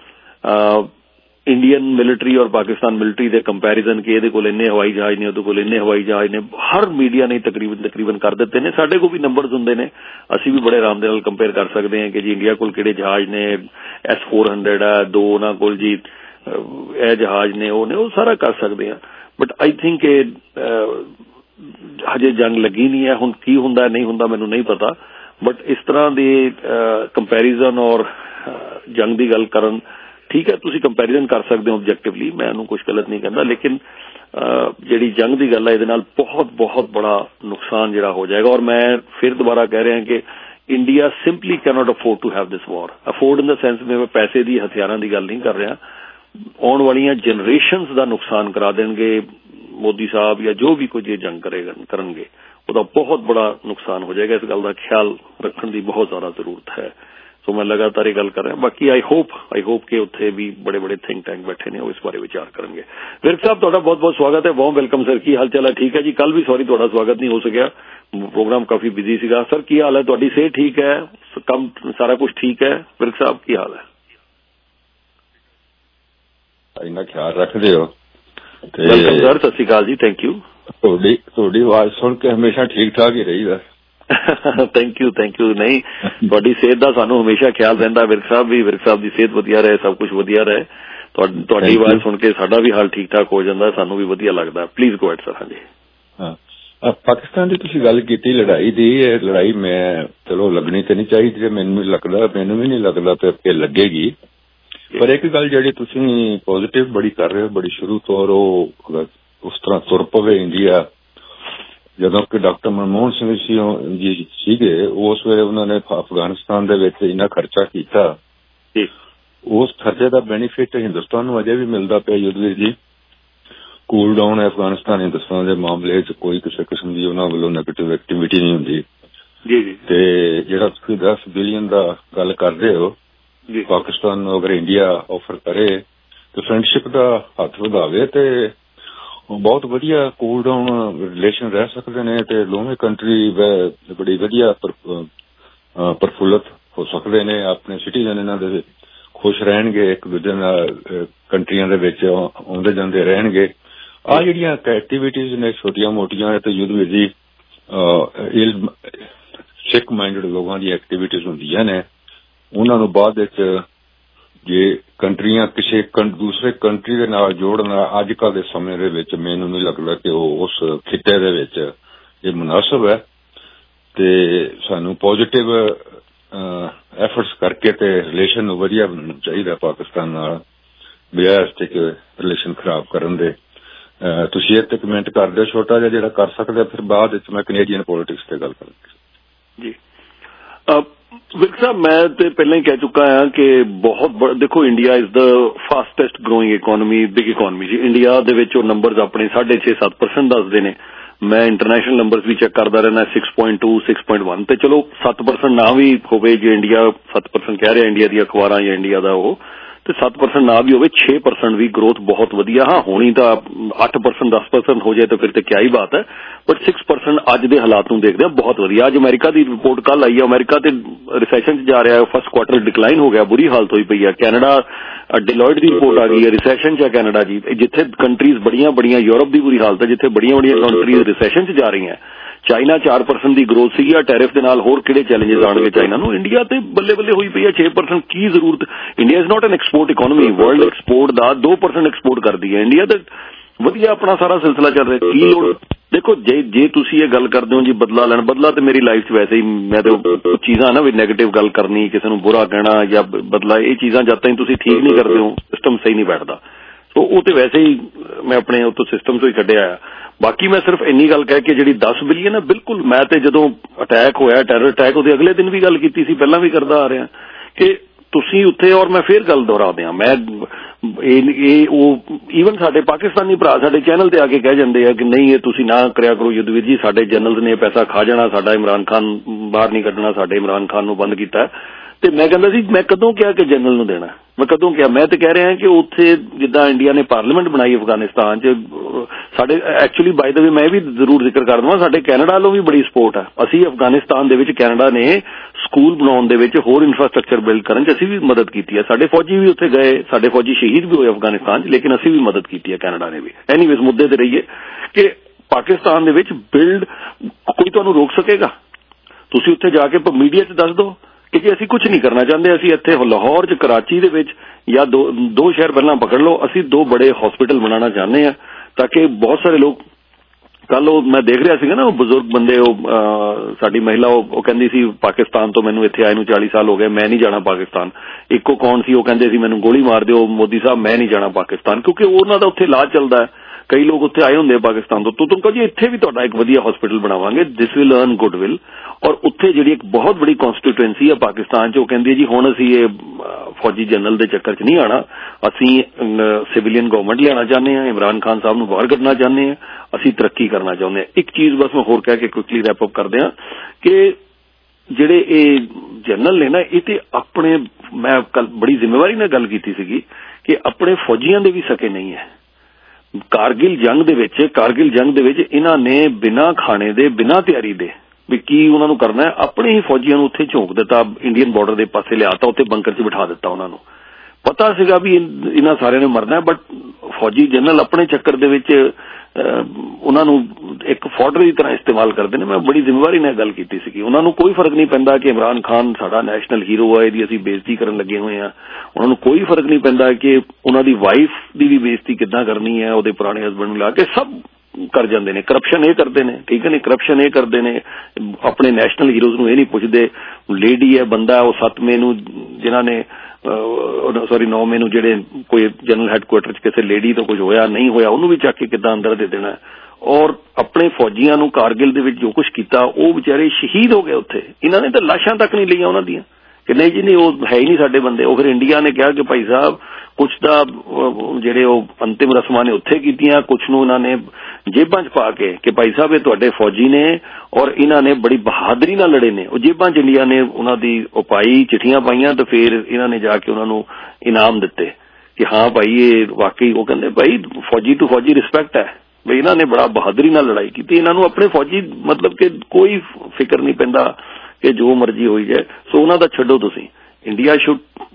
ਇੰਡੀਅਨ ਮਿਲਟਰੀ ਔਰ ਪਾਕਿਸਤਾਨ ਮਿਲਟਰੀ ਦੇ ਕੰਪੈਰੀਜ਼ਨ ਕਿ ਇਹਦੇ ਕੋਲ ਇੰਨੇ ਹਵਾਈ ਜਹਾਜ਼ ਨੇ, ਉਹਦੇ ਕੋਲ ਇੰਨੇ ਹਵਾਈ ਜਹਾਜ਼ ਨੇ, ਹਰ ਮੀਡੀਆ ਨੇ ਤਕਰੀਬਨ ਤਕਰੀਬਨ ਕਰ ਦਿੱਤੇ ਨੇ। ਸਾਡੇ ਕੋਲ ਵੀ ਨੰਬਰਸ ਹੁੰਦੇ ਨੇ, ਅਸੀਂ ਵੀ ਬੜੇ ਆਰਾਮ ਦੇ ਨਾਲ ਕੰਪੇਅਰ ਕਰ ਸਕਦੇ ਹਾਂ ਕਿ ਜੀ ਇੰਡੀਆ ਕੋਲ ਕਿਹੜੇ ਜਹਾਜ਼ ਨੇ, ਐਸ ਫੋਰ ਹੰਡਰਡ ਹੈ, ਦੋ ਉਹਨਾਂ ਕੋਲ ਜੀ ਇਹ ਜਹਾਜ਼ ਨੇ, ਉਹ ਨੇ, ਉਹ ਸਾਰਾ ਕਰ ਸਕਦੇ ਹਾਂ। ਬਟ ਆਈ ਥਿੰਕ ਇਹ ਹਜੇ ਜੰਗ ਲੱਗੀ ਨਹੀਂ ਹੈ। ਹੁਣ ਕੀ ਹੁੰਦਾ ਨਹੀਂ ਹੁੰਦਾ ਮੈਨੂੰ ਨਹੀਂ ਪਤਾ, ਬਟ ਇਸ ਤਰ੍ਹਾਂ ਦੇ ਕੰਪੈਰੀਜ਼ਨ ਔਰ ਜੰਗ ਦੀ ਗੱਲ ਕਰਨ ਠੀਕ ਹੈ, ਤੁਸੀਂ ਕੰਪੈਰੀਜ਼ਨ ਕਰ ਸਕਦੇ ਹੋ ਆਬਜੈਕਟਿਵਲੀ, ਮੈਂ ਇਹਨੂੰ ਕੁਝ ਗਲਤ ਨਹੀਂ ਕਹਿੰਦਾ। ਲੇਕਿਨ ਜਿਹੜੀ ਜੰਗ ਦੀ ਗੱਲ ਹੈ ਇਹਦੇ ਨਾਲ ਬਹੁਤ ਬਹੁਤ ਬੜਾ ਨੁਕਸਾਨ ਜਿਹੜਾ ਹੋ ਜਾਏਗਾ। ਔਰ ਮੈਂ ਫਿਰ ਦੁਬਾਰਾ ਕਹਿ ਰਿਹਾ ਕਿ India simply cannot afford to have this war. Afford in the sense ਮੈਂ ਪੈਸੇ ਦੀ, ਹਥਿਆਰਾਂ ਦੀ ਗੱਲ ਨਹੀਂ ਕਰ ਰਿਹਾ। ਆਉਣ ਵਾਲੀਆਂ ਜਨਰੇਸ਼ਨਸ ਦਾ ਨੁਕਸਾਨ ਕਰਾ ਦੇਣਗੇ ਮੋਦੀ ਸਾਹਿਬ ਜਾਂ ਜੋ ਵੀ ਕੁਝ ਇਹ ਜੰਗ ਕਰੇਗਾ ਕਰਨਗੇ, ਉਹਦਾ ਬਹੁਤ ਬੜਾ ਨੁਕਸਾਨ ਹੋ ਜਾਏਗਾ। ਇਸ ਗੱਲ ਦਾ ਖਿਆਲ ਰੱਖਣ ਦੀ ਬਹੁਤ ਜ਼ਿਆਦਾ ਜ਼ਰੂਰਤ ਹੈ। ਸੋ ਮੈਂ ਲਗਾਤਾਰ ਇਹ ਗੱਲ ਕਰ ਰਿਹਾ। ਬਾਕੀ ਆਈ ਹੋਪ ਆਈ ਹੋਪ ਕਿ ਉੱਥੇ ਵੀ ਬੜੇ ਬੜੇ ਥਿੰਕ ਟੈਂਕ ਬੈਠੇ ਨੇ, ਉਹ ਇਸ ਬਾਰੇ ਵਿਚਾਰ ਕਰਨਗੇ। ਵਿਰਕ ਸਾਹਿਬ ਤੁਹਾਡਾ ਬਹੁਤ ਬਹੁਤ ਸਵਾਗਤ ਹੈ। ਬਹੁਤ ਵੈਲਕਮ ਸਰ। ਕੀ ਹਾਲ ਚਾਲ ਹੈ? ਠੀਕ ਹੈ ਜੀ। ਕੱਲ ਵੀ ਸੌਰੀ ਤੁਹਾਡਾ ਸਵਾਗਤ ਨਹੀਂ ਹੋ ਸਕਿਆ, ਪ੍ਰੋਗਰਾਮ ਕਾਫੀ ਬਿਜ਼ੀ ਸੀਗਾ। ਸਰ ਕੀ ਹਾਲ ਹੈ? ਤੁਹਾਡੀ ਸਿਹਤ ਠੀਕ ਹੈ? ਕੰਮ ਸਾਰਾ ਕੁਝ ਠੀਕ ਹੈ? ਵਿਰਕ ਸਾਹਿਬ ਕੀ ਹਾਲ ਹੈ? ਇੰਨਾ ਖਿਆਲ ਰੱਖਦੇ ਹੋ। Welcome sir. ਸਤਿ ਸ਼੍ਰੀ ਅਕਾਲ ਜੀ। Thank you. ਤੁਹਾਡੀ ਤੁਹਾਡੀ ਆਵਾਜ਼ ਸੁਣ ਕੇ ਹਮੇਸ਼ਾ ਠੀਕ ਠਾਕ ਹੀ ਰਹੀਦਾ। Thank you thank you. ਨਹੀਂ, ਤੁਹਾਡੀ ਸਿਹਤ ਦਾ ਸਾਨੂੰ ਹਮੇਸ਼ਾ ਖਿਆਲ ਰਹਿੰਦਾ। ਵਿਰਕ ਸਾਹਿਬ ਵੀ, ਵਿਰਕ ਸਾਹਿਬ ਦੀ ਸਿਹਤ ਵਧੀਆ ਰਹੇ, ਸਭ ਕੁਝ ਵਧੀਆ ਰਹੇ। ਤੁਹਾਡੀ ਆਵਾਜ਼ ਸੁਣ ਕੇ ਸਾਡਾ ਵੀ ਹਾਲ ਠੀਕ ਠਾਕ ਹੋ ਜਾਂਦਾ, ਸਾਨੂੰ ਵੀ ਵਧੀਆ ਲੱਗਦਾ। Please go ahead sir. ਹਾਂਜੀ ਹਾਂ, ਪਾਕਿਸਤਾਨ ਦੀ ਤੁਸੀਂ ਗੱਲ ਕੀਤੀ ਲੜਾਈ ਦੀ। ਇਹ ਲੜਾਈ ਮੈਂ ਚਲੋ ਲੱਗਣੀ ਤੇ ਨਹੀਂ ਚਾਹੀਦੀ, ਮੈਨੂੰ ਲੱਗਦਾ ਮੈਨੂੰ ਵੀ ਨਹੀਂ ਲੱਗਦਾ ਕਿ ਲੱਗੇਗੀ। ਪਰ ਇੱਕ ਗੱਲ ਜਿਹੜੀ ਤੁਸੀਂ ਪੋਜ਼ਿਟਿਵ ਬੜੀ ਕਰ ਰਹੇ ਹੋ ਬੜੀ ਸ਼ੁਰੂ ਤੋਂ, ਔਰ ਉਹ ਉਸ ਤਰ੍ਹਾਂ ਤੁਰ ਪਵੇ ਇੰਡੀਆ। ਜਦੋਂ ਕਿ ਡਾਕਟਰ ਮਨਮੋਹਨ ਸਿੰਘ ਜੀ ਸੀਗੇ ਉਸ ਵੇਲੇ ਉਹਨਾਂ ਨੇ ਅਫਗਾਨਿਸਤਾਨ ਦੇ ਵਿੱਚ ਇੰਨਾ ਖਰਚਾ ਕੀਤਾ, ਉਸ ਖਰਚੇ ਦਾ ਬੈਨੀਫਿਟ ਹਿੰਦੁਸਤਾਨ ਨੂੰ ਅਜੇ ਵੀ ਮਿਲਦਾ ਪਿਆ। ਯੁੱਧ ਜੀ ਕੂਲ ਡਾਊਨ ਹੈ ਅਫਗਾਨਿਸਤਾਨ ਹਿੰਦੁਸਤਾਨ ਦੇ ਮਾਮਲੇ 'ਚ, ਕੋਈ ਕਿਸੇ ਕਿਸਮ ਦੀ ਉਹਨਾਂ ਵੱਲੋਂ ਨੈਗੇਟਿਵ ਐਕਟੀਵਿਟੀ ਨਹੀਂ ਹੁੰਦੀ। ਜੀ ਜੀ। ਤੇ ਜਿਹੜਾ ਤੁਸੀਂ ਦਸ ਬਿਲੀਅਨ ਦਾ ਗੱਲ ਕਰਦੇ ਹੋ ਪਾਕਿਸਤਾਨ ਨੂੰ ਅਗਰ ਇੰਡੀਆ ਆਫਰ ਕਰੇ ਤੇ ਫਰੈਂਡਸ਼ਿਪ ਦਾ ਹੱਥ ਵਧਾਵੇ ਤੇ ਬਹੁਤ ਵਧੀਆ ਕੂਲ ਡਾਊਨ ਰਿਲੇਸ਼ਨ ਰਹਿ ਸਕਦੇ ਨੇ ਤੇ ਦੋਵੇਂ ਕੰਟਰੀ ਬੜੀ ਵਧੀਆ ਪ੍ਰਫੁੱਲਤ ਹੋ ਸਕਦੇ ਨੇ। ਆਪਣੇ ਸਿਟੀਜ਼ਨ ਇਹਨਾਂ ਦੇ ਖੁਸ਼ ਰਹਿਣਗੇ, ਇੱਕ ਦੂਜੇ ਨਾਲ ਕੰਟਰੀਆਂ ਦੇ ਵਿੱਚ ਆਉਂਦੇ ਜਾਂਦੇ ਰਹਿਣਗੇ। ਆਹ ਜਿਹੜੀਆਂ ਐਕਟੀਵਿਟੀਜ਼ ਨੇ ਛੋਟੀਆਂ ਮੋਟੀਆਂ ਤੇ ਯੁੱਧ ਵਿਧੀ ਸਿੱਖ ਮਾਈਂਡਡ ਲੋਕਾਂ ਦੀ ਐਕਟੀਵਿਟੀਜ਼ ਹੁੰਦੀਆਂ ਨੇ, ਉਹਨਾਂ ਨੂੰ ਬਾਅਦ ਵਿੱਚ ਜੇ ਕੰਟਰੀਆਂ ਕਿਸੇ ਦੂਸਰੇ ਕੰਟਰੀ ਦੇ ਨਾਲ ਜੋੜਨਾ ਅੱਜ ਕੱਲ੍ਹ ਦੇ ਸਮੇਂ ਦੇ ਵਿੱਚ ਮੈਨੂੰ ਨਹੀਂ ਲੱਗਦਾ ਕਿ ਉਹ ਉਸ ਖਿੱਤੇ ਦੇ ਵਿੱਚ ਇਹ ਮੁਨਾਸਬ ਹੈ। ਤੇ ਸਾਨੂੰ ਪੋਜ਼ਿਟਿਵ ਐਫਰਟਸ ਕਰਕੇ ਤੇ ਰਿਲੇਸ਼ਨ ਨੂੰ ਵਧੀਆ ਬਣਾਉਣਾ ਚਾਹੀਦਾ ਪਾਕਿਸਤਾਨ ਨਾਲ, ਬਜਾਏ ਇਸ ਤੇ ਰਿਲੇਸ਼ਨ ਖਰਾਬ ਕਰਨ ਦੇ। ਤੁਸੀਂ ਇਹ ਤੇ ਕਮੈਂਟ ਕਰ ਦਿਓ ਛੋਟਾ ਜਿਹਾ ਜਿਹੜਾ ਕਰ ਸਕਦਾ, ਫਿਰ ਬਾਅਦ ਵਿੱਚ ਮੈਂ ਕੈਨੇਡੀਅਨ ਪੋਲਿਟਿਕਸ ਤੇ ਗੱਲ ਕਰਾਂਗੀ। ਜੀ ਵਿਕ ਸਾਹਿਬ, ਮੈਂ ਤੇ ਪਹਿਲਾਂ ਹੀ ਕਹਿ ਚੁੱਕਾ ਹਾਂ ਕਿ ਬਹੁਤ ਦੇਖੋ India is the fastest growing economy, big economy ਜੀ। ਇੰਡੀਆ ਦੇ ਵਿੱਚ ਉਹ ਨੰਬਰਸ ਆਪਣੇ ਸਾਢੇ ਛੇ ਸੱਤ ਪਰਸੈਂਟ ਦੱਸਦੇ ਨੇ। ਮੈਂ ਇੰਟਰਨੈਸ਼ਨਲ ਨੰਬਰਸ ਵੀ ਚੈੱਕ ਕਰਦਾ ਰਹਿਣਾ, six point two six point one ਤੇ ਚਲੋ ਸੱਤ ਪਰਸੈਂਟ ਨਾ ਵੀ ਹੋਵੇ, ਜੇ ਇੰਡੀਆ ਸੱਤ ਪਰਸੈਂਟ ਕਹਿ ਰਿਹਾ ਇੰਡੀਆ ਦੀਆਂ ਅਖਬਾਰਾਂ ਜਾਂ ਇੰਡੀਆ ਦਾ ਉਹ, ਤੇ ਸੱਤ ਪਰਸੈਂਟ ਨਾ ਵੀ ਹੋਵੇ, ਛੇ ਪਰਸੈਂਟ ਵੀ ਗਰੋਥ ਬਹੁਤ ਵਧੀਆ। ਹਾਂ ਹੋਣੀ ਤਾਂ ਅੱਠ ਪਰਸੈਂਟ ਦਸ ਪਰਸੈਂਟ ਹੋ ਜਾਏ ਤਾਂ ਫਿਰ ਤੇ ਕਿਆ ਹੀ ਬਾਤ ਹੈ, ਬਟ ਸਿਕਸ ਪਰਸੈਂਟ ਅੱਜ ਦੇ ਹਾਲਾਤ ਨੂੰ ਦੇਖਦੇ ਆ ਬਹੁਤ ਵਧੀਆ। ਅੱਜ ਅਮਰੀਕਾ ਦੀ ਰਿਪੋਰਟ ਕੱਲ ਆਈ ਹੈ, ਅਮਰੀਕਾ ਤੇ ਰਿਸੈਸ਼ਨ 'ਚ ਜਾ ਰਿਹਾ, ਫਸਟ ਕੁਆਰਟਰ ਡਿਕਲਾਈਨ ਹੋ ਗਿਆ, ਬੁਰੀ ਹਾਲਤ ਹੋਈ ਪਈ ਹੈ। ਕੈਨੇਡਾ ਡਿਲੋਇਟ ਦੀ ਰਿਪੋਰਟ ਆ ਗਈ ਹੈ, ਰਿਸੈਸ਼ਨ 'ਚ ਹੈ ਕੈਨੇਡਾ ਜੀ। ਜਿੱਥੇ ਕੰਟਰੀਜ਼ ਬੜੀਆਂ ਬੜੀਆਂ, ਯੂਰਪ ਦੀ ਬੁਰੀ ਹਾਲਤ ਹੈ, ਜਿੱਥੇ ਬੜੀਆਂ ਬੜੀਆਂ ਕੰਟਰੀਜ਼ ਰਿਸੈਸ਼ਨ 'ਚ ਜਾ ਰਹੀਆਂ। ਚਾਈਨਾ ਚਾਰ ਪਰਸੈਂਟ ਦੀ ਗਰੋਥ ਸੀਗੀ, ਆ ਟੈਰਿਫ ਦੇ ਨਾਲ ਹੋਰ ਕਿਹੜੇ ਚੈਲੰਜਸ ਆਉਣਗੇ ਚਾਈਨਾ ਨੂੰ। ਇੰਡੀਆ ਤੇ ਬੱਲੇ ਬੱਲੇ ਹੋਈ ਪਈ ਹੈ ਛੇ ਪਰਸੈਂਟ, ਕੀ ਜ਼ਰੂਰਤ। India is not an export economy, world export ਦਾ ਦੋ ਪਰਸੈਂਟ ਐਕਸਪੋਰਟ ਕਰਦੀ ਹੈ ਇੰਡੀਆ, ਤੇ ਵਧੀਆ ਆਪਣਾ ਸਾਰਾ ਸਿਲਸਿਲਾ ਚੱਲ ਰਿਹਾ। ਕੀ ਲੋੜ ਦੇਖੋ, ਜੇ ਜੇ ਤੁਸੀਂ ਇਹ ਗੱਲ ਕਰਦੇ ਹੋ ਜੀ ਬਦਲਾ ਲੈਣ, ਬਦਲਾ ਤੇ ਮੇਰੀ ਲਾਈਫ 'ਚ ਵੈਸੇ ਹੀ ਮੈਂ ਤੇ ਚੀਜ਼ਾਂ ਨਾ ਵੀ ਨੈਗੇਟਿਵ ਗੱਲ ਕਰਨੀ, ਕਿਸੇ ਨੂੰ ਬੁਰਾ ਕਹਿਣਾ ਜਾਂ ਬਦਲਾ, ਇਹ ਚੀਜ਼ਾਂ ਜਦ ਤਾਈਂ ਤੁਸੀਂ ਠੀਕ ਨਹੀਂ ਕਰਦੇ ਹੋ ਸਿਸਟਮ ਸਹੀ ਨਹੀਂ ਬੈਠਦਾ। ਸੋ ਉਹ ਤੇ ਵੈਸੇ ਹੀ ਮੈਂ ਆਪਣੇ ਉਹ ਤੋਂ ਸਿਸਟਮ ਤੋਂ ਹੀ ਕੱਢਿਆ ਆ। ਬਾਕੀ ਮੈਂ ਸਿਰਫ ਇੰਨੀ ਗੱਲ ਕਹਿ ਕੇ ਜਿਹੜੀ ਦਸ ਬਿਲੀਅਨ ਹੈ, ਬਿਲਕੁਲ ਮੈਂ ਤੇ ਜਦੋਂ ਅਟੈਕ ਹੋਇਆ ਟੈਰਰ ਅਟੈਕ ਉਹਦੇ ਅਗਲੇ ਦਿਨ ਵੀ ਗੱਲ ਕੀਤੀ ਸੀ, ਪਹਿਲਾਂ ਵੀ ਕਰਦਾ ਆ ਰਿਹਾ ਕਿ ਤੁਸੀਂ ਉੱਥੇ, ਔਰ ਮੈਂ ਫੇਰ ਗੱਲ ਦੁਹਰਾ ਦਿਆਂ, ਮੈਂ ਇਹ ਉਹ ਈਵਨ ਸਾਡੇ ਪਾਕਿਸਤਾਨੀ ਭਰਾ ਸਾਡੇ ਚੈਨਲ ਤੇ ਆ ਕੇ ਕਹਿ ਜਾਂਦੇ ਆ ਕਿ ਨਹੀਂ ਇਹ ਤੁਸੀਂ ਨਾ ਕਰਿਆ ਕਰੋ ਯੁੱਧਵੀਰ ਜੀ, ਸਾਡੇ ਜਨਰਲ ਨੇ ਪੈਸਾ ਖਾ ਜਾਣਾ, ਸਾਡਾ ਇਮਰਾਨ ਖਾਨ ਬਾਹਰ ਨਹੀਂ ਕੱਢਣਾ, ਸਾਡੇ ਇਮਰਾਨ ਖਾਨ ਨੂੰ ਬੰਦ ਕੀਤਾ। ਤੇ ਮੈਂ ਕਹਿੰਦਾ ਸੀ ਮੈਂ ਕਦੋਂ ਕਿਹਾ ਕਿ ਜਨਰਲ ਨੂੰ ਦੇਣਾ, ਮੈਂ ਕਦੋਂ ਕਿਹਾ। ਮੈਂ ਤੇ ਕਹਿ ਰਿਹਾ ਕਿ ਉੱਥੇ ਜਿੱਦਾਂ ਇੰਡੀਆ ਨੇ ਪਾਰਲੀਮੈਂਟ ਬਣਾਈ ਅਫਗਾਨਿਸਤਾਨ 'ਚ, ਸਾਡੇ ਐਕਚੁਅਲੀ ਬਾਈ ਦਾ ਵੀ ਮੈਂ ਵੀ ਜ਼ਰੂਰ ਜ਼ਿਕਰ ਕਰ ਦਵਾਂ, ਸਾਡੇ ਕੈਨੇਡਾ ਵੱਲੋਂ ਵੀ ਬੜੀ ਸਪੋਰਟ ਹੈ। ਅਸੀਂ ਅਫਗਾਨਿਸਤਾਨ ਦੇ ਵਿੱਚ ਕੈਨੇਡਾ ਨੇ ਸਕੂਲ ਬਣਾਉਣ ਦੇ ਵਿੱਚ, ਹੋਰ ਇਨਫਰਾਸਟਰਕਚਰ ਬਿਲਡ ਕਰਨ 'ਚ ਅਸੀਂ ਵੀ ਮਦਦ ਕੀਤੀ ਹੈ। ਸਾਡੇ ਫੌਜੀ ਵੀ ਉੱਥੇ ਗਏ, ਸਾਡੇ ਫੌਜੀ ਸ਼ਹੀਦ ਵੀ ਹੋਏ ਅਫਗਾਨਿਸਤਾਨ 'ਚ, ਲੇਕਿਨ ਅਸੀਂ ਵੀ ਮਦਦ ਕੀਤੀ ਹੈ ਕੈਨੇਡਾ ਨੇ ਵੀ। ਐਨੀਵੇਜ਼ ਮੁੱਦੇ ਤੇ ਰਹੀਏ ਕਿ ਪਾਕਿਸਤਾਨ ਦੇ ਵਿੱਚ ਬਿਲਡ ਕੋਈ ਤੁਹਾਨੂੰ ਰੋਕ ਸਕੇਗਾ? ਤੁਸੀਂ ਉੱਥੇ ਜਾ ਕੇ ਮੀਡੀਆ 'ਚ ਦੱਸ ਦਿਓ ਕਿ ਜੇ ਅਸੀਂ ਕੁਝ ਨਹੀਂ ਕਰਨਾ ਚਾਹੁੰਦੇ, ਅਸੀਂ ਇੱਥੇ ਲਾਹੌਰ 'ਚ, ਕਰਾਚੀ ਦੇ ਵਿੱਚ ਜਾਂ ਦੋ ਦੋ ਸ਼ਹਿਰ ਪਹਿਲਾਂ ਪਕੜ ਲਓ, ਅਸੀਂ ਦੋ ਬੜੇ ਹਸਪੀਟਲ ਬਣਾਉਣਾ ਚਾਹੁੰਦੇ ਹਾਂ ਤਾਂ ਕਿ ਬਹੁਤ ਸਾਰੇ ਲੋਕ, ਕੱਲ ਉਹ ਮੈਂ ਦੇਖ ਰਿਹਾ ਸੀਗਾ ਨਾ, ਉਹ ਬਜ਼ੁਰਗ ਬੰਦੇ, ਉਹ ਸਾਡੀ ਮਹਿਲਾ, ਉਹ ਕਹਿੰਦੀ ਸੀ ਪਾਕਿਸਤਾਨ ਤੋਂ ਮੈਨੂੰ ਇੱਥੇ ਆਏ ਨੂੰ ਚਾਲੀ ਸਾਲ ਹੋ ਗਏ, ਮੈਂ ਨਹੀਂ ਜਾਣਾ ਪਾਕਿਸਤਾਨ। ਇੱਕੋ ਕੌਣ ਸੀ, ਉਹ ਕਹਿੰਦੇ ਸੀ ਮੈਨੂੰ ਗੋਲੀ ਮਾਰ ਦਿਓ ਮੋਦੀ ਸਾਹਿਬ, ਮੈਂ ਨਹੀਂ ਜਾਣਾ ਪਾਕਿਸਤਾਨ, ਕਿਉਂਕਿ ਉਹਨਾਂ ਦਾ ਉੱਥੇ ਇਲਾਜ ਚੱਲਦਾ ਹੈ। ਕਈ ਲੋਕ ਉੱਥੇ ਆਏ ਹੁੰਦੇ ਪਾਕਿਸਤਾਨ ਤੋਂ, ਤੁਮ ਕਹੋ ਜੀ ਇੱਥੇ ਵੀ ਤੁਹਾਡਾ ਇੱਕ ਵਧੀਆ ਹਸਪੀਟਲ ਬਣਾਵਾਂਗੇ, ਦਿਸ ਵਿਲ ਅਰਨ ਗੁੱਡਵਿਲ। ਔਰ ਉੱਥੇ ਜਿਹੜੀ ਇੱਕ ਬਹੁਤ ਬੜੀ ਕਨਸਟੀਟੂਐਂਸੀ ਹੈ ਪਾਕਿਸਤਾਨ 'ਚ, ਉਹ ਕਹਿੰਦੀ ਹੈ ਜੀ ਹੁਣ ਅਸੀਂ ਇਹ ਫੌਜੀ ਜਨਰਲ ਦੇ ਚੱਕਰ 'ਚ ਨਹੀਂ ਆਉਣਾ, ਅਸੀਂ ਸਿਵਿਲੀਅਨ ਗਵਰਨਮੈਂਟ ਲਿਆਉਣਾ ਚਾਹੁੰਦੇ ਹਾਂ, ਇਮਰਾਨ ਖਾਨ ਸਾਹਿਬ ਨੂੰ ਬਾਹਰ ਕੱਢਣਾ ਚਾਹੁੰਦੇ ਹਾਂ, ਅਸੀਂ ਤਰੱਕੀ ਕਰਨਾ ਚਾਹੁੰਦੇ ਹਾਂ। ਇੱਕ ਚੀਜ਼ ਬਸ ਮੈਂ ਹੋਰ ਕਹਿ ਕੇ ਕੁਇਕਲੀ ਰੈਪ ਅਪ ਕਰਦੇ ਹਾਂ ਕਿ ਜਿਹੜੇ ਇਹ ਜਨਰਲ ਨੇ ਨਾ, ਇਹ ਤੇ ਆਪਣੇ, ਮੈਂ ਕੱਲ ਬੜੀ ਜ਼ਿੰਮੇਵਾਰੀ ਨਾਲ ਗੱਲ ਕੀਤੀ ਸੀਗੀ ਕਿ ਆਪਣੇ ਫੌਜੀਆਂ ਦੇ ਵੀ ਸਕੇ ਨਹੀਂ ਹੈ। ਕਾਰਗਿਲ ਜੰਗ ਦੇ ਵਿੱਚ ਕਾਰਗਿਲ ਜੰਗ ਦੇ ਵਿੱਚ ਇਹਨਾਂ ਨੇ ਬਿਨਾਂ ਖਾਣੇ ਦੇ, ਬਿਨਾਂ ਤਿਆਰੀ ਦੇ, ਵੀ ਕੀ ਉਹਨਾਂ ਨੂੰ ਕਰਨਾ ਹੈ, ਆਪਣੇ ਹੀ ਫੌਜੀਆਂ ਨੂੰ ਉੱਥੇ ਝੋਂਕ ਦਿੱਤਾ, ਇੰਡੀਅਨ ਬਾਰਡਰ ਦੇ ਪਾਸੇ ਲਿਆਤਾ, ਉੱਥੇ ਬੰਕਰ 'ਚ ਬਿਠਾ ਦਿੱਤਾ। ਉਹਨਾਂ ਨੂੰ ਪਤਾ ਸੀਗਾ ਵੀ ਇਹਨਾਂ ਸਾਰਿਆਂ ਨੇ ਮਰਨਾ, ਬਟ ਫੌਜੀ ਜਨਰਲ ਆਪਣੇ ਚੱਕਰ ਦੇ ਵਿੱਚ ਉਹਨਾਂ ਨੂੰ ਇੱਕ ਫੌਡਰ ਦੀ ਤਰ੍ਹਾਂ ਇਸਤੇਮਾਲ ਕਰਦੇ ਨੇ। ਮੈਂ ਬੜੀ ਜ਼ਿੰਮੇਵਾਰੀ ਨਾਲ ਗੱਲ ਕੀਤੀ ਸੀਗੀ। ਉਹਨਾਂ ਨੂੰ ਕੋਈ ਫਰਕ ਨਹੀਂ ਪੈਂਦਾ ਕਿ ਇਮਰਾਨ ਖਾਨ ਸਾਡਾ ਨੈਸ਼ਨਲ ਹੀਰੋ ਹੈ, ਇਹਦੀ ਅਸੀਂ ਬੇਇੱਜ਼ਤੀ ਕਰਨ ਲੱਗੇ ਹੋਏ ਹਾਂ। ਉਹਨਾਂ ਨੂੰ ਕੋਈ ਫਰਕ ਨਹੀਂ ਪੈਂਦਾ ਕਿ ਉਹਨਾਂ ਦੀ ਵਾਈਫ ਦੀ ਵੀ ਬੇਇੱਜ਼ਤੀ ਕਿੱਦਾਂ ਕਰਨੀ ਹੈ, ਉਹਦੇ ਪੁਰਾਣੇ ਹਸਬੈਂਡ ਨੂੰ ਲਾ ਕੇ, ਸਭ ਕਰ ਜਾਂਦੇ ਨੇ। ਕਰਪਸ਼ਨ ਇਹ ਕਰਦੇ ਨੇ, ਠੀਕ ਹੈ, ਨਹੀਂ ਕਰਪਸ਼ਨ ਇਹ ਕਰਦੇ ਨੇ, ਆਪਣੇ ਨੈਸ਼ਨਲ ਹੀਰੋਜ਼ ਨੂੰ ਇਹ ਨਹੀਂ ਪੁੱਛਦੇ। ਲੇਡੀ ਹੈ, ਬੰਦਾ, ਉਹ ਸੱਤ ਮਈ ਨੂੰ ਜਿਨ੍ਹਾਂ ਨੇ ਸੌਰੀ ਨੌ ਮਈ ਨੂੰ ਜਿਹੜੇ ਕੋਈ ਜਨਰਲ ਹੈਡਕੁਆਟਰ 'ਚ ਕਿਸੇ ਲੇਡੀ ਤੋਂ ਕੁਝ ਹੋਇਆ ਨਹੀਂ ਹੋਇਆ, ਉਹਨੂੰ ਵੀ ਚੱਕ ਕੇ ਕਿੱਦਾਂ ਅੰਦਰ ਦੇ ਦੇਣਾ। ਔਰ ਆਪਣੇ ਫੌਜੀਆਂ ਨੂੰ ਕਾਰਗਿਲ ਦੇ ਵਿੱਚ ਜੋ ਕੁਝ ਕੀਤਾ, ਉਹ ਵਿਚਾਰੇ ਸ਼ਹੀਦ ਹੋ ਗਏ ਉੱਥੇ। ਇਹਨਾਂ ਨੇ ਤਾਂ ਲਾਸ਼ਾਂ ਤੱਕ ਨਹੀਂ ਲਈਆਂ ਉਹਨਾਂ ਦੀਆਂ ਕਿ ਨਹੀਂ ਜੀ ਨਹੀਂ ਉਹ ਹੈ ਹੀ ਨਹੀਂ ਸਾਡੇ ਬੰਦੇ। ਉਹ ਫਿਰ ਇੰਡੀਆ ਨੇ ਕਿਹਾ ਕਿ ਭਾਈ ਸਾਹਿਬ ਕੁਛ ਦਾ ਜਿਹੜੇ ਉਹ ਅੰਤਿਮ ਰਸਮਾਂ ਨੇ ਉੱਥੇ ਕੀਤੀਆਂ, ਕੁਛ ਨੂੰ ਇਹਨਾਂ ਨੇ ਜੇਬਾਂ 'ਚ ਪਾ ਕੇ ਕਿ ਭਾਈ ਸਾਹਿਬ ਇਹ ਤੁਹਾਡੇ ਫੌਜੀ ਨੇ ਔਰ ਇਹਨਾਂ ਨੇ ਬੜੀ ਬਹਾਦਰੀ ਨਾਲ ਲੜੇ ਨੇ। ਉਹ ਜੇਬਾਂ 'ਚ ਇੰਡੀਆ ਨੇ ਉਹਨਾਂ ਦੀ ਉਹ ਪਾਈ, ਚਿੱਠੀਆਂ ਪਾਈਆਂ, ਤੇ ਫਿਰ ਇਹਨਾਂ ਨੇ ਜਾ ਕੇ ਉਹਨਾਂ ਨੂੰ ਇਨਾਮ ਦਿੱਤੇ ਕਿ ਹਾਂ ਭਾਈ ਇਹ ਵਾਕਈ, ਉਹ ਕਹਿੰਦੇ ਭਾਈ ਫੌਜੀ ਟੂ ਫੌਜੀ ਰਿਸਪੈਕਟ ਹੈ ਵੀ ਇਹਨਾਂ ਨੇ ਬੜਾ ਬਹਾਦਰੀ ਨਾਲ ਲੜਾਈ ਕੀਤੀ। ਇਹਨਾਂ ਨੂੰ ਆਪਣੇ ਫੌਜੀ ਮਤਲਬ ਕਿ ਕੋਈ ਫਿਕਰ ਨਹੀਂ ਪੈਂਦਾ ਕਿ ਜੋ ਮਰਜ਼ੀ ਹੋਈ ਜਾਏ। ਸੋ ਉਹਨਾਂ ਦਾ ਛੱਡੋ ਤੁਸੀਂ, India should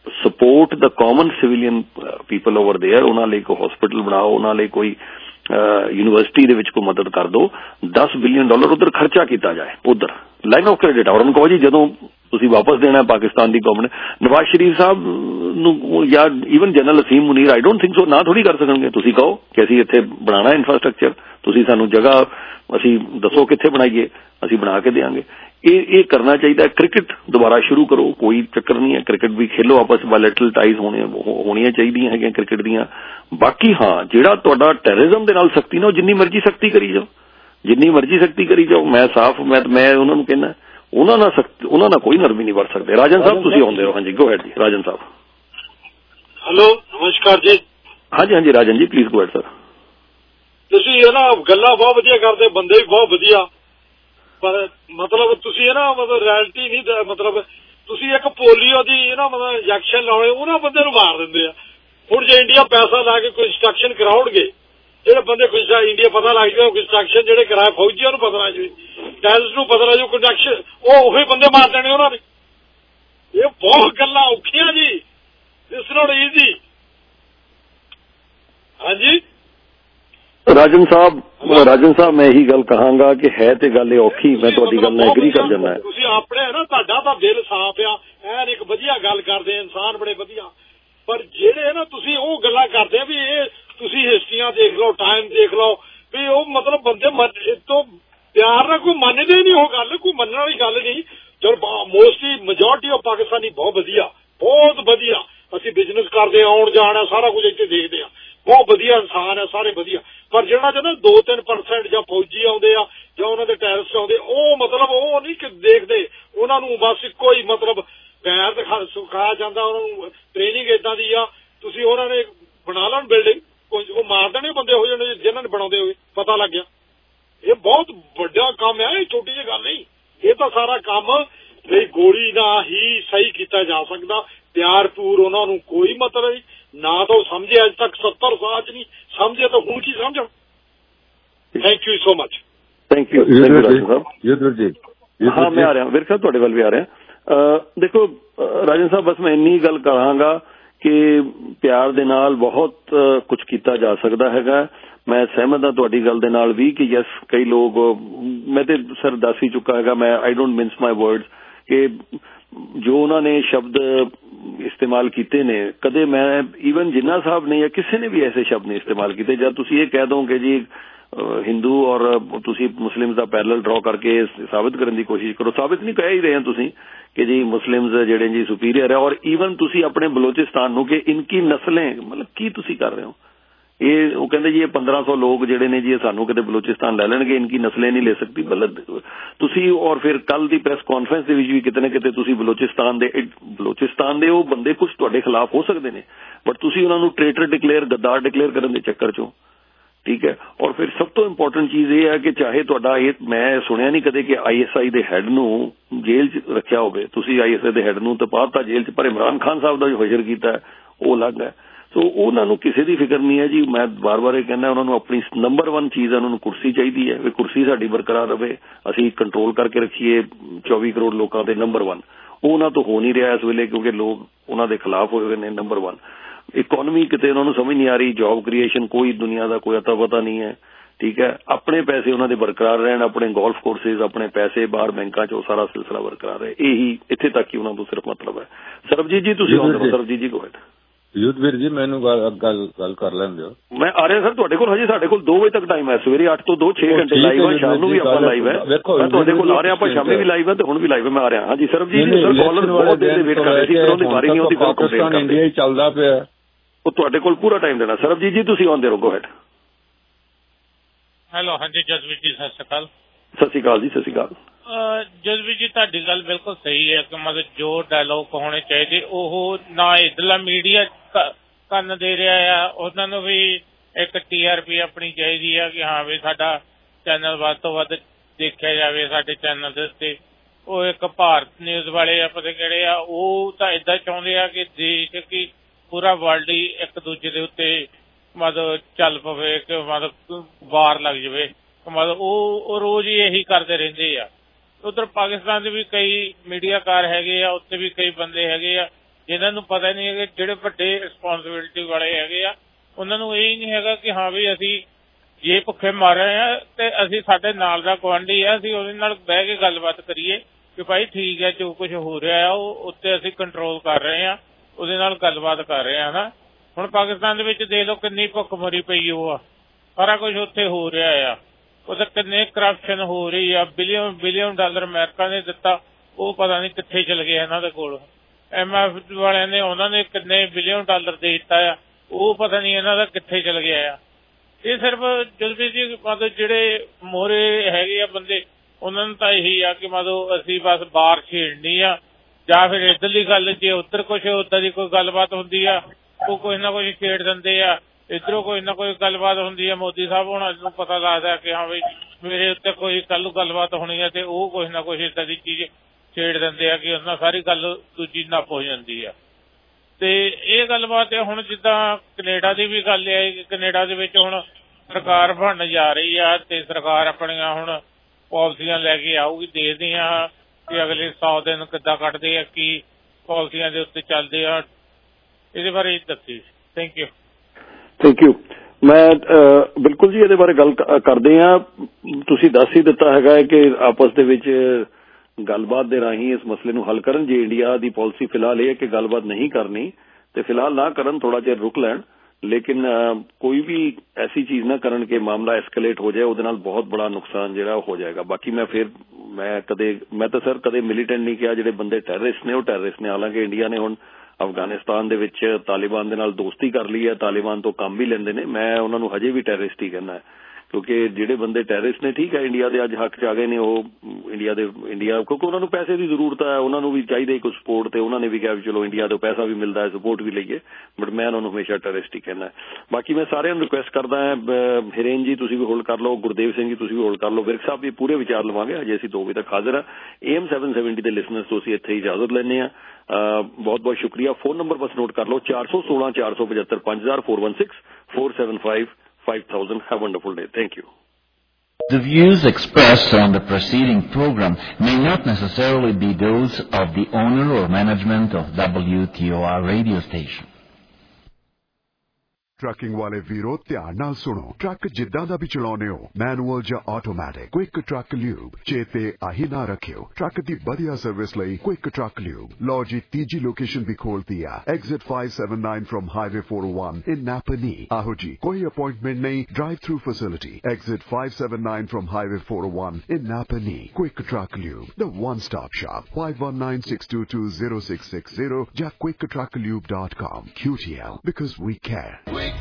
support the common civilian people over there. ਉਹਨਾਂ ਲਈ ਕੋਈ ਹਸਪੀਟਲ ਬਣਾਓ, ਉਹਨਾਂ ਲਈ ਕੋਈ ਯੂਨੀਵਰਸਿਟੀ ਦੇ ਵਿੱਚ ਕੋਈ ਮਦਦ ਕਰ ਦਿਓ। ਦਸ ਬਿਲੀਅਨ ਡਾਲਰ ਉੱਧਰ ਖਰਚਾ ਕੀਤਾ ਜਾਏ, ਉੱਧਰ ਲਾਈਨ ਆਫ ਕ੍ਰੈਡਿਟ। ਔਰ ਉਹਨੂੰ ਕਹੋ ਜੀ ਜਦੋਂ ਤੁਸੀਂ ਵਾਪਸ ਦੇਣਾ ਪਾਕਿਸਤਾਨ ਦੀ ਗਵਰਨਮੈਂਟ, ਨਵਾਜ਼ ਸ਼ਰੀਫ ਸਾਹਿਬ ਨੂੰ ਜਾਂ even general Asim Munir I don't think so ਨਾ ਥੋੜੀ ਕਰ ਸਕਣਗੇ। ਤੁਸੀਂ ਕਹੋ ਕਿ ਅਸੀਂ ਇੱਥੇ ਬਣਾਉਣਾ ਇਨਫਰਾਸਟਰਕਚਰ, ਤੁਸੀਂ ਸਾਨੂੰ ਜਗ੍ਹਾ ਅਸੀਂ ਦੱਸੋ ਕਿੱਥੇ ਬਣਾਈਏ, ਅਸੀਂ ਬਣਾ ਕੇ ਦੇਵਾਂਗੇ। ਇਹ ਇਹ ਕਰਨਾ ਚਾਹੀਦਾ। ਕ੍ਰਿਕਟ ਦੁਬਾਰਾ ਸ਼ੁਰੂ ਕਰੋ, ਕੋਈ ਚੱਕਰ ਨਹੀਂ ਹੈ, ਕ੍ਰਿਕਟ ਵੀ ਖੇਲੋ, ਆਪਸ ਬਾਇਲੈਟਰਲ ਟਾਈਜ਼ ਹੋਣੇ ਹੋਣੀਆਂ ਚਾਹੀਦੀਆਂ ਹੈਗੀਆਂ ਕ੍ਰਿਕਟ ਦੀਆਂ। ਬਾਕੀ ਹਾਂ, ਜਿਹੜਾ ਤੁਹਾਡਾ ਟੈਰਰਿਜ਼ਮ ਦੇ ਨਾਲ ਸਖਤੀ ਨਾ, ਉਹ ਜਿੰਨੀ ਮਰਜ਼ੀ ਸਖਤੀ ਕਰੀ ਜਾਓ, ਜਿੰਨੀ ਮਰਜ਼ੀ ਸਖਤੀ ਕਰੀ ਜਾਓ। ਮੈਂ ਸਾਫ਼ ਮੈਂ ਮੈਂ ਉਹਨਾਂ ਨੂੰ ਕਹਿੰਦਾ, ਉਹਨਾਂ ਨਾਲ ਸਖਤ ਉਹਨਾਂ ਨਾਲ ਕੋਈ ਨਰਮੀ ਨਹੀਂ ਵਰਤ ਸਕਦੇ। ਰਾਜਨ ਸਾਹਿਬ ਤੁਸੀਂ ਆਉਂਦੇ ਹੋ। ਹਾਂਜੀ, ਗੋ ਹੈਡ ਜੀ ਰਾਜਨ ਸਾਹਿਬ। ਹੈਲੋ, ਨਮਸਕਾਰ ਜੀ। ਹਾਂਜੀ ਹਾਂਜੀ ਰਾਜਨ ਜੀ, ਪਲੀਜ਼ ਗੋ ਹੈਡ ਸਰ। ਤੁਸੀਂ ਇਹ ਨਾ ਗੱਲਾਂ ਬਹੁਤ ਵਧੀਆ ਕਰਦੇ, ਬੰਦੇ ਵੀ ਬਹੁਤ ਵਧੀਆ, ਪਰ ਮਤਲਬ ਤੁਸੀਂ ਇਹ ਨਾ ਮਤਲਬ ਰੈਲਿਟੀ ਨਹੀਂ, ਮਤਲਬ ਤੁਸੀਂ ਇੱਕ ਪੋਲੀਓ ਦੀ ਇਹ ਨਾ ਮਤਲਬ ਇੰਜੈਕਸ਼ਨ ਲਾਉਣੇ, ਉਹਨਾਂ ਬੰਦੇ ਨੂੰ ਮਾਰ ਦਿੰਦੇ ਆ। ਹੁਣ ਜੇ ਇੰਡੀਆ ਪੈਸਾ ਲਾ ਕੇ ਕੰਸਟਰਕਸ਼ਨ ਕਰਾਉਣਗੇ, ਜਿਹੜੇ ਬੰਦੇ ਕੁਝ ਇੰਡੀਆ ਪਤਾ ਲੱਗ ਜਾਵੇ ਕੰਸਟਰਕਸ਼ਨ ਜਿਹੜੇ ਕਰਾਏ ਫੌਜੀਆਂ ਨੂੰ ਪਤਾ ਲੱਗ ਜਾਵੇ, ਟੈਰਰਿਸਟ ਨੂੰ ਪਤਾ ਲੱਗ ਜਾਵੇ ਕੰਸਟਰਕਸ਼ਨ, ਉਹ ਉਹੀ ਬੰਦੇ ਮਾਰ ਦੇਣੇ ਉਹਨਾਂ ਨੇ। ਇਹ ਬਹੁਤ ਗੱਲਾਂ ਔਖੀਆਂ ਜੀ, ਇਸ ਨੋਟ ਈਜ਼ੀ। ਹਾਂਜੀ ਰਾਜਨ ਸਾਹਿਬ, ਰਾਜਨ ਸਾਹਿਬ ਮੈਂ ਇਹੀ ਗੱਲ ਕਹਾਂਗਾ ਕਿ ਹੈ ਤੇ ਗੱਲ ਇਹ ਔਖੀ, ਮੈਂ ਤੁਹਾਡੀ ਗੱਲ ਨਾਲ ਐਗਰੀ ਕਰ ਜਾਂਦਾ। ਤੁਸੀਂ ਆਪਣੇ ਨਾ, ਤੁਹਾਡਾ ਤਾਂ ਦਿਲ ਸਾਫ਼ ਆ, ਐਨ ਇੱਕ ਵਧੀਆ ਗੱਲ ਕਰਦੇ, ਇਨਸਾਨ ਬੜੇ ਵਧੀਆ, ਪਰ ਜਿਹੜੇ ਨਾ ਤੁਸੀਂ ਉਹ ਗੱਲਾਂ ਕਰਦੇ ਆ ਵੀ ਇਹ ਤੁਸੀਂ ਹਿਸਟਰੀਆਂ ਦੇਖ ਲਓ, ਟਾਈਮ ਦੇਖ ਲਓ, ਵੀ ਉਹ ਮਤਲਬ ਬੰਦੇ ਇਹ ਤੋਂ ਪਿਆਰ ਨਾਲ ਕੋਈ ਮੰਨਦੇ ਨਹੀਂ, ਉਹ ਗੱਲ ਕੋਈ ਮੰਨਣ ਵਾਲੀ ਗੱਲ ਨਹੀਂ। ਚਲੋ ਮੋਸਟਲੀ ਮੈਜੋਰਟੀ ਆਫ ਪਾਕਿਸਤਾਨੀ ਬਹੁਤ ਵਧੀਆ, ਬਹੁਤ ਵਧੀਆ, ਅਸੀਂ ਬਿਜ਼ਨਸ ਕਰਦੇ, ਆਉਣ ਜਾਣ ਸਾਰਾ ਕੁਝ ਇੱਥੇ ਦੇਖਦੇ ਆ, ਬਹੁਤ ਵਧੀਆ ਇਨਸਾਨ ਹੈ, ਸਾਰੇ ਵਧੀਆ। ਪਰ ਜਿਹੜਾ ਜਿਹੜਾ ਦੋ ਤਿੰਨ ਪਰਸੈਂਟ ਜਾਂ ਫੌਜੀ ਆਉਂਦੇ ਆ ਜਾਂ ਉਹਨਾਂ ਦੇ ਟੈਰਰਿਸਟ ਆਉਂਦੇ, ਉਹ ਮਤਲਬ ਉਹ ਨਹੀਂ ਕਿ ਦੇਖਦੇ, ਉਹਨਾਂ ਨੂੰ ਬਸ ਇੱਕੋ ਹੀ ਮਤਲਬ ਪੈਰ ਦਿਖਾ ਸਿਖਾਇਆ ਜਾਂਦਾ, ਉਹਨਾਂ ਨੂੰ ਟ੍ਰੇਨਿੰਗ ਏਦਾਂ ਦੀ ਆ। ਤੁਸੀਂ ਉਹਨਾਂ ਨੇ ਬਣਾ ਲੈਣ ਬਿਲਡਿੰਗ, ਉਹ ਮਾਰ ਦੇਣੇ ਬੰਦੇ ਹੋ ਜਾਣੇ ਜਿਹਨਾਂ ਨੇ ਬਣਾਉਂਦੇ ਹੋਏ ਪਤਾ ਲੱਗ ਗਿਆ। ਇਹ ਬਹੁਤ ਵੱਡਾ ਕੰਮ ਹੈ, ਇਹ ਛੋਟੀ ਜਿਹੀ ਗੱਲ ਨਹੀਂ। ਇਹ ਤਾਂ ਸਾਰਾ ਕੰਮ ਵੀ ਗੋਲੀ ਨਾਲ ਹੀ ਸਹੀ ਕੀਤਾ ਜਾ ਸਕਦਾ। ਪਿਆਰ ਪੂਰ ਉਹਨਾਂ ਨੂੰ ਕੋਈ ਮਤਲਬ ਨਹੀਂ, ਨਾ ਤਾਂ ਉਹ ਸਮਝੇ ਅੱਜ ਤੱਕ ਸੱਤਰ ਸਾਲ ਚ ਨਹੀਂ ਸਮਝੇ, ਤਾਂ ਹੁਣ ਕੀ ਸਮਝਣ। Thank you so much. Thank you Sahib. ਹਾਂ ਮੈਂ ਆ ਰਿਹਾ, ਵੀਰ ਸਾਹਿਬ ਤੁਹਾਡੇ ਵੱਲ ਵੀ ਆ ਰਿਹਾ। ਦੇਖੋ ਰਾਜਨ ਸਾਹਿਬ, ਬਸ ਮੈਂ ਇੰਨੀ ਗੱਲ ਕਹਾਂਗਾ ਕਿ ਪਿਆਰ ਦੇ ਨਾਲ ਬਹੁਤ ਕੁਝ ਕੀਤਾ ਜਾ ਸਕਦਾ ਹੈਗਾ। ਮੈਂ ਸਹਿਮਤ ਹਾਂ ਤੁਹਾਡੀ ਗੱਲ ਦੇ ਨਾਲ ਵੀ ਕਿ ਯੈਸ, ਕਈ ਲੋਕ, ਮੈਂ ਤੇ ਸਰ ਦੱਸ ਹੀ ਚੁੱਕਾ ਹੈਗਾ, ਮੈਂ ਆਈ ਡੋਂਟ ਮਿੰਸ ਮਾਈ ਵਰਡਸ, ਕਿ ਜੋ ਉਹਨਾਂ ਨੇ ਸ਼ਬਦ ਇਸਤੇਮਾਲ ਕੀਤੇ ਨੇ, ਕਦੇ ਮੈਂ ਈਵਨ ਜਿੰਨਾ ਸਾਹਿਬ ਨੇ ਜਾਂ ਕਿਸੇ ਨੇ ਵੀ ਐਸੇ ਸ਼ਬਦ ਨਹੀਂ ਇਸਤੇਮਾਲ ਕੀਤੇ। ਜਦ ਤੁਸੀਂ ਇਹ ਕਹਿ ਦੋ ਕਿ ਜੀ ਹਿੰਦੂ ਔਰ ਤੁਸੀਂ ਮੁਸਲਿਮ ਦਾ ਪੈਰਲਲ ਡਰਾ ਕਰਕੇ ਸਾਬਿਤ ਕਰਨ ਦੀ ਕੋਸ਼ਿਸ਼ ਕਰੋ, ਸਾਬਿਤ ਨਹੀਂ ਕਹਿ ਹੀ ਰਹੇ ਤੁਸੀਂ ਕਿ ਜੀ ਮੁਸਲਿਮਸ ਜਿਹੜੇ ਜੀ ਸੁਪੀਰੀਅਰ ਹੈ। ਔਰ ਈਵਨ ਤੁਸੀਂ ਆਪਣੇ ਬਲੋਚਿਸਤਾਨ ਨੂੰ ਕਿ ਇਨਕੀ ਨਸਲੇ, ਮਤਲਬ ਕੀ ਤੁਸੀਂ ਕਰ ਰਹੇ ਹੋ? ਇਹ ਉਹ ਕਹਿੰਦੇ ਜੀ ਇਹ ਪੰਦਰਾਂ ਸੌ ਲੋਕ ਜਿਹੜੇ ਨੇ ਜੀ ਸਾਨੂੰ ਕਿਤੇ ਬਲੋਚਿਸਤਾਨ ਲੈ ਲੈਣਗੇ, ਇਨਕੀ ਨਸਲੇ ਨਹੀਂ ਲੈ ਸਕਦੀ। ਮਤਲਬ ਤੁਸੀਂ, ਔਰ ਫਿਰ ਕੱਲ ਦੀ ਪ੍ਰੈਸ ਕਾਨਫਰੰਸ ਦੇ ਵਿੱਚ ਵੀ ਕਿਤੇ ਨਾ ਕਿਤੇ ਤੁਸੀਂ ਬਲੋਚਿਸਤਾਨ ਦੇ ਬਲੋਚਿਸਤਾਨ ਦੇ ਉਹ ਬੰਦੇ ਕੁਝ ਤੁਹਾਡੇ ਖਿਲਾਫ ਹੋ ਸਕਦੇ ਨੇ, ਬਟ ਤੁਸੀਂ ਉਹਨਾਂ ਨੂੰ ਟ੍ਰੇਟਰ ਡਿਕਲੇਅਰ, ਗੱਦਾਰ ਡਿਕਲੇਅਰ ਕਰਨ ਦੇ ਚੱਕਰ ਚੋਂ, ਠੀਕ ਹੈ। ਔਰ ਫਿਰ ਸਭ ਤੋਂ ਇੰਪੋਰਟੈਂਟ ਚੀਜ਼ ਇਹ ਹੈ ਕਿ ਚਾਹੇ ਤੁਹਾਡਾ ਇਹ, ਮੈਂ ਸੁਣਿਆ ਨਹੀਂ ਕਦੇ ਕਿ ਆਈ ਐਸ ਆਈ ਦੇ ਹੈਡ ਨੂੰ ਜੇਲ੍ਹ 'ਚ ਰੱਖਿਆ ਹੋਵੇ, ਤੁਸੀਂ ਆਈ ਐਸ ਆਈ ਦੇ ਹੈਡ ਨੂੰ ਤਾਂ ਪਾਤਾ ਜੇਲ੍ਹ 'ਚ, ਪਰ ਇਮਰਾਨ ਖਾਨ ਸਾਹਿਬ ਦਾ ਜੋ ਹਸ਼ਰ ਕੀਤਾ ਉਹ ਅਲੱਗ ਹੈ। ਸੋ ਉਹਨਾਂ ਨੂੰ ਕਿਸੇ ਦੀ ਫਿਕਰ ਨਹੀਂ ਹੈ ਜੀ। ਮੈਂ ਵਾਰ-ਵਾਰ ਇਹ ਕਹਿੰਦਾ, ਉਹਨਾਂ ਨੂੰ ਆਪਣੀ ਨੰਬਰ ਵਨ ਚੀਜ਼, ਉਹਨਾਂ ਨੂੰ ਕੁਰਸੀ ਚਾਹੀਦੀ ਹੈ, ਵੀ ਕੁਰਸੀ ਸਾਡੀ ਬਰਕਰਾਰ ਰਵੇ, ਅਸੀਂ ਕੰਟਰੋਲ ਕਰਕੇ ਰੱਖੀਏ ਚੌਵੀ ਕਰੋੜ ਲੋਕਾਂ ਦੇ। ਨੰਬਰ ਵਨ ਉਹ ਉਹਨਾਂ ਤੋਂ ਹੋ ਨਹੀਂ ਰਿਹਾ ਇਸ ਵੇਲੇ, ਕਿਉਂਕਿ ਲੋਕ ਉਹਨਾਂ ਦੇ ਖਿਲਾਫ ਹੋਏ ਹੋਏ ਨੇ। ਨੰਬਰ ਵਨ ਇਕੋਨਮੀ, ਕਿਤੇ ਉਹਨਾਂ ਨੂੰ ਸਮਝ ਨਹੀਂ ਆ ਰਹੀ, ਜੌਬ ਕ੍ਰੀਏਸ਼ਨ ਕੋਈ ਦੁਨੀਆ ਦਾ ਕੋਈ ਅਤਾ ਪਤਾ ਨਹੀਂ ਹੈ, ਠੀਕ ਹੈ। ਆਪਣੇ ਪੈਸੇ ਉਹਨਾਂ ਦੇ ਬਰਕਰਾਰ ਰਹਿਣ, ਆਪਣੇ ਗੋਲਫ ਕੋਰਸਿਸ, ਆਪਣੇ ਪੈਸੇ ਬਾਹਰ ਬੈਂਕਾਂ 'ਚ, ਉਹ ਸਾਰਾ ਸਿਲਸਿਲਾ ਬਰਕਰਾਰ ਰਹੇ। ਇਹੀ ਇੱਥੇ ਤੱਕ ਹੀ ਉਹਨਾਂ ਤੋਂ ਸਿਰਫ ਮਤਲਬ ਹੈ। ਸਰਬਜੀਤ ਜੀ ਤੁਸੀਂ ਆਉਂਦੇ ਹੋ। ਸਰਬਜੀਤ ਜੀ ਗੋ ਹੈਡ। ਯੁੱਧਵੀਰ ਜੀ ਮੈਨੂੰ ਗੱਲ ਗੱਲ ਕਰ ਲੈਂਦੇ ਹੋ। ਮੈਂ ਆ ਰਿਹਾ ਸਰ ਤੁਹਾਡੇ ਕੋਲ। ਹਜੇ ਸਾਡੇ ਕੋਲ ਦੋ ਵਜੇ ਤੱਕ ਟਾਈਮ ਹੈ, ਸਵੇਰੇ ਅੱਠ ਤੋਂ ਦੋ, ਛੇ ਘੰਟੇ ਲਾਈਵ ਹੈ, ਸ਼ਾਮ ਨੂੰ ਵੀ ਆਪਾਂ ਲਾਈਵ ਹੈ। ਮੈਂ ਤੁਹਾਡੇ ਕੋਲ ਆ ਰਿਹਾ, ਆਪਾਂ ਸ਼ਾਮੀ ਵੀ ਲਾਈਵ ਹੈ ਤੇ ਹੁਣ ਵੀ ਲਾਈਵ ਹੈ, ਮੈਂ ਆ ਰਿਹਾ। ਹਾਂਜੀ ਸਰਬਜੀਤ ਜੀ, ਸਰ ਕਾਲਰ ਬਹੁਤ ਦੇਰ ਦੇ ਵੇਟ ਕਰ ਰਹੇ ਸੀ, ਪਰ ਉਹਦੀ ਵਾਰੀ ਨਹੀਂ ਆਉਂਦੀ, ਫਿਰ ਕੰਪਲੇਂਟ ਕਰਦੇ। ਇੰਡੀਆ ਹੀ ਚੱਲਦਾ ਪਿਆ, ਉਹ ਤੁਹਾਡੇ ਕੋਲ ਪੂਰਾ ਟਾਈਮ ਦੇਣਾ। ਸਰਬਜੀਤ ਜੀ ਤੁਸੀਂ ਆਉਂਦੇ ਰਹੋ, ਗੋ ਹੈਡ। ਹੈਲੋ, ਹਾਂਜੀ ਜਸਵੀਰ ਜੀ, ਸਤਿ ਸ਼੍ਰੀ ਅਕਾਲ। ਸਤਿ ਸ਼੍ਰੀ ਅਕਾਲ ਜੀ, ਸਤਿ ਸ਼੍ਰੀ ਅਕਾਲ। ਜਸਵੀਰ ਜੀ ਤੁਹਾਡੀ ਗੱਲ ਬਿਲਕੁਲ ਸਹੀ ਹੈ ਕਿ ਮਤਲਬ ਜੋ ਡਾਇਲੋਗ ਹੋਣੇ ਚਾਹੀਦੇ ਉਹ ਨਾ ਇੱਧਰਲਾ ਮੀਡੀਆ ਕੰਨ ਦੇ ਰਿਹਾ ਆ, ਉਹਨਾਂ ਨੂੰ ਵੀ ਇੱਕ ਟੀ ਆਰ ਪੀ ਆਪਣੀ ਚਾਹੀਦੀ ਆ ਕਿ ਹਾਂ ਵੀ ਸਾਡਾ ਚੈਨਲ ਵੱਧ ਤੋਂ ਵੱਧ ਦੇਖਿਆ ਜਾਵੇ ਸਾਡੇ ਚੈਨਲ ਦੇ ਉੱਤੇ। ਉਹ ਇੱਕ ਭਾਰਤ ਨਿਊਜ਼ ਵਾਲੇ ਆ ਪਤਾ ਕਿਹੜੇ ਆ, ਉਹ ਤਾਂ ਏਦਾਂ ਚਾਹੁੰਦੇ ਆ ਕਿ ਦੇਸ਼ ਕਿ ਪੂਰਾ ਵਰਲਡ ਹੀ ਇੱਕ ਦੂਜੇ ਦੇ ਉੱਤੇ ਮਤਲਬ ਚੱਲ ਪਵੇ, ਕਿ ਮਤਲਬ ਵਾਰ ਲੱਗ ਜਾਵੇ, ਮਤਲਬ ਉਹ ਰੋਜ਼ ਹੀ ਇਹੀ ਕਰਦੇ ਰਹਿੰਦੇ ਆ। ਉੱਧਰ ਪਾਕਿਸਤਾਨ ਦੇ ਵੀ ਕਈ ਮੀਡੀਆਕਾਰ ਹੈਗੇ ਆ, ਉੱਥੇ ਵੀ ਕਈ ਬੰਦੇ ਹੈਗੇ ਆ ਜਿਨ੍ਹਾਂ ਨੂੰ ਪਤਾ ਨਹੀਂ ਹੈਗਾ, ਜਿਹੜੇ ਵੱਡੇ ਰਿਸਪੌਂਸਿਬਿਲਿਟੀ ਵਾਲੇ ਹੈਗੇ ਆ, ਉਹਨਾਂ ਨੂੰ ਇਹ ਨਹੀਂ ਹੈਗਾ ਕਿ ਹਾਂ ਵੀ ਅਸੀਂ ਜੇ ਭੁੱਖੇ ਮਰ ਰਹੇ ਆ ਤੇ ਅਸੀਂ ਸਾਡੇ ਨਾਲ ਦਾ ਗੁਆਂਢੀ ਆ, ਅਸੀਂ ਉਹਦੇ ਨਾਲ ਬਹਿ ਕੇ ਗੱਲਬਾਤ ਕਰੀਏ ਕਿ ਭਾਈ ਠੀਕ ਹੈ ਜੋ ਕੁਝ ਹੋ ਰਿਹਾ ਆ ਉਹ ਉੱਤੇ ਅਸੀਂ ਕੰਟਰੋਲ ਕਰ ਰਹੇ ਆ, ਉਹਦੇ ਨਾਲ ਗੱਲਬਾਤ ਕਰ ਰਹੇ ਆ ਨਾ। ਹੁਣ ਪਾਕਿਸਤਾਨ ਦੇ ਵਿੱਚ ਦੇਖ ਲਓ ਕਿੰਨੀ ਭੁੱਖਮਰੀ ਪਈ ਉਹ ਆ, ਸਾਰਾ ਕੁਝ ਉੱਥੇ ਹੋ ਰਿਹਾ ਆ, ਉਹਦਾ ਕਿੰਨੇ ਕਰਪਸ਼ਨ ਹੋ ਰਹੀ ਆ, ਬਿਲੀਅਨ ਬਿਲੀਅਨ ਡਾਲਰ ਅਮਰੀਕਾ ਨੇ ਦਿੱਤਾ, ਉਹ ਪਤਾ ਨਹੀਂ ਕਿੱਥੇ ਚਲ ਗਿਆ ਇਹਨਾਂ ਦੇ ਕੋਲ। ਐਮ ਐਫ ਵਾਲਿਆਂ ਨੇ ਉਹਨਾਂ ਨੇ ਕਿੰਨੇ ਬਿਲੀਅਨ ਡਾਲਰ ਦੇ ਦਿੱਤਾ ਆ, ਉਹ ਪਤਾ ਨਹੀਂ ਇਹਨਾਂ ਦਾ ਕਿੱਥੇ ਚਲ ਗਿਆ ਆ। ਇਹ ਸਿਰਫ ਜਲਦੀ ਜੀ ਮਤਲਬ ਜਿਹੜੇ ਮੋਹਰੇ ਹੈਗੇ ਆ ਬੰਦੇ, ਉਹਨਾਂ ਨੂੰ ਤਾਂ ਇਹੀ ਆ ਕਿ ਮਤਲਬ ਅਸੀਂ ਬਸ ਬਾਹਰ ਛੇੜਨੀ ਆ, ਜਾਂ ਫਿਰ ਇੱਧਰਲੀ ਗੱਲ ਜੇ ਉੱਧਰ ਕੁਛ ਉੱਦਾਂ ਦੀ ਕੋਈ ਗੱਲਬਾਤ ਹੁੰਦੀ ਆ ਉਹ ਕੁਛ ਨਾ ਕੁਛ ਛੇੜ ਦਿੰਦੇ ਆ, ਇੱਧਰੋਂ ਕੋਈ ਨਾ ਕੋਈ ਗੱਲਬਾਤ ਹੁੰਦੀ ਆ। ਮੋਦੀ ਸਾਹਿਬ ਹੁਣ ਅੱਜ ਨੂੰ ਪਤਾ ਲੱਗਦਾ ਕਿ ਹਾਂ ਬਈ ਮੇਰੇ ਉੱਤੇ ਕੋਈ ਕੱਲ੍ਹ ਨੂੰ ਗੱਲਬਾਤ ਹੋਣੀ ਆ ਤੇ ਉਹ ਕੁਛ ਨਾ ਕੁਛ ਇੱਦਾਂ ਦੀ ਚੀਜ਼ ਛੇੜ ਦਿੰਦੇ ਆ ਕਿ ਉਹਨਾਂ ਸਾਰੀ ਗੱਲ ਦੂਜੀ ਨੱਪ ਹੋ ਜਾਂਦੀ ਆ। ਤੇ ਇਹ ਗੱਲਬਾਤ ਹੈ ਹੁਣ ਜਿੱਦਾਂ ਕੈਨੇਡਾ ਦੀ ਵੀ ਗੱਲ ਹੈ ਕਿ ਕੈਨੇਡਾ ਦੇ ਵਿੱਚ ਹੁਣ ਸਰਕਾਰ ਬਣਨ ਜਾ ਰਹੀ ਆ ਤੇ ਸਰਕਾਰ ਆਪਣੀਆਂ ਹੁਣ ਪਾਲਿਸੀਆਂ ਲੈ ਕੇ ਆਊਗੀ, ਦੇਖਦੇ ਆ ਕਿ ਅਗਲੇ ਸੌ ਦਿਨ ਕਿੱਦਾਂ ਕੱਢਦੇ ਆ, ਕੀ ਪਾਲਿਸੀਆਂ ਦੇ ਉੱਤੇ ਚੱਲਦੇ ਆ, ਇਹਦੇ ਬਾਰੇ ਦੱਸੀ। ਥੈਂਕ ਯੂ ਥੈਂਕ ਯੂ ਮੈਂ ਬਿਲਕੁਲ ਜੀ ਇਹਦੇ ਬਾਰੇ ਗੱਲ ਕਰਦੇ ਆ। ਤੁਸੀਂ ਦੱਸ ਹੀ ਦਿੱਤਾ ਹੈਗਾ ਕਿ ਆਪਸ ਦੇ ਵਿੱਚ ਗੱਲਬਾਤ ਦੇ ਰਾਹੀਂ ਇਸ ਮਸਲੇ ਨੂੰ ਹੱਲ ਕਰਨ। ਜੇ ਇੰਡੀਆ ਦੀ ਪਾਲਿਸੀ ਫਿਲਹਾਲ ਇਹ ਹੈ ਕਿ ਗੱਲਬਾਤ ਨਹੀਂ ਕਰਨੀ ਤੇ ਫਿਲਹਾਲ ਨਾ ਕਰਨ, ਥੋੜਾ ਚਿਰ ਰੁਕ ਲੈਣ, ਲੇਕਿਨ ਕੋਈ ਵੀ ਐਸੀ ਚੀਜ਼ ਨਾ ਕਰਨ ਕਿ ਮਾਮਲਾ ਐਸਕੇਲੇਟ ਹੋ ਜਾਏ, ਉਹਦੇ ਨਾਲ ਬਹੁਤ ਬੜਾ ਨੁਕਸਾਨ ਜਿਹੜਾ ਹੋ ਜਾਏਗਾ। ਬਾਕੀ ਮੈਂ ਫਿਰ ਮੈਂ ਕਦੇ ਮੈਂ ਤਾਂ ਸਰ ਕਦੇ ਮਿਲੀਟੈਂਟ ਨਹੀਂ ਕਿਹਾ, ਜਿਹੜੇ ਬੰਦੇ ਟੈਰਰਿਸਟ ਨੇ ਉਹ ਟੈਰਰਿਸਟ ਨੇ। ਹਾਲਾਂਕਿ ਇੰਡੀਆ ਨੇ ਹੁਣ ਅਫਗਾਨਿਸਤਾਨ ਦੇ ਵਿੱਚ ਤਾਲਿਬਾਨ ਦੇ ਨਾਲ ਦੋਸਤੀ ਕਰ ਲਈ ਹੈ, ਤਾਲਿਬਾਨ ਤੋਂ ਕੰਮ ਵੀ ਲੈਂਦੇ ਨੇ, ਮੈਂ ਉਹਨਾਂ ਨੂੰ ਹਜੇ ਵੀ ਟੈਰਰਿਸਟ ਹੀ ਕਹਿੰਦਾ, ਕਿਉਂਕਿ ਜਿਹੜੇ ਬੰਦੇ ਟੈਰਰਿਸਟ ਨੇ ਠੀਕ ਹੈ ਇੰਡੀਆ ਦੇ ਅੱਜ ਹੱਕ 'ਚ ਆ ਗਏ ਨੇ, ਉਹ ਇੰਡੀਆ ਦੇ ਇੰਡੀਆ ਕਿਉਂਕਿ ਉਹਨਾਂ ਨੂੰ ਪੈਸੇ ਦੀ ਜ਼ਰੂਰਤ ਹੈ, ਉਹਨਾਂ ਨੂੰ ਵੀ ਚਾਹੀਦਾ ਕੋਈ ਸਪੋਰਟ, ਤੇ ਉਹਨਾਂ ਨੇ ਵੀ ਕਿਹਾ ਵੀ ਚਲੋ ਇੰਡੀਆ ਤੋਂ ਪੈਸਾ ਵੀ ਮਿਲਦਾ ਹੈ, ਸਪੋਰਟ ਵੀ ਲਈਏ, ਬਟ ਮੈਂ ਉਹਨਾਂ ਨੂੰ ਹਮੇਸ਼ਾ ਟੈਰਰਿਸਟ ਹੀ ਕਹਿੰਦਾ। ਬਾਕੀ ਮੈਂ ਸਾਰਿਆਂ ਨੂੰ ਰਿਕੁਐਸਟ ਕਰਦਾ ਹਾਂ, ਹਿਰੇਨ ਜੀ ਤੁਸੀਂ ਵੀ ਹੋਲਡ ਕਰ ਲਓ, ਗੁਰਦੇਵ ਸਿੰਘ ਜੀ ਤੁਸੀਂ ਵੀ ਹੋਲਡ ਕਰ ਲਓ, ਵਿਰਕ ਸਾਹਿਬ ਵੀ ਪੂਰੇ ਵਿਚਾਰ ਲਵਾਂਗੇ। ਅਜੇ ਅਸੀਂ ਦੋ ਵਜੇ ਤੱਕ ਹਾਜ਼ਰ ਹਾਂ। ਏ ਐਮ ਸੈਵਨ ਸੈਵਨਟੀ ਦੇ ਲਿਸਨਰਸ ਤੋਂ ਅਸੀਂ ਇੱਥੇ ਇਜਾਜ਼ਤ ਲੈਂਦੇ ਹਾਂ। ਬਹੁਤ ਬਹੁਤ ਸ਼ੁਕਰੀਆ। ਫੋਨ ਨੰਬਰ ਬਸ ਨੋਟ ਕਰ ਲਓ, ਚਾਰ ਸੌ ਸੋਲਾਂ ਚਾਰ ਸੌ ਪਝੱਤਰ ਪੰਜ ਹਜ਼ਾਰ four one six four seven five five thousand. Have a wonderful day. Thank you. The views expressed on the preceding program may not necessarily be those of the owner or management of W T O R radio station. Trucking ਵਾਲੇ ਵੀਰੋ ਧਿਆਨ ਨਾਲ ਸੁਣੋ, ਟਰੱਕ ਜਿੱਦਾਂ ਦਾ ਵੀ ਚਲਾਉਨੇ ਹੋ, ਮੈਨੂਅਲ ਜਾਂ ਆਟੋਮੈਟਿਕ, ਕੁਇਕ ਟਰੱਕ ਲਿਊਬ ਚੇਤੇ ਆਹੀ ਨਾ ਰੱਖਿਓ। ਟਰੱਕ ਦੀ ਵਧੀਆ ਸਰਵਿਸ ਲਈ ਕੁਇਕ ਟਰੱਕ ਲਿਊਬ। ਲਓ ਜੀ ਤੀਜੀ ਲੋਕੇਸ਼ਨ ਵੀ ਖੋਲਤੀ ਆ, exit five seven nine from Highway four oh one in Napa Knee। ਆਹੋ ਜੀ ਕੋਈ ਅਪਾਇੰਟਮੈਂਟ ਨਹੀਂ, drive through facility, exit five seven nine from Highway four oh one in Napa Knee। Quick truck lube, the one stop shop, five one nine six two two zero six six zero ਜਾਂ quick truck lube dot com। Q T L, because we care।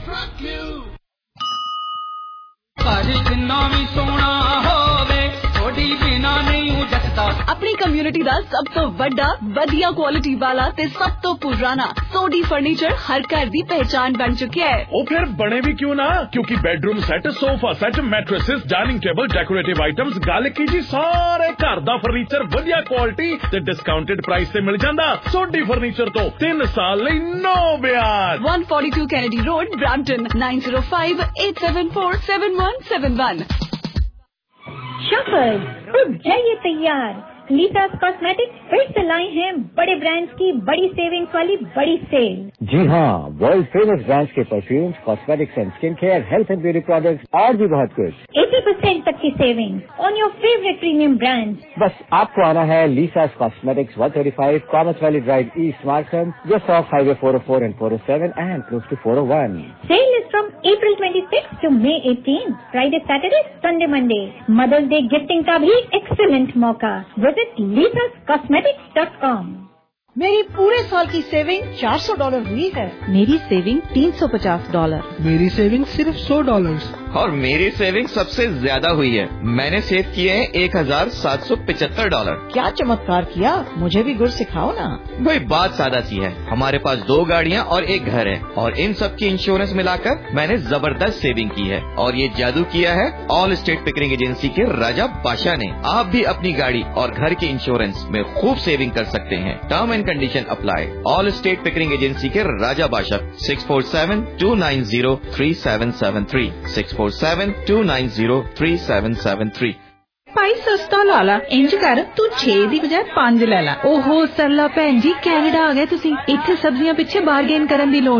अपनी कम्युनिटी दा सब तो वड्डा वधिया क्वालिटी वाला ते सब तो पुराना सोडी फर्नीचर हर घर दी पहचान बन चुका है। ओ फिर बने भी क्यों ना, क्योंकि bedroom set, sofa set, mattresses, dining table, decorative items, गल की जी सारे घर दा फर्नीचर वधिया क्वालिटी ते डिस्काउंटेड प्राइस ते मिल जांदा। सोडी फर्नीचर तो तीन साल लई नो ब्याज। one forty-two Kennedy Road, Brampton, nine zero five eight seven four seven one seven one। Shoppers, अब जाइए तैयार। लीसास कॉस्मेटिक्स फिर से लाए हैं बड़े ब्रांड्स की बड़ी सेविंग्स वाली बड़ी सेल। जी हाँ, वर्ल्ड फेमस ब्रांड्स के perfumes, cosmetics and skin care, health and beauty products और भी बहुत कुछ। eighty percent तक की saving on your favourite premium brands. बस आपको आना है Lisa's cosmetics, one thirty-five Commerce valley drive east, Markham, just off Highway four oh four and four oh seven and close to four oh one। Sale is from April twenty-sixth to May eighteenth, Friday, Saturday, Sunday, Monday। Mother's day gifting का भी एक्सीलेंट मौका। Visit Lisa's cosmetics dot com. मेरी पूरे साल की सेविंग चार सौ डॉलर हुई है। मेरी सेविंग तीन सौ पचास डॉलर। मेरी सेविंग सिर्फ सौ डॉलर। और मेरी सेविंग सबसे ज्यादा हुई है, मैंने सेव किए हैं एक हजार सात सौ पिचहत्तर डॉलर। क्या चमत्कार किया, मुझे भी गुर सिखाओ ना। भाई बात सादा सी है, हमारे पास दो गाड़ियाँ और एक घर है, और इन सब की इंश्योरेंस मिलाकर मैंने जबरदस्त सेविंग की है। और ये जादू किया है ऑल स्टेट पिकरिंग एजेंसी के राजा बादशाह ने। आप भी अपनी गाड़ी और घर के इंश्योरेंस में खूब सेविंग कर सकते हैं। Term and condition apply. Allstate Pickering agency के राजा बादशाह, six four seven two nine zero three seven seven three, six four seven two nine zero three seven seven three। भाई सस्ता ला ला, इंज कर तू छे दी बजाय पांच ले ला। ओहो सरला भैन जी, कैनेडा आ गए तुसी, इत्थे सब्जियां पिछे बारगेन करन दी लोड़